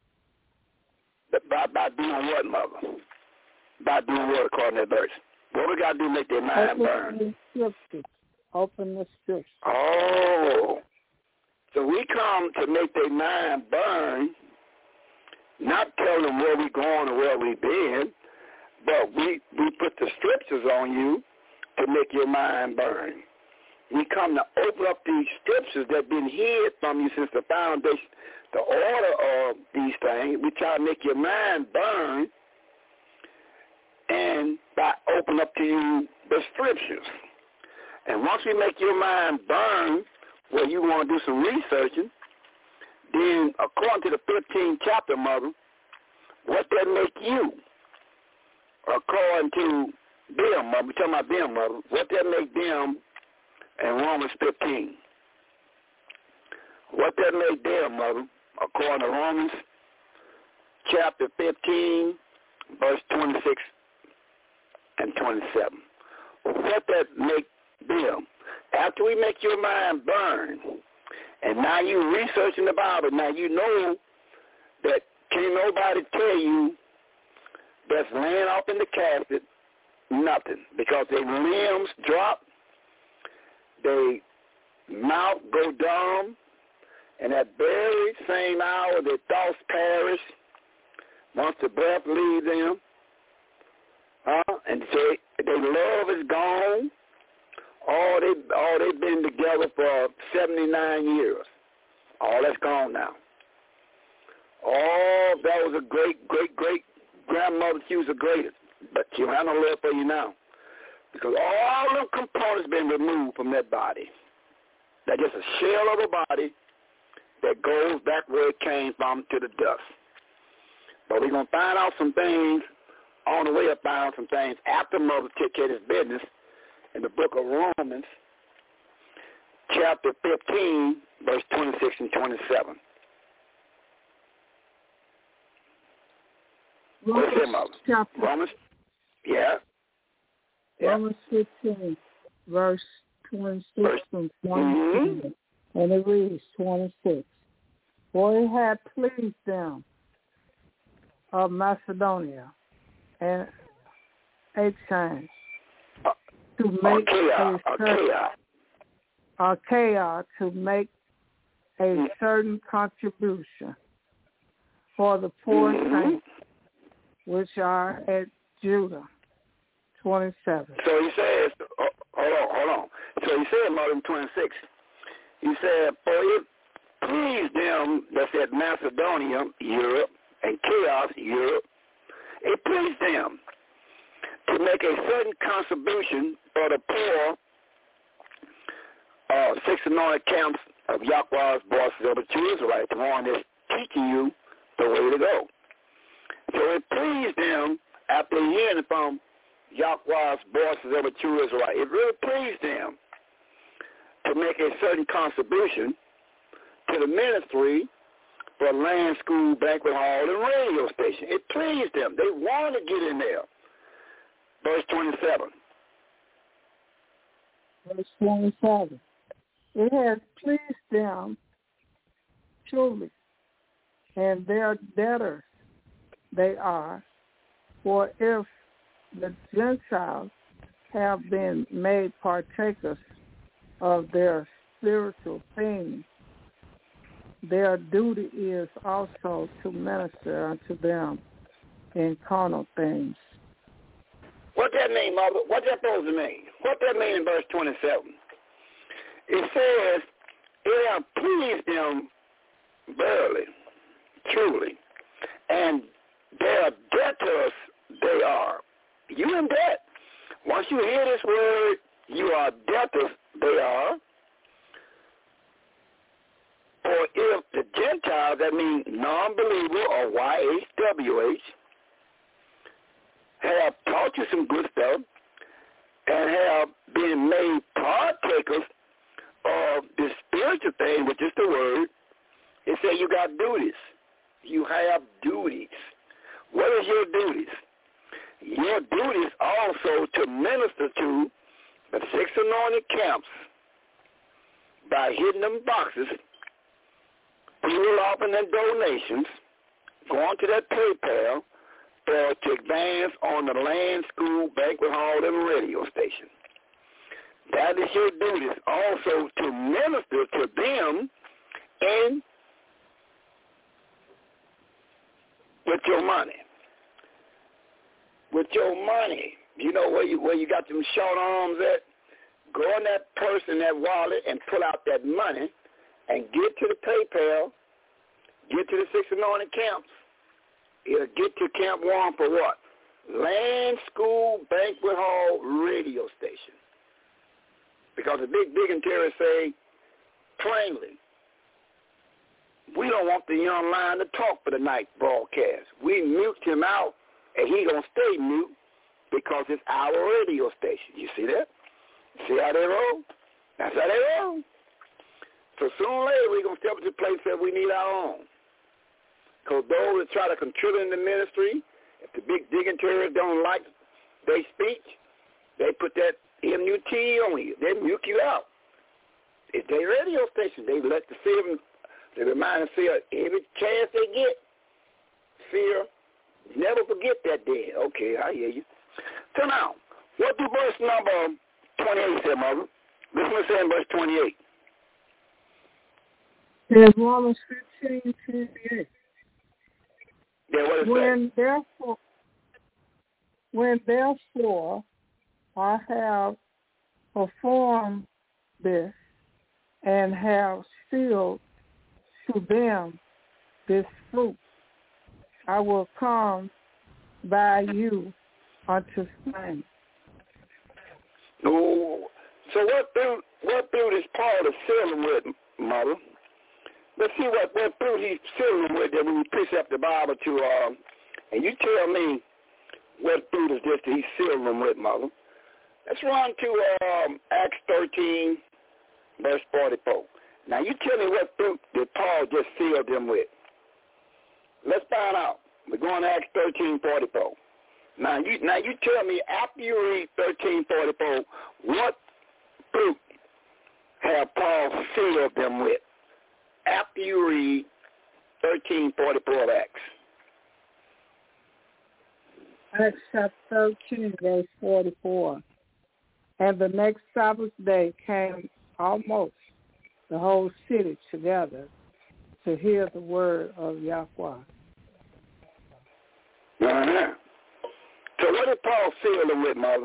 By, by doing what, Mother? By doing what, according to that verse? What we got to do to make their mind Open burn? the scriptures. Open the scriptures. Oh. So we come to make their mind burn, not tell them where we going or where we been, but we, we put the scriptures on you to make your mind burn. We come to open up these scriptures that have been hid from you since the foundation, the order of these things. We try to make your mind burn, and by opening up to you the scriptures. And once we make your mind burn, where you want to do some researching, then according to the fifteenth chapter, Mother, what that make you? According to them, Mother, we're talking about them, Mother, what that make them in Romans fifteen? What that make them, Mother, according to Romans chapter fifteen, verse twenty-six and twenty-seven. What that make them? After we make your mind burn, and now you researching the Bible, now you know that can't nobody tell you that's laying off in the casket nothing, because their limbs drop, their mouth go dumb, and that very same hour their thoughts perish once the breath leaves them, uh, and so their love is gone. All they all they've been together for seventy-nine years. All that's gone now. Oh, that was a great, great, great grandmother. She was the greatest, but she don't have no love for you now, because all them components been removed from that body. That's just a shell of a body that goes back where it came from, to the dust. But we're gonna find out some things on the way up. Find out some things after Mother took care of this business. In the book of Romans, chapter fifteen, verse twenty-six and twenty-seven. What's it, Mother? Chapter, Romans? Yeah. yeah. Romans fifteen, verse twenty-six verse, and twenty-seven. Mm-hmm. And it reads twenty-six. For it had pleased them of Macedonia and Achaia to make Achaia, a certain, Achaia. Achaia to make a certain contribution for the poor mm-hmm. saints which are at Judah. twenty-seven. So he says, oh, hold on, hold on. So he said, Mother, in twenty-six, he said, for it pleased them that's at Macedonia, Europe, and Chaos, Europe, it pleased them to make a certain contribution for the poor, uh, six anointed camps of Yahweh's bosses of the true Israelites, the one that's teaching you the way to go. So it pleased them after hearing from Yahweh's bosses of the true Israelites. It really pleased them to make a certain contribution to the ministry for land, school, banquet hall, and radio station. It pleased them. They wanted to get in there. Verse twenty-seven. Verse twenty-seven. It has pleased them truly, and their debtors they are, for if the Gentiles have been made partakers of their spiritual things, their duty is also to minister unto them in carnal things. What that mean, Mother? What that supposed to mean? What that mean in verse twenty-seven? It says, it have pleased them verily, truly, and their debtors they are. You in debt. Once you hear this word, you are debtors they are. Or if the Gentiles, that means non-believer or Y H W H, have taught you some good stuff and have been made partakers of this spiritual thing, which is the word, it says you got duties. You have duties. What is your duties? Your duties also to minister to the six anointed camps by hitting them boxes, people offering their donations, going to that PayPal, or to advance on the land, school, banquet hall, and radio station. That is your duties also to minister to them and with your money. With your money. You know where you where you got them short arms at? Go in that purse and that wallet and pull out that money and get to the PayPal, get to the six anointed camps. It'll get to Camp One for what? Land, school, banquet hall, radio station. Because the big dignitaries say plainly, we don't want the young lion to talk for the night broadcast. We mute him out, and he going to stay mute because it's our radio station. You see that? See how they roll? That's how they roll. So sooner or later, we're going to step into the place that we need our own. Because those that try to contribute in the ministry, if the big dignitaries don't like their speech, they put that M U T on you. They mute you out. It's their radio station. They let the fear, they remind the fear every chance they get. Fear, never forget that day. Okay, I hear you. So now, what do verse number twenty-eight say, Mother? Listen to say in verse twenty-eight. There's Romans fifteen, twenty-eight. Yeah, what is when that? therefore, when therefore I have performed this and have sealed to them this fruit, I will come by you unto slain. No. So what fruit, what fruit is Paul is sealing with, Mother? Let's see what, what fruit he's sealing with that when we precept the Bible to, uh, and you tell me what fruit is this that he's sealing them with, Mother. Let's run to um, Acts thirteen, verse forty-four. Now you tell me what fruit that Paul just sealed them with. Let's find out. We're going to Acts thirteen, forty-four. Now you, now you tell me after you read thirteen, forty-four, what fruit have Paul sealed them with? After you read thirteen forty-four of Acts. Acts chapter thirteen, verse forty-four. And the next Sabbath day came almost the whole city together to hear the word of Yahweh. Uh-huh. So what did Paul seal them with, Mother?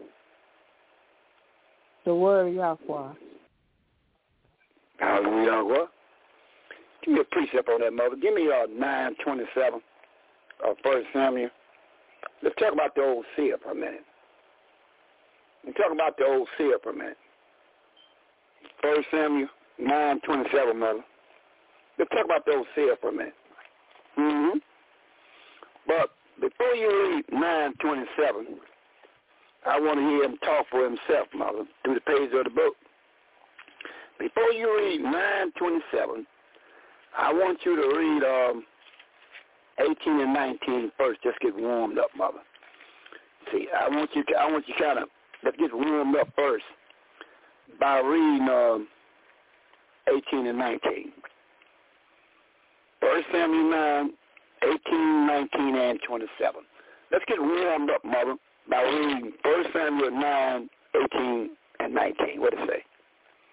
The word of Yahweh. Hallelujah. What? Give me a precept on that, Mother. Give me uh, nine twenty-seven of First Samuel. Let's talk about the old seer for a minute. Let's talk about the old seer for a minute. First Samuel nine twenty-seven, Mother. Let's talk about the old seer for a minute. Mm-hmm. But before you read nine twenty-seven, I want to hear him talk for himself, Mother, through the page of the book. Before you read nine twenty-seven, I want you to read um, eighteen and nineteen first. Just get warmed up, Mother. See, I want you. I want you kind of let's get warmed up first by reading um, eighteen and nineteen. First Samuel nine, eighteen, nineteen, and twenty-seven. Let's get warmed up, Mother, by reading First Samuel nine, eighteen, and nineteen. What does it say?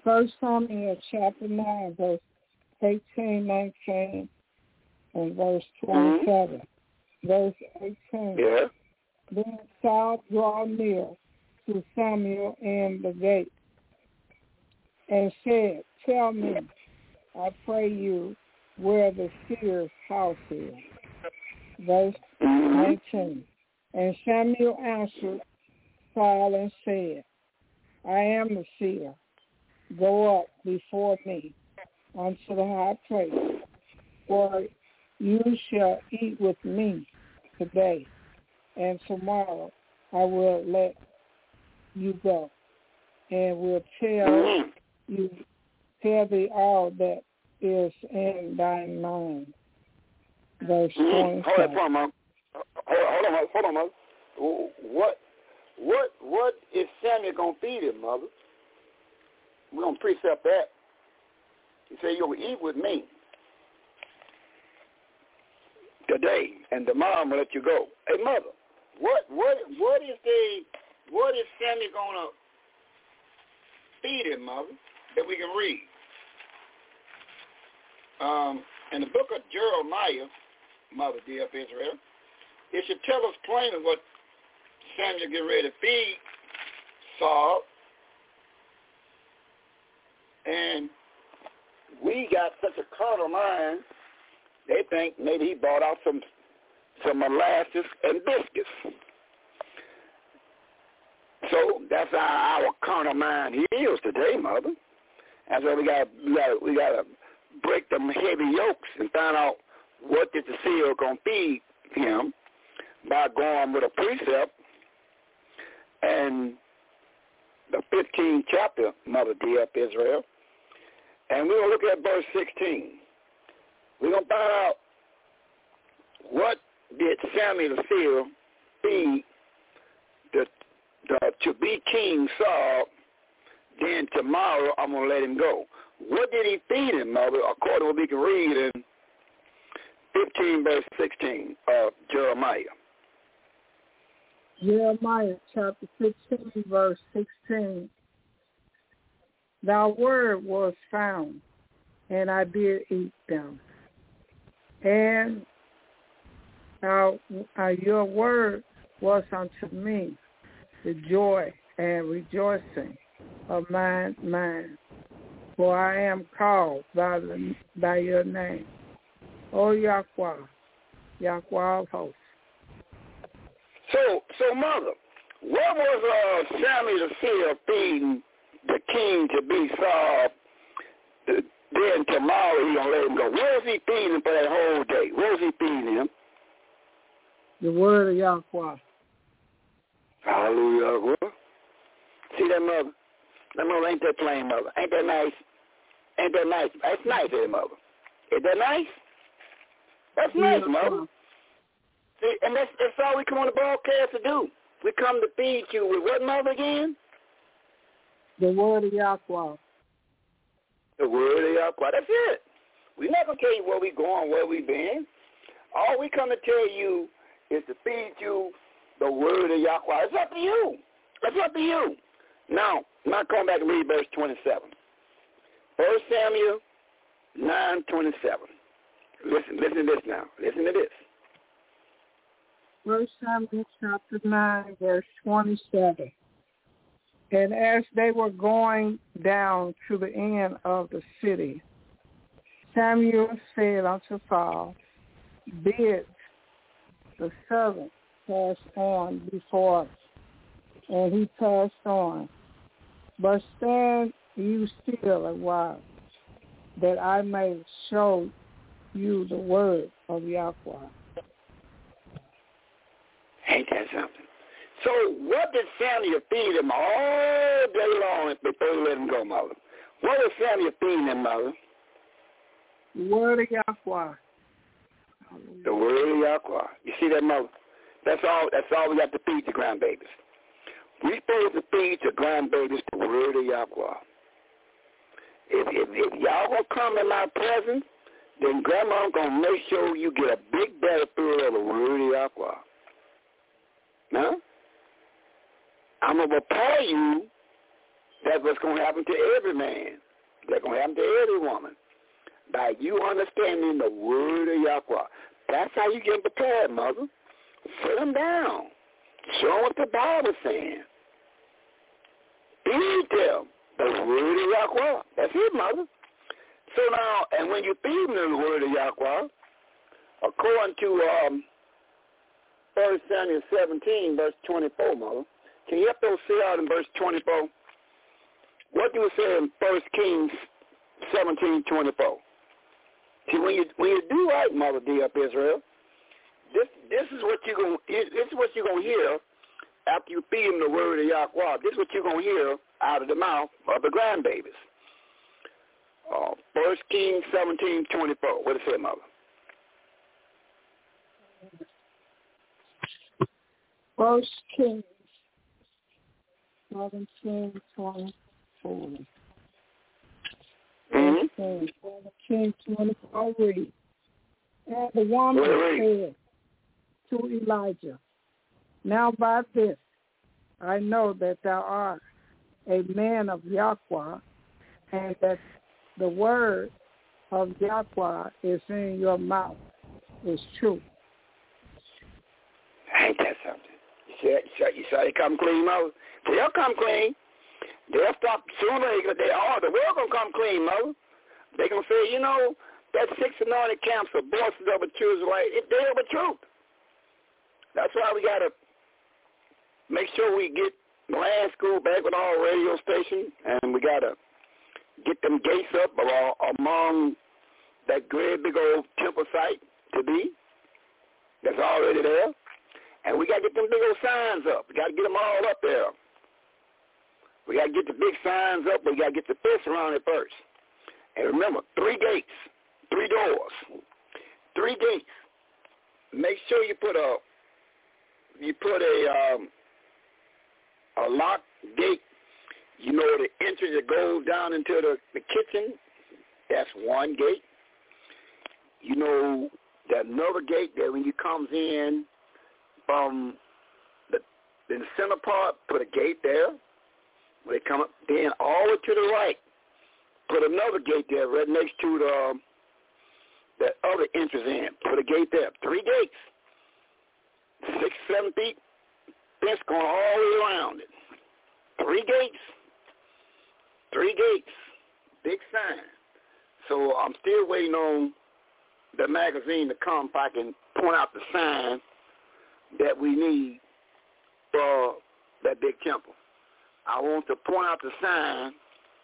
First Samuel chapter nine, verse eighteen, nineteen, and verse twenty-seven. Mm-hmm. Verse eighteen. Yeah. Then Saul drew near to Samuel in the gate and said, "Tell me, I pray you, where the seer's house is." Verse nineteen. And Samuel answered Saul and said, "I am the seer. Go up before me unto the high place, for you shall eat with me today, and tomorrow I will let you go, and will tell you, tell thee all that is in thy mind." Verse twenty-seven. Hold on, hold on, hold on, hold on, mother. What, what, what is Samuel gonna feed him, mother? We're gonna precept that. He said, "You're gonna eat with me today, and tomorrow I'm gonna let you go." Hey, mother, what, what, what is the, what is Samuel gonna feed him, mother, that we can read? Um, in the book of Jeremiah, mother dear of Israel, it should tell us plainly what Samuel get ready to feed Saul. And we got such a carnal mind, they think maybe he bought out some some molasses and biscuits. So that's how our carnal mind is today, mother. That's why we got we got we got to break them heavy yokes and find out what is the seer gonna feed him by going with a precept. And the fifteenth chapter, mother dear of Israel. And we're going to look at verse sixteen. We're going to find out what did Samuel the seer feed the, the to-be king Saul. Then tomorrow I'm going to let him go. What did he feed him, mother, according to what we can read in fifteen verse sixteen of Jeremiah? Jeremiah chapter fifteen, verse sixteen. "Thy word was found, and I did eat them. And our, uh, your word was unto me the joy and rejoicing of mine mind. For I am called by, the, by your name, O Yahweh, Yahweh of hosts." So, so mother, what was uh, Samuel the seer feeding the king to be Saul? Then tomorrow he gonna let him go. What was he feeding him for that whole day? What was he feeding him? The word of Yahweh. Hallelujah. See that, mother? That mother ain't that plain, mother. Ain't that nice? Ain't that nice? That's nice, eh, mother? Is that nice? That's nice, mother. See, and that's, that's all we come on the broadcast to do. We come to feed you with what, mother, again? The word of Yahweh. The word of Yahweh. That's it. We're not going to tell you where we going, where we been. All we come to tell you is to feed you the word of Yahweh. It's up to you. It's up to you. Now, now come back and read verse twenty-seven. First Samuel nine twenty-seven. Listen, listen to this now. Listen to this. First Samuel chapter nine, verse twenty-seven. "And as they were going down to the end of the city, Samuel said unto Saul, Bid the servant pass on before us. And he passed on. But stand you still a while, that I may show you the word of Yahweh." Ain't that something? So what did Samuel feed him all day long before he let him go, mother? What was Samuel feeding him, mother? The word of Yahweh. The word of Yahweh. You see that, mother? That's all. That's all we got to feed the grandbabies. We're supposed to feed the grandbabies the word of Yahweh. If, if, if y'all gonna come in my presence, then grandma gonna make sure you get a big battlefield of the word of Yahweh. Now, I'm gonna prepare you That's what's going to happen to every man. That's going to happen to every woman. By you understanding the word of Yahweh. That's how you get prepared, mother. Sit them down. Show them what the Bible's saying. Feed them the word of Yahweh. That's it, mother. So now, and when you feed them the word of Yahweh, according to um, First Samuel seventeen, verse twenty-four, mother, can you help those see out in verse twenty-four? What do it say in First Kings seventeen, twenty-four? See, when you when you do right, Mother D up Israel, this this is what you're gonna this is what you're gonna hear after you feed them the word of Yahweh. This is what you're gonna hear out of the mouth of the grandbabies. Uh, First Kings seventeen, twenty-four. What does it say, Mother? First Kings seventeen, twenty-four. Mm-hmm. seventeen, twenty-four, read. And the woman said to Elijah, now by this I know that thou art a man of Yahweh, and that the word of Yahweh is in your mouth is true. Ain't that something? You said, you said, you said they come clean, Mother? They'll come clean. They'll stop sooner. They are. The world going to come clean, Mother. They're going to say, you know, that six anointed camps of voices of a true Israelite, it, they're the truth. That's why we got to make sure we get land school back with our radio station, and we got to get them gates up among that great big old temple site to be. That's already there. And we got to get them big old signs up. We got to get them all up there. We got to get the big signs up. We got to get the fish around it first. And remember, three gates, three doors, three gates. Make sure you put a you put a um, a locked gate. You know the entrance that goes down into the, the kitchen. That's one gate. You know that another gate that when you comes in from the in the center part, put a gate there. When they come up, then all the way to the right, put another gate there right next to the um, that other entrance in. Put a gate there. Three gates. Six, seven feet. Fence going all the way around it. Three gates. Three gates. Big sign. So I'm still waiting on the magazine to come if I can point out the sign that we need for that big temple. I want to point out the sign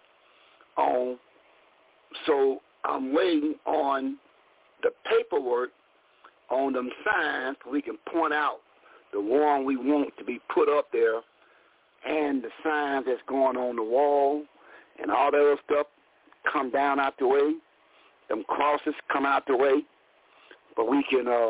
on, so I'm waiting on the paperwork on them signs so we can point out the one we want to be put up there and the signs that's going on the wall and all that other stuff come down out the way. Them crosses come out the way, but we can uh,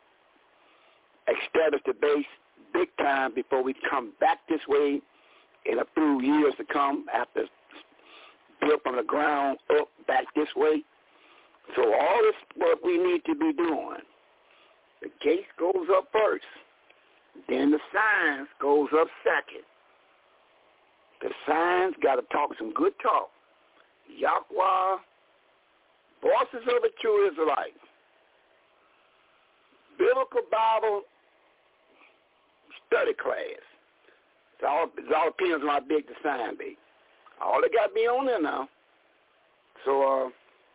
establish the base big time before we come back this way in a few years to come after built from the ground up back this way. So all this what we need to be doing. The gate goes up first. Then the signs goes up second. The signs got to talk some good talk. Yahweh, voices of a true Israelite. Biblical Bible study class. It all, it all depends on how big the sign be. All they got to be on there now. So uh,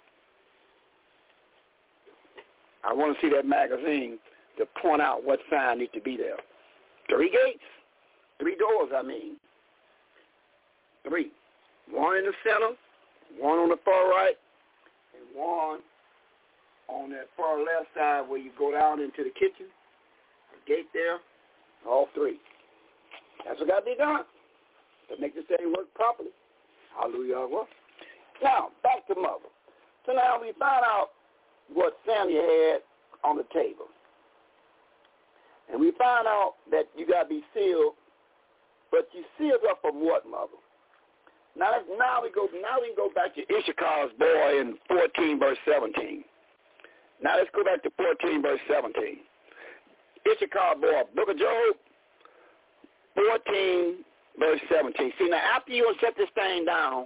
I want to see that magazine to point out what sign needs to be there. Three gates, three doors, I mean. Three. One in the center, one on the far right, and one on that far left side where you go down into the kitchen. A gate there, all three. That's what got to be done to make this thing work properly. Hallelujah. Now, back to Mother. So now we find out what Samuel had on the table. And we find out that you got to be sealed, but you sealed up from what, Mother? Now, now we go. Now we can go back to Issachar's boy in fourteen, verse seventeen. Now let's go back to fourteen, verse seventeen. Issachar boy, Book of Job, fourteen, verse seventeen. See, now after you set this thing down,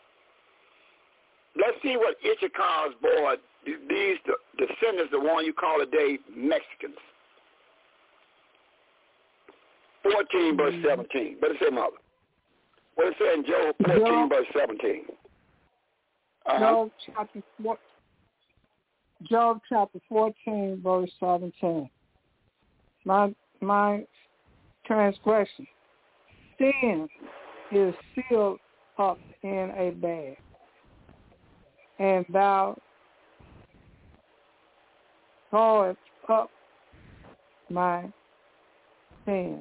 let's see what Issachar's boy, these the descendants, the one you call today Mexicans. fourteen, verse seventeen. What it say, Mother? What it say in Job fourteen, Job, verse seventeen? Uh-huh. Job chapter four, Job chapter fourteen, verse seventeen. My my transgression, sin is sealed up in a bag, and thou drawest up my sins.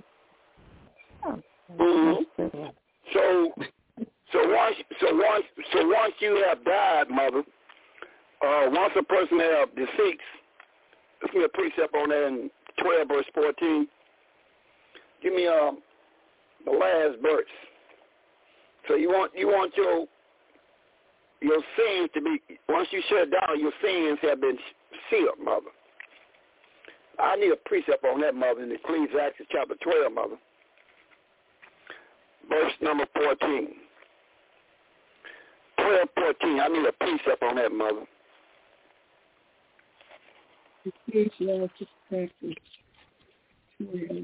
Mm-hmm. So, so once, so once, so once you have died, Mother, uh, once a person have deceased, let's give me a precept on that in twelve verse fourteen. Give me um the last verse. So you want you want your your sins to be, once you shut down, your sins have been sealed, Mother. I need a precept on that, Mother, in Ecclesiastes chapter twelve, Mother. Verse number fourteen. twelve fourteen. I need a precept on that, Mother. Ecclesiastes chapter twelve,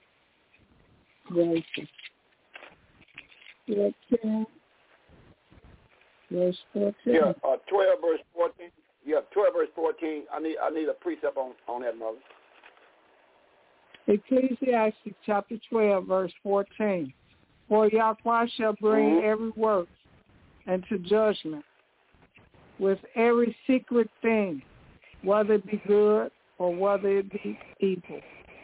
verse fourteen. Verse fourteen. Yeah, uh, twelve verse fourteen. Yeah, twelve verse fourteen. I need I need a precept on, on that, Mother. Ecclesiastes chapter twelve, verse fourteen. For Yahweh shall bring mm-hmm. every work into judgment with every secret thing, whether it be good or whether it be evil.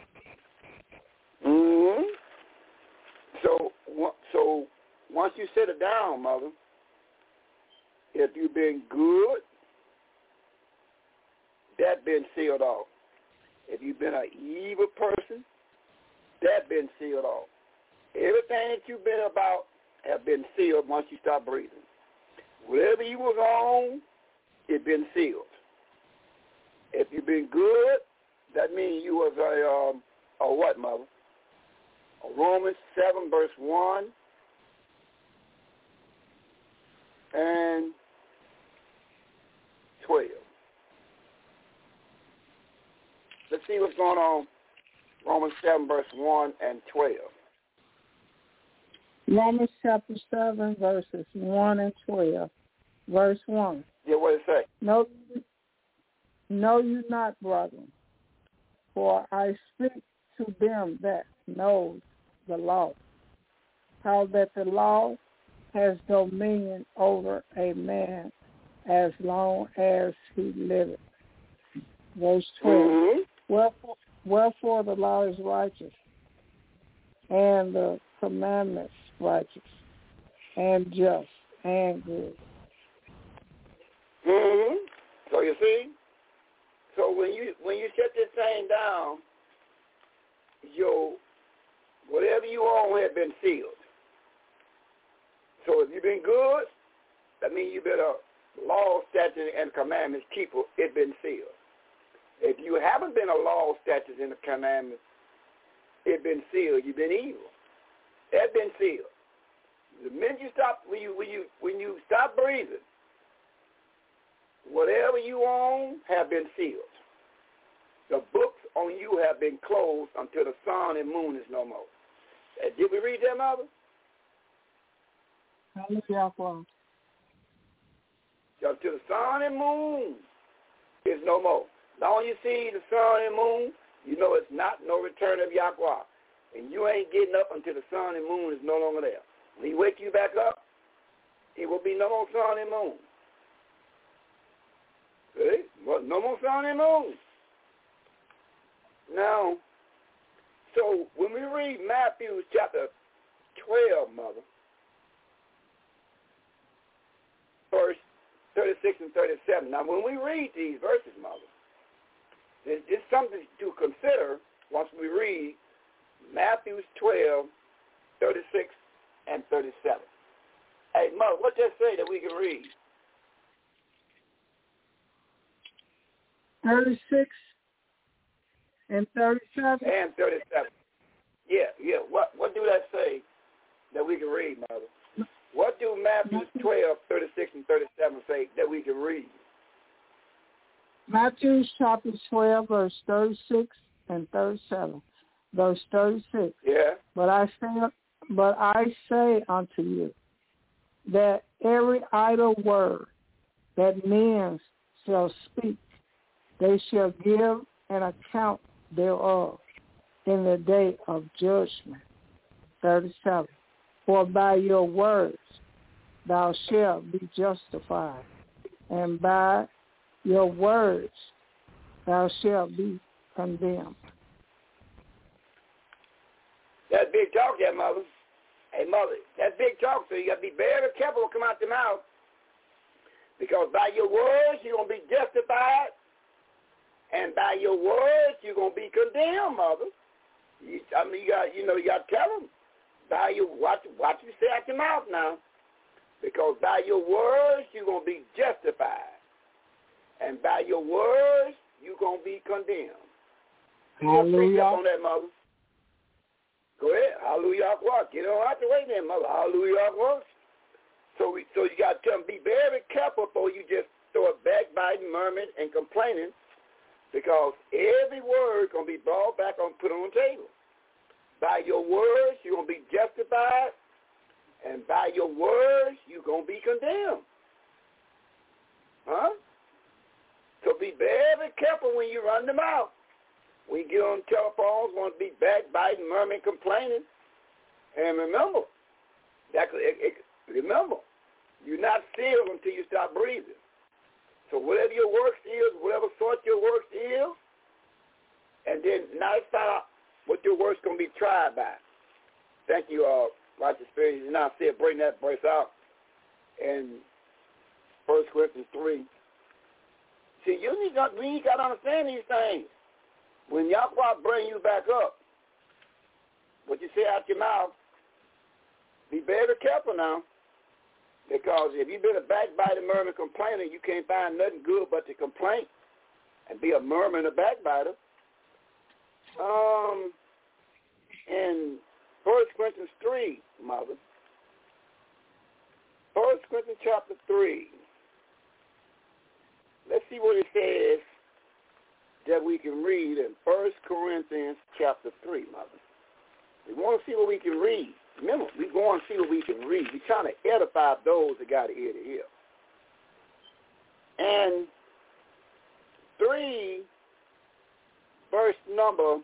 Mm-hmm. So, so once you set it down, Mother, if you've been good, that been sealed off. If you've been an evil person, that been sealed off. Everything that you've been about have been sealed once you stop breathing. Whatever you was on, it been sealed. If you've been good, that means you was a um, a what, Mother? A Romans seven verse one and twelve. Let's see what's going on. Romans seven verse one and twelve. Romans chapter seven, verses one and twelve. Verse one. Yeah, what it say? Know, know you not, brethren, for I speak to them that know the law, how that the law has dominion over a man as long as he liveth. Verse twelve. Mm-hmm. Wherefore, wherefore the law is righteous, and the commandments righteous, and just, and good. Mm-hmm. So you see, so when you when you shut this thing down, your whatever you own had been sealed. So if you've been good, that means you've been a law, statute, and commandments keeper. It's been sealed. If you haven't been a law, statutes, and commandments, it's been sealed. You've been evil. That's been sealed. The minute you stop, when you when you when you stop breathing, whatever you own have been sealed. The books on you have been closed until the sun and moon is no more. Uh, did we read that, Mother? Hallelujah. Until the sun and moon is no more. Now you see the sun and moon, you know it's not no return of Yahweh. And you ain't getting up until the sun and moon is no longer there. When he wake you back up, it will be no more sun and moon. See? No more sun and moon. Now, so when we read Matthew chapter twelve, Mother, verse thirty-six and thirty-seven. Now, when we read these verses, Mother, it's, it's something to consider once we read Matthew twelve, thirty-six and thirty-seven. Hey, Mother, what does that say that we can read? thirty-six and thirty-seven. And thirty-seven. Yeah, yeah. What what do that say that we can read, Mother? What do Matthew twelve, thirty-six and thirty-seven say that we can read? Matthew chapter twelve, verse thirty-six and thirty-seven. Verse thirty-six. Yeah. But I say, but I say unto you that every idle word that men shall speak, they shall give an account thereof in the day of judgment. thirty-seven. For by your words thou shalt be justified, and by your words thou shalt be condemned. That's big talk there, Mother. Hey, Mother, that's big talk, so you got to be very careful what come out the mouth. Because by your words, you're going to be justified, and by your words, you're going to be condemned, Mother. You, I mean, you got, you know, you got to tell them. By your, watch, watch you say out your mouth now. Because by your words, you're going to be justified. And by your words, you're going to be condemned. Hallelujah. On that, Mother. Go ahead. Hallelujah. Get on out the way then, Mother. Hallelujah. So we, so you got to tell them, be very careful before you just start backbiting, murmuring, and complaining, because every word going to be brought back and put on the table. By your words, you're going to be justified, and by your words, you're going to be condemned. Huh? So be very careful when you run them out. When you get on telephones, want to be backbiting, murmuring, complaining. And remember, that, it, it, remember, you're not sealed until you stop breathing. So whatever your works is, whatever sort your works is, and then now it's not what your work's going to be tried by. Thank you, uh, Righteous Spirit. You now see it, bring that verse out in First Corinthians three. See, you need to, we got to understand these things. When Yahweh bring you back up, what you say out your mouth, be very careful now. Because if you've been a backbiter, murmuring, complainer, you can't find nothing good but to complain and be a murmurer and a backbiter. Um, in First Corinthians three, Mother. First Corinthians chapter three. Let's see what it says that we can read in First Corinthians chapter three, Mother. We want to see what we can read. Remember, we go and see what we can read. We're trying to edify those that got an ear to hear. And three, verse number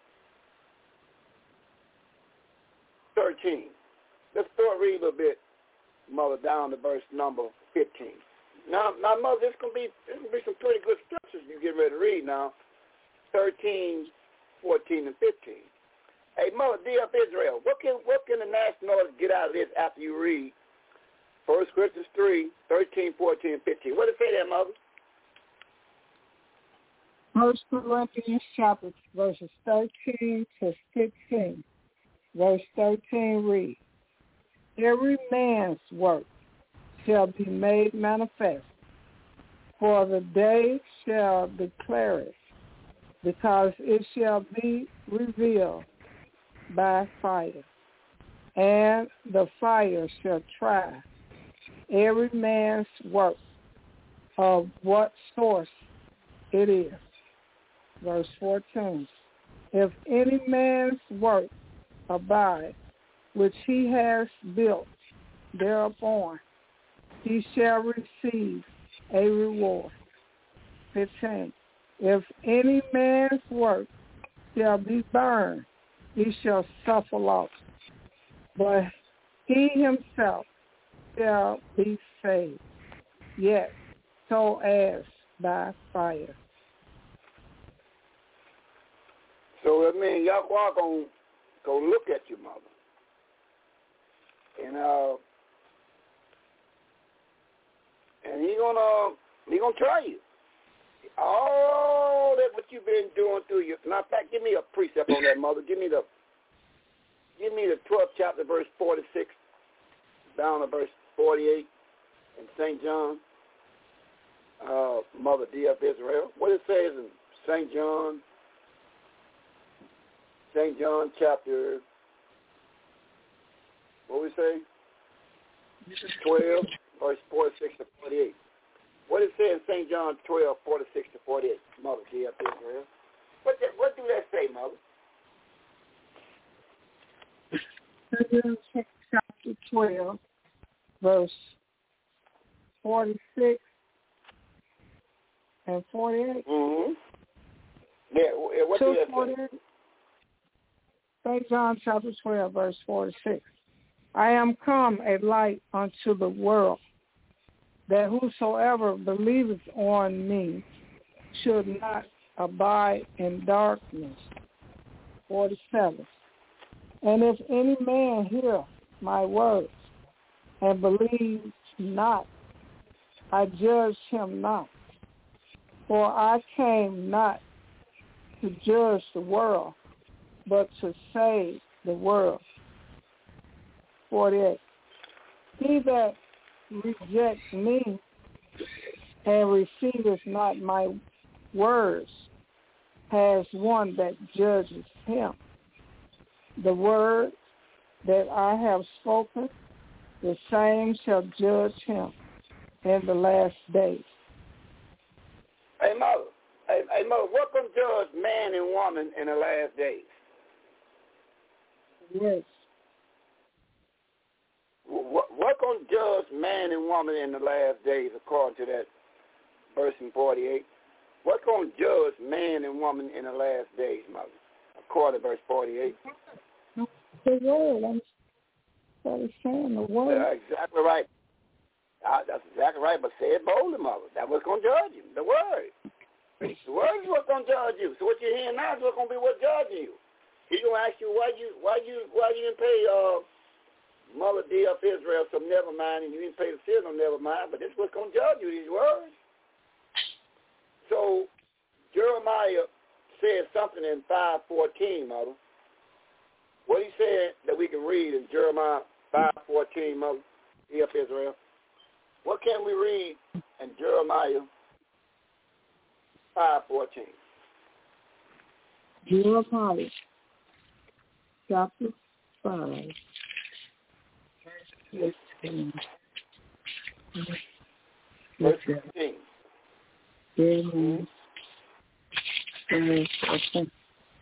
thirteen. Let's start reading a little bit, Mother, down to verse number fifteen. Now, now, Mother, this gonna be this gonna be some pretty good scriptures you get ready to read now. Thirteen, fourteen, and fifteen. Hey, Mother, D F Israel, what can what can the national get out of this after you read First Corinthians three, thirteen, fourteen, and fifteen? What does it say there, Mother? First Corinthians chapter verses thirteen to sixteen. Verse thirteen reads, every man's work shall be made manifest, for the day shall declare it, because it shall be revealed by fire, and the fire shall try every man's work of what source it is. Verse fourteen, if any man's work abide, which he has built thereupon, he shall receive a reward. fifteen, if any man's work shall be burned, he shall suffer loss, but he himself shall be saved, yet so as by fire. So that means Yahweh gonna go look at you, Mother, and uh, and he gonna he gonna try you. All that what you've been doing through your. Matter of fact, give me a precept on that, Mother. Give me the give me the twelfth chapter, verse forty-six, down to verse forty-eight in Saint John. Uh, Mother D F Israel. What it says in Saint John, Saint John chapter what we say? twelve, verse forty-six to forty-eight. What does it say in Saint John twelve, forty-six to forty-eight? Mother, G F Israel. What, that, what do that say, Mother? Saint John chapter twelve, verse forty-six and forty-eight. Mm-hmm. Yeah, what does that say? Saint John chapter twelve, verse forty-six. I am come a light unto the world, that whosoever believeth on me should not abide in darkness. forty-seven. And if any man hear my words and believe not, I judge him not. For I came not to judge the world, but to save the world. forty-eight. He that rejects me and receiveth not my words has one that judges him. The word that I have spoken, the same shall judge him in the last days. Hey, Mother, hey, hey, Mother, what can judge man and woman in the last days? Yes. What, what going to judge man and woman in the last days, according to that verse in forty-eight? What going to judge man and woman in the last days, Mother, according to verse forty-eight? The word. I'm sorry, saying the word. Yeah, exactly right. Uh, that's exactly right, but say it boldly, Mother. That's what's going to judge you, the word. The word is what's going to judge you. So what you're hearing now is what's going to be what's judging you. He's going to ask you why you why you, why you didn't pay uh, Mother D of Israel some never mind, and you didn't pay the sin on never mind, but this is what's going to judge you, these words. So Jeremiah said something in five fourteen, Mother. What he said that we can read in Jeremiah five fourteen, Mother D of Israel. What can we read in Jeremiah five fourteen? Jeremiah chapter five. Verse fifteen. Jeremiah five.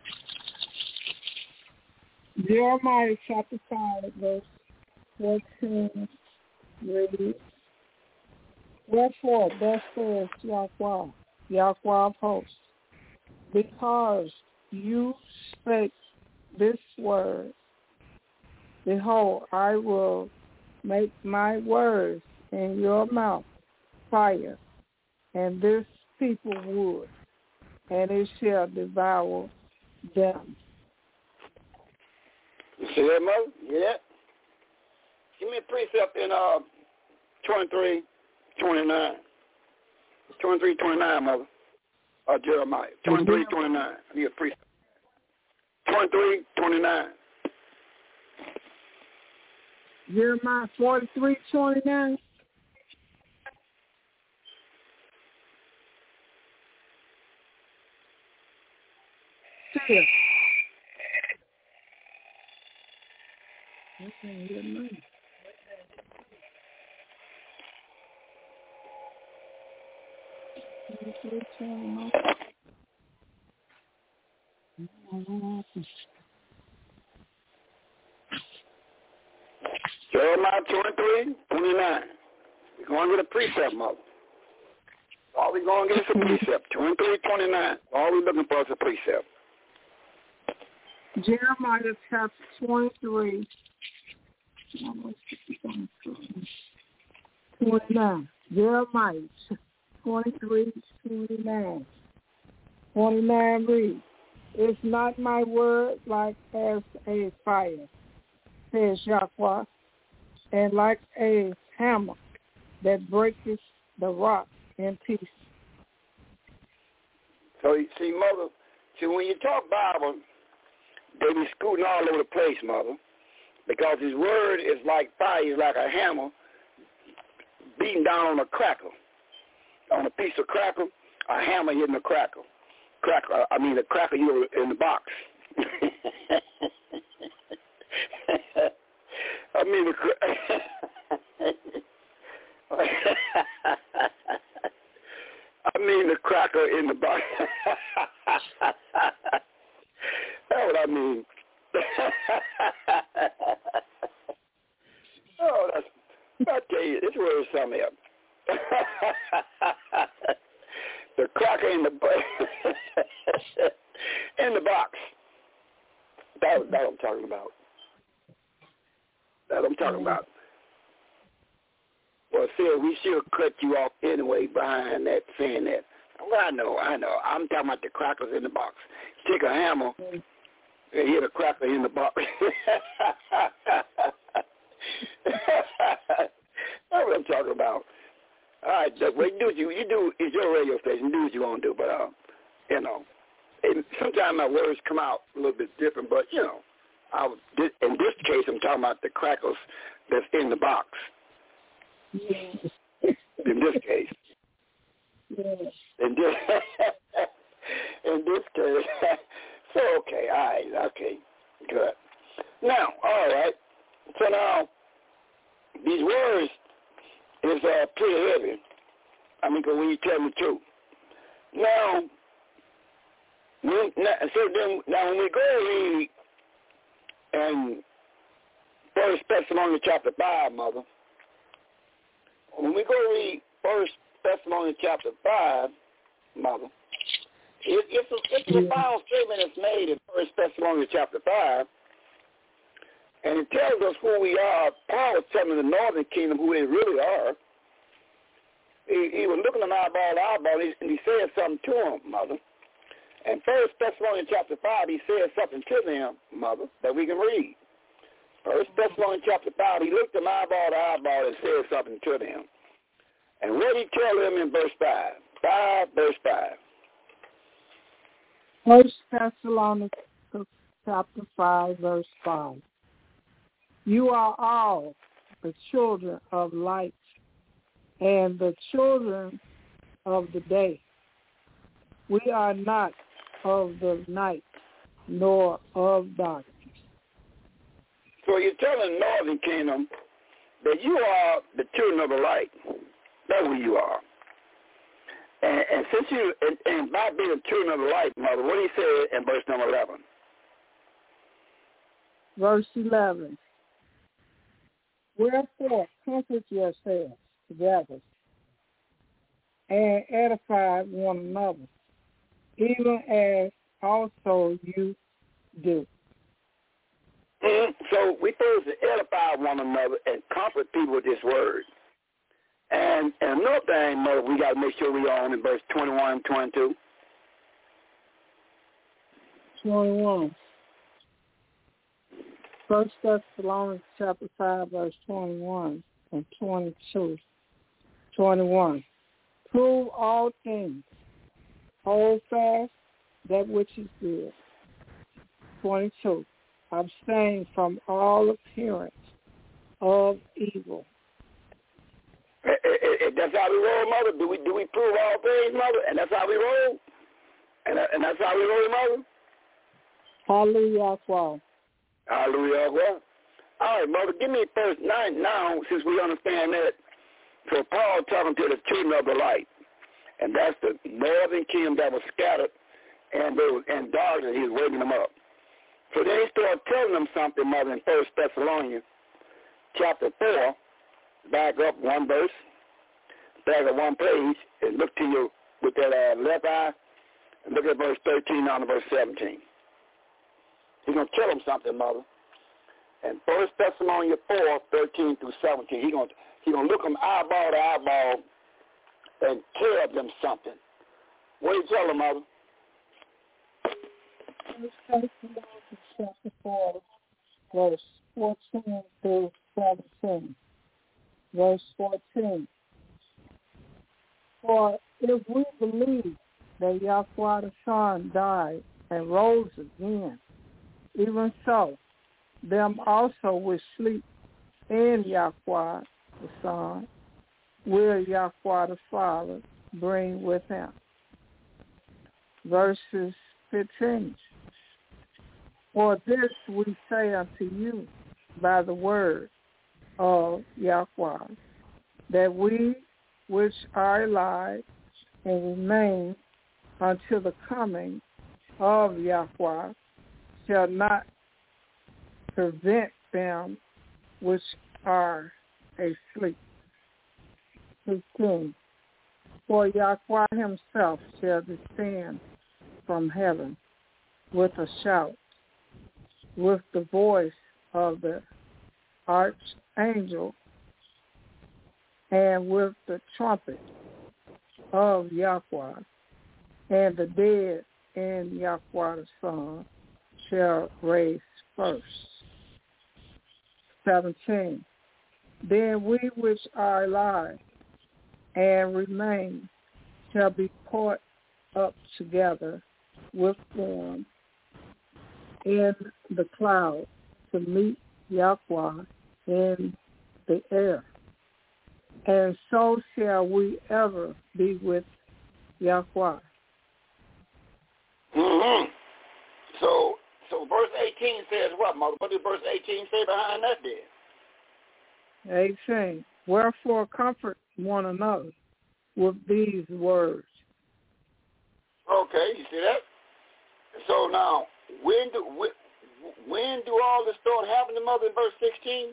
Jeremiah chapter five, verse fourteen. Read. Wherefore, thus says Yahweh, Yahweh of hosts, because you spake this word, behold, I will make my words in your mouth fire, and this people wood, and it shall devour them. You see that, Mother? Yeah. Give me a precept in uh, twenty-three twenty-nine. twenty-three twenty-nine, Mother. Uh, Jeremiah. twenty-three twenty-nine. I need a precept. twenty-three twenty-nine. Jeremiah forty-three twenty-nine. See it. Okay, good night. Jeremiah twenty-three twenty-nine. We're going to get a precept, Mother. All we're going to get is a precept. twenty-three twenty-nine. All we're looking for is a precept. Jeremiah chapter twenty-three, twenty-nine. Jeremiah twenty-three twenty-nine. twenty-nine reads, is not my word like as a fire, says Yahweh, and like a hammer that breaketh the rock in pieces. So, you see, Mother, see, when you talk Bible, they be scooting all over the place, Mother, because his word is like fire, is like a hammer beating down on a cracker, on a piece of cracker, a hammer hitting a cracker. Cracker, I mean, the cracker you in the box. uh, mean the. I mean the cracker in the box. That's what I mean. Oh, that's. I tell you, this word is something else. The cracker in the in the box. That, that's what I'm talking about. That's what I'm talking about. Well, see, we should cut you off anyway behind that, saying that. Well, I know, I know. I'm talking about the crackers in the box. Take a hammer and hit a cracker in the box. That's what I'm talking about. All right, Doug, well, you do what you, you do. It's your radio station. Do what you want to do, but uh, you know, and sometimes my words come out a little bit different. But you know, I in this case, I'm talking about the crackers that's in the box. Yes. In this case. Yes. In this, in this case. So okay, all right, okay, good. Now, all right. So now, these words is uh, pretty heavy. I mean, 'cause when you tell the truth. Now, when, now, so then, now when we go read and First Thessalonians chapter five, mother. When we go read First Thessalonians chapter five, mother, it, it's a it's a profound statement that's made in First Thessalonians chapter five. And it tells us who we are. Paul was telling the northern kingdom who they really are. He, he was looking them eyeball to eyeball, and he, and he said something to them, mother. And First Thessalonians chapter five, he said something to them, mother, that we can read. First Thessalonians chapter five, he looked them eyeball to eyeball and said something to them. And what did he tell them in verse five? five, verse five. First Thessalonians chapter five, verse five. You are all the children of light and the children of the day. We are not of the night nor of darkness. So you're telling Northern Kingdom that you are the children of the light. That's who you are. And, and since you, and, and by being the children of the light, mother, what he said in verse number eleven? Verse eleven. Wherefore, comfort yourselves together and edify one another, even as also you do. Mm-hmm. So we're supposed to edify one another and comfort people with this word. And, and another thing, mother, we got to make sure we are on in verse twenty-one and twenty-two. twenty-one. First Thessalonians chapter five, verse twenty-one and twenty-two. twenty-one. Prove all things. Hold fast that which is good. twenty-two. Abstain from all appearance of evil. It, it, it, that's how we roll, mother. Do we do we prove all things, mother? And that's how we roll. And, and that's how we roll, mother. Hallelujah. Wow. Hallelujah. Well, all right, mother. Give me first nine now, since we understand that. So Paul talking to the children of the light, and that's the northern kingdom that was scattered, and they were in darkness. He was waking them up. So then he started telling them something, mother, in First Thessalonians chapter four. Back up one verse, back up one page, and look to you with that uh, left eye, and look at verse thirteen down to verse seventeen. He's going to tell them something, mother. And First Thessalonians four, thirteen through seventeen, he's going he gonna look them eyeball to eyeball and tell them something. What do you tell them, mother? First Thessalonians chapter four, verse fourteen through seventeen. Verse fourteen. For if we believe that Yahweh the Son died and rose again, even so, them also which sleep in Yahweh the Son will Yahweh the Father bring with him. Verses fifteen. For this we say unto you by the word of Yahweh, that we which are alive and remain until the coming of Yahweh shall not prevent them which are asleep. fifteen. For Yahweh himself shall descend from heaven with a shout, with the voice of the archangel, and with the trumpet of Yahweh, and the dead in Yahweh the Son shall raise first. seventeen. Then we which are alive and remain shall be caught up together with them in the cloud to meet Yahweh in the air. And so shall we ever be with Yahweh. Mm-hmm. So, so verse eighteen says what, Mother? What did verse eighteen say behind that there? eighteen. Wherefore comfort one another with these words. Okay, you see that? So now, when do when, when do all this start happening, Mother, in verse sixteen?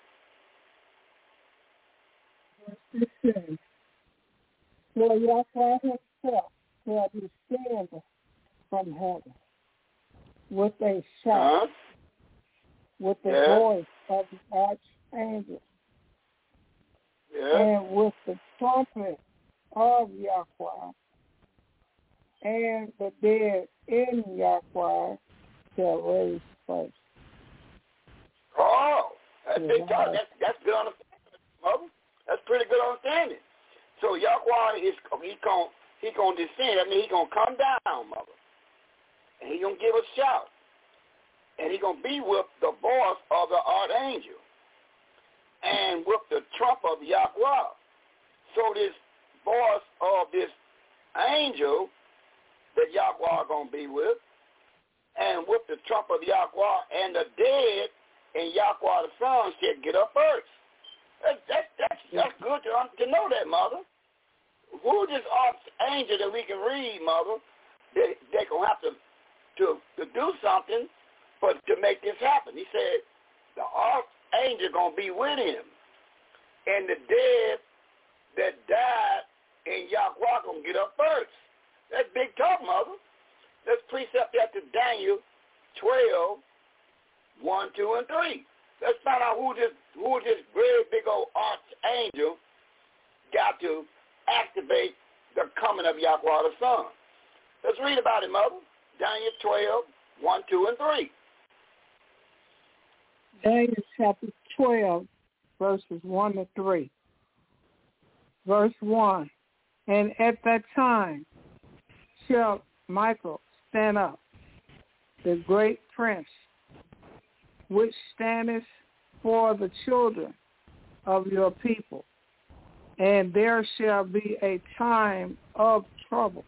Verse sixteen. For Yahweh himself shall descend from heaven with a shout, uh-huh. with the yeah. voice of the archangel, yeah. and with the trumpet of Yahweh, and the dead in Yahweh shall raise first. Oh, that's yeah. big talk. That's, that's good understanding, Mother. That's pretty good understanding. So Yahweh is he gonna he gonna descend. I mean, he gonna come down, Mother, and he gonna give a shout, and he gonna be with the voice of the archangel, and with the trump of Yahweh. So this voice of this angel that Yahweh gonna be with, and with the trump of Yahweh, and the dead and Yahweh the Son shall get up first. That, that, that's that's good to, to know that, Mother. Who's this archangel that we can read, Mother? They they gonna have to to to do something, but to make this happen. He said the archangel gonna be with him, and the dead that died in Yahweh gonna get up first. That's big talk, Mother. Let's precept that to Daniel twelve, one, two, and three. Let's find out who this who this very big old archangel got to activate the coming of Yahweh the Son. Let's read about it, Mother. Daniel twelve, one, two, and three. Daniel chapter twelve, verses one to three. Verse one. And at that time shall Michael stand up, the great prince, which standeth for the children of your people. And there shall be a time of trouble,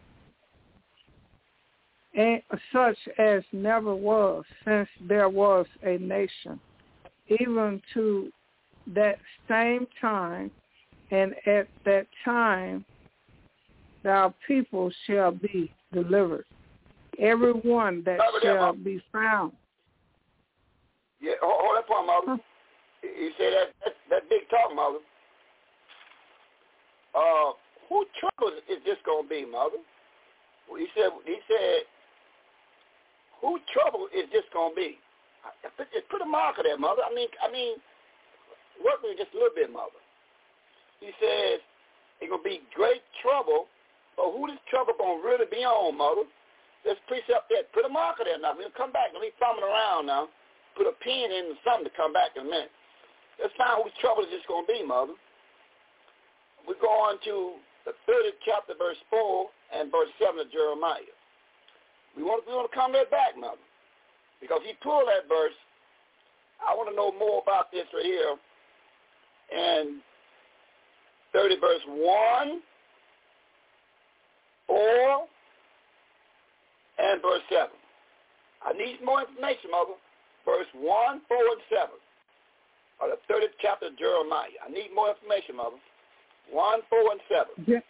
and such as never was since there was a nation, even to that same time, and at that time our people shall be delivered, every one that Cover shall that, be found. Yeah, hold, hold that point, Mother. You say that, that that big talk, Mother. Uh, who trouble is this gonna be, Mother? He said. He said, who trouble is this gonna be? Just put a marker there, Mother. I mean, I mean, work with me just a little bit, Mother. He says it's gonna be great trouble, but who this trouble gonna really be on, Mother? Let's precept that. Put a marker there now. We'll come back. Let me fumbling around now. Put a pin in something to come back in a minute. Let's find whose trouble is this going to be, Mother. We go on to the thirtieth chapter, verse four and verse seven of Jeremiah. We want, we want to come right back, Mother, because he pulled that verse. I want to know more about this right here. And thirty, verse one, four, and verse seven. I need more information, Mother. Verse one, four, and seven. or the thirtieth chapter of Jeremiah. I need more information, Mother. one, four, and seven. Je-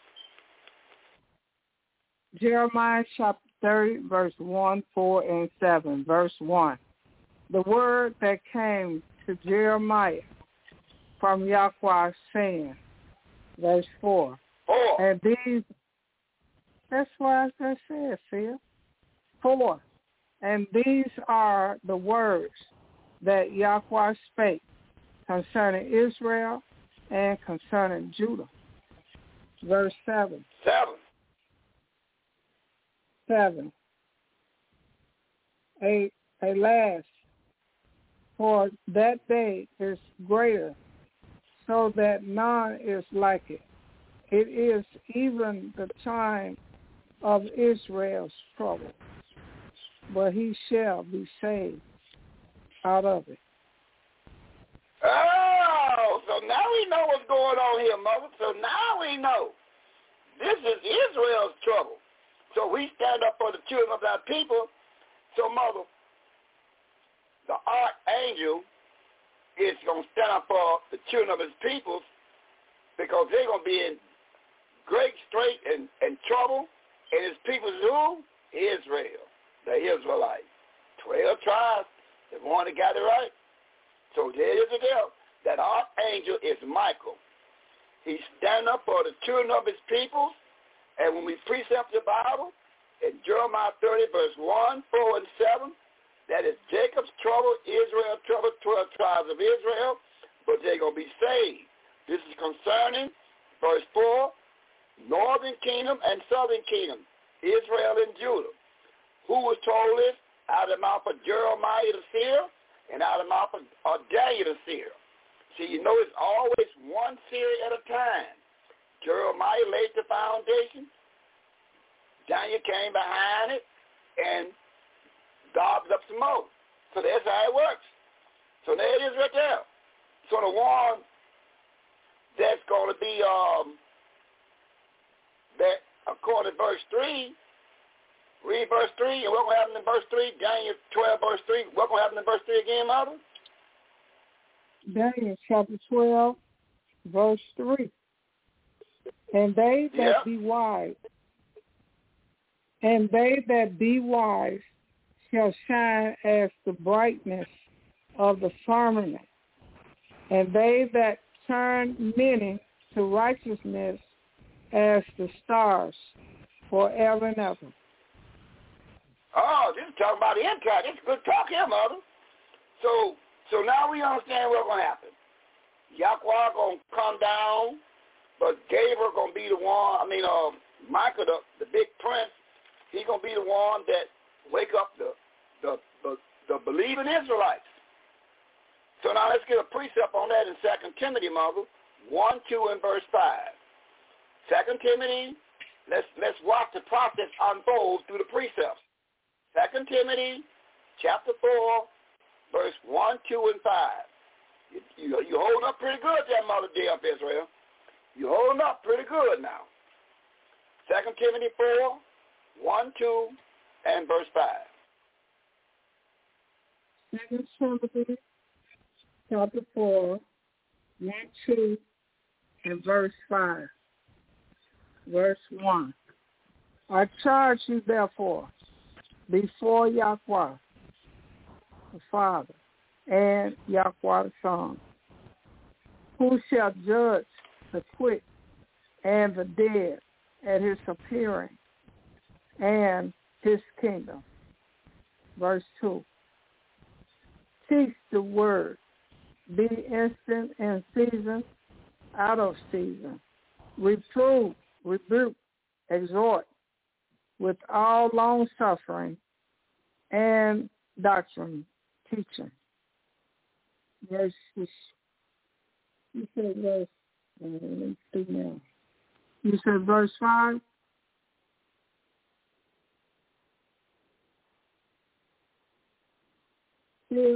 Jeremiah chapter thirty, verse one, four, and seven. Verse one. The word that came to Jeremiah from Yahweh saying, verse four. Four. And these, that's why I just said, see? Four. And these are the words that Yahweh spake concerning Israel and concerning Judah. Verse seven. Seven. Seven. A, alas, for that day is greater, so that none is like it. It is even the time of Israel's trouble, but he shall be saved out of it. Oh, so now we know what's going on here, Mother. So now we know this is Israel's trouble. So we stand up for the children of our people. So, Mother, the archangel is going to stand up for the children of his people because they're going to be in great strait and, and trouble. And his people is who? Israel, the Israelites. Twelve tribes. The one that got it right. So there is the deal. That archangel is Michael. He's standing up for the children of his people. And when we precept the Bible, in Jeremiah thirty, verse one, four, and seven, that is Jacob's trouble, Israel's trouble, twelve tribes of Israel, but they're going to be saved. This is concerning, verse four, northern kingdom and southern kingdom, Israel and Judah. Who was told this? Out of the mouth of Jeremiah the seer and out of the mouth of, of Daniel the seer. See, you know it's always one seer at a time. Jeremiah laid the foundation. Daniel came behind it and daubed up some more. So that's how it works. So there it is right there. So the one that's going to be, um, that according to verse three, read verse three, and what's going to happen in verse three? Daniel twelve, verse three. What's going to happen in verse three again, Mother? Daniel chapter twelve, verse three. And they that yep. be wise, and they that be wise shall shine as the brightness of the firmament, and they that turn many to righteousness as the stars forever and ever. Oh, this is talking about the end time. This is good talk here, Mother. So, so now we understand what's going to happen. Yahweh going to come down. But Gabriel going to be the one, I mean, uh, Michael, the, the big prince, he's going to be the one that wake up the, the, the, the believing Israelites. So now let's get a precept on that in Second Timothy, Mother, one, two, and verse five. Second Timothy, let's, let's watch the process unfold through the precepts. Second Timothy, chapter four, verse one, two, and five. You, you, you hold up pretty good there, Mother dear of Israel. You're holding up pretty good now. Second Timothy four, one, two, and verse five. Second Timothy chapter four, one, two, and verse five. Verse one. I charge you therefore before Yahweh the Father and Yahweh the Son, who shall judge the quick and the dead at his appearing and his kingdom. Verse two. Teach the word. Be instant in season, out of season. Reprove, rebuke, exhort with all long suffering and doctrine teaching. Verse six. You said verse Uh, now. You said verse five? Yeah.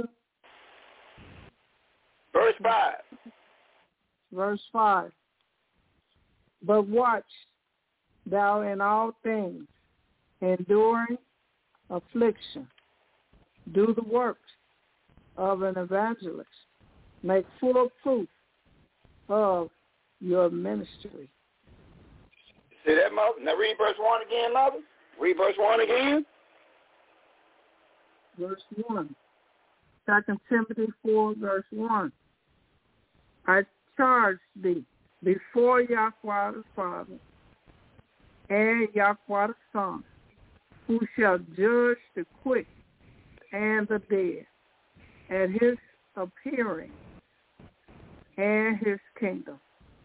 Verse five. Verse five. But watch thou in all things, enduring affliction. Do the works of an evangelist. make full proof of your ministry. See that, Mother? Now read verse one again, Mother. Read verse one again. Verse one. Second Timothy four, verse one. I charge thee before Yahweh the Father and Yahweh the Son, who shall judge the quick and the dead, at his appearing and his kingdom.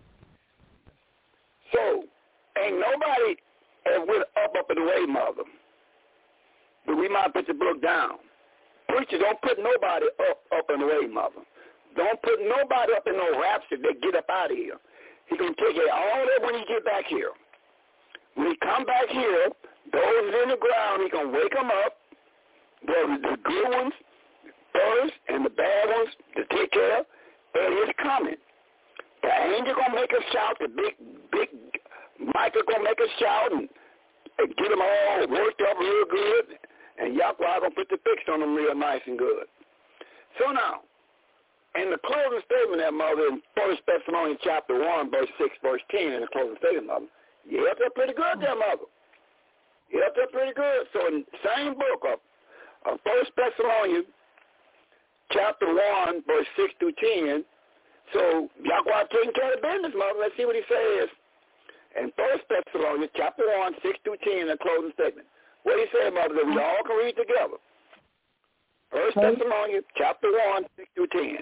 So, ain't nobody uh, went up, up and away, Mother. But we might put the book down. Preacher, don't put nobody up, up and away, Mother. Don't put nobody up in no rapture that get up out of here. He going to take care of all that when he get back here. When he come back here, those in the ground, he going to wake them up. The, the good ones first and the bad ones to take care of. And it's coming. The angel going to make us shout. The big, big Michael going to make us shout and, and get them all worked up real good. And Yahweh going to put the fix on them real nice and good. So now, in the closing statement there, Mother, in First Thessalonians chapter one, verse six, verse ten, in the closing statement, Mother, you helped up pretty good there, Mother. You helped up pretty good. So in the same book of, of First Thessalonians chapter one, verse six through ten, so Yahweh taking care of business, Mother. Let's see what he says in First Thessalonians chapter one, six through ten, in the closing statement. What do you say, Mother, that we all can read together? First Thessalonians chapter one, six through ten.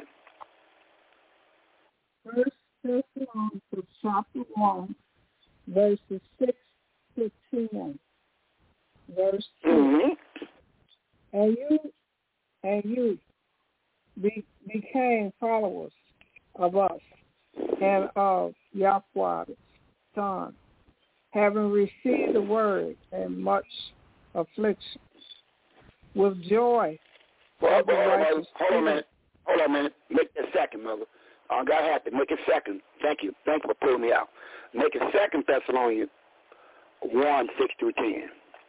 First Thessalonians chapter one, verses six to ten. Verse two. Mm-hmm. And you and you be, became followers of us and of Yahweh's Son, having received the word and much affliction, with joy. Well, hold, hold, hold on a minute. Hold on a minute. Make it second, Mother. I got to have to make it second. Thank you. Thank you for pulling me out. Make it second Thessalonians one, six through ten.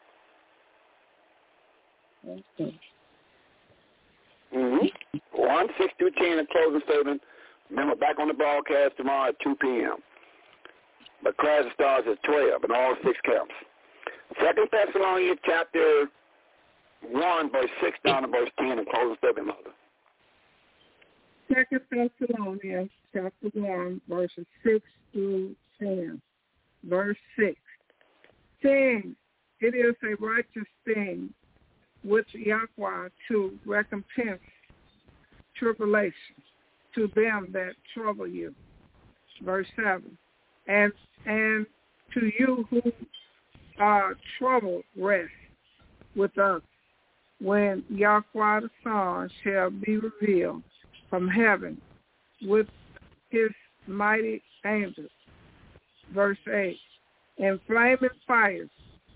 Okay. Mm-hmm. one, six through ten, in closing statement. Remember, back on the broadcast tomorrow at two p.m. But class starts at twelve in all six camps. Second Thessalonians chapter one, verse six down to verse ten, in closing statement, Mother. Second Thessalonians chapter one, verses six through ten. Verse six. Saying, it is a righteous thing with Yahweh to recompense tribulation to them that trouble you. Verse seven. And and to you who are troubled, rest with us when Yahweh the Son shall be revealed from heaven with his mighty angels. Verse eight. In flaming fires,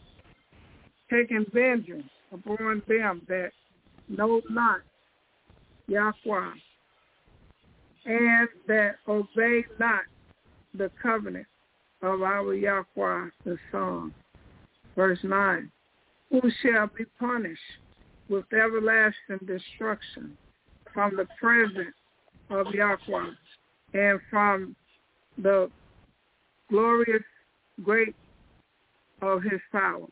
taking vengeance upon them that know not Yahweh, and that obey not the covenant of our Yahweh the Son. Verse nine. Who shall be punished with everlasting destruction from the presence of Yahweh and from the glorious great of his power.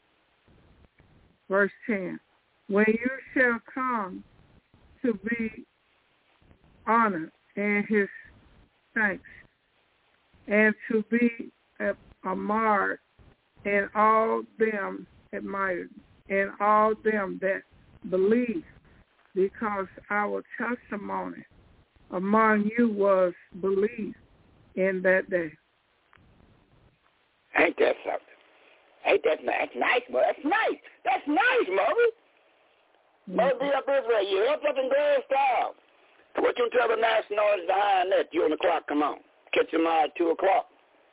Verse ten. When you shall come to be honored in his thanks, and to be admired in all them admired, in all them that believe, because our testimony among you was believed in that day. Ain't that something? Ain't that nice? That's nice, Mother. That's nice. That's nice, Mother. Mm-hmm. Mother, be up Israel. You help up in God's style. What you tell the national is behind that? You on the clock, come on. Catch them out at two o'clock.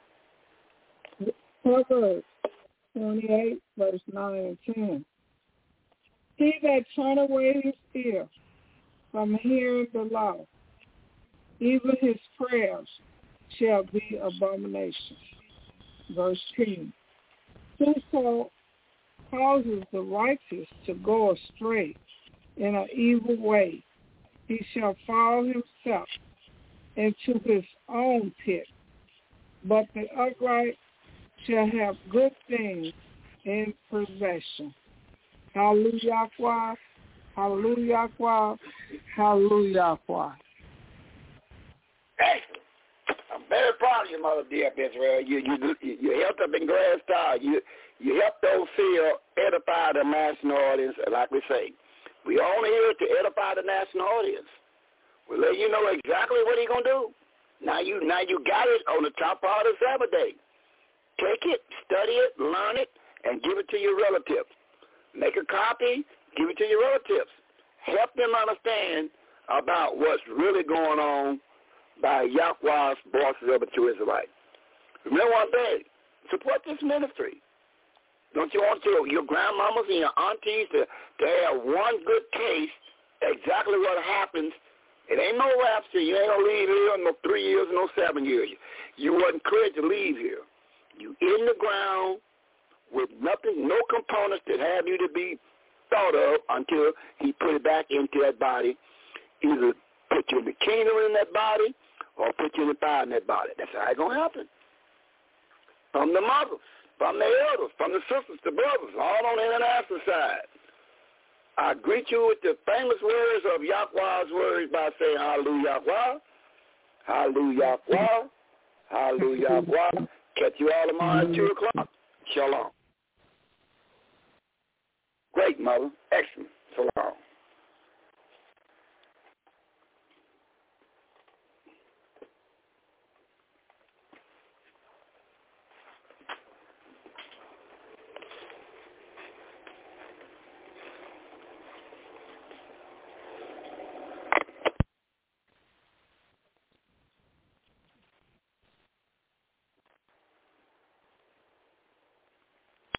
Proverbs twenty-eight, verse nine and ten. He that turn away his ear from hearing the law, even his prayers shall be abomination. Verse ten. Whoso causes the righteous to go astray in an evil way, he shall fall himself into his own pit. But the upright shall have good things in possession. Hallelujah, hallelujah, hallelujah. Excellent. I'm very proud of you, Mother dear Israel. You you you helped up in Grass Star. You you helped those feel edify the national audience, like we say. We only here to edify the national audience. We let you know exactly what he's gonna do. Now you now you got it on the top part of the Sabbath day. Take it, study it, learn it, and give it to your relatives. Make a copy, give it to your relatives. Help them understand about what's really going on by Yahweh's voices of the true Israelite. Remember one thing, support this ministry. Don't you want your, your grandmamas and your aunties to, to have one good case exactly what happens? It ain't no rapture. You ain't going to leave here in no three years or no seven years. You wasn't cleared to leave here. You in the ground with nothing, no components that have you to be thought of until he put it back into that body. Either put you in the kingdom in that body or put you in the fire in that body. That's how it's going to happen. From the mothers, from the elders, from the sisters, the brothers, all on the international side. I greet you with the famous words of Yahweh's words by saying, Hallelujah, Yahweh, Hallelujah, Yahweh, Hallelujah, Yahweh. Catch you all tomorrow at two o'clock. Shalom.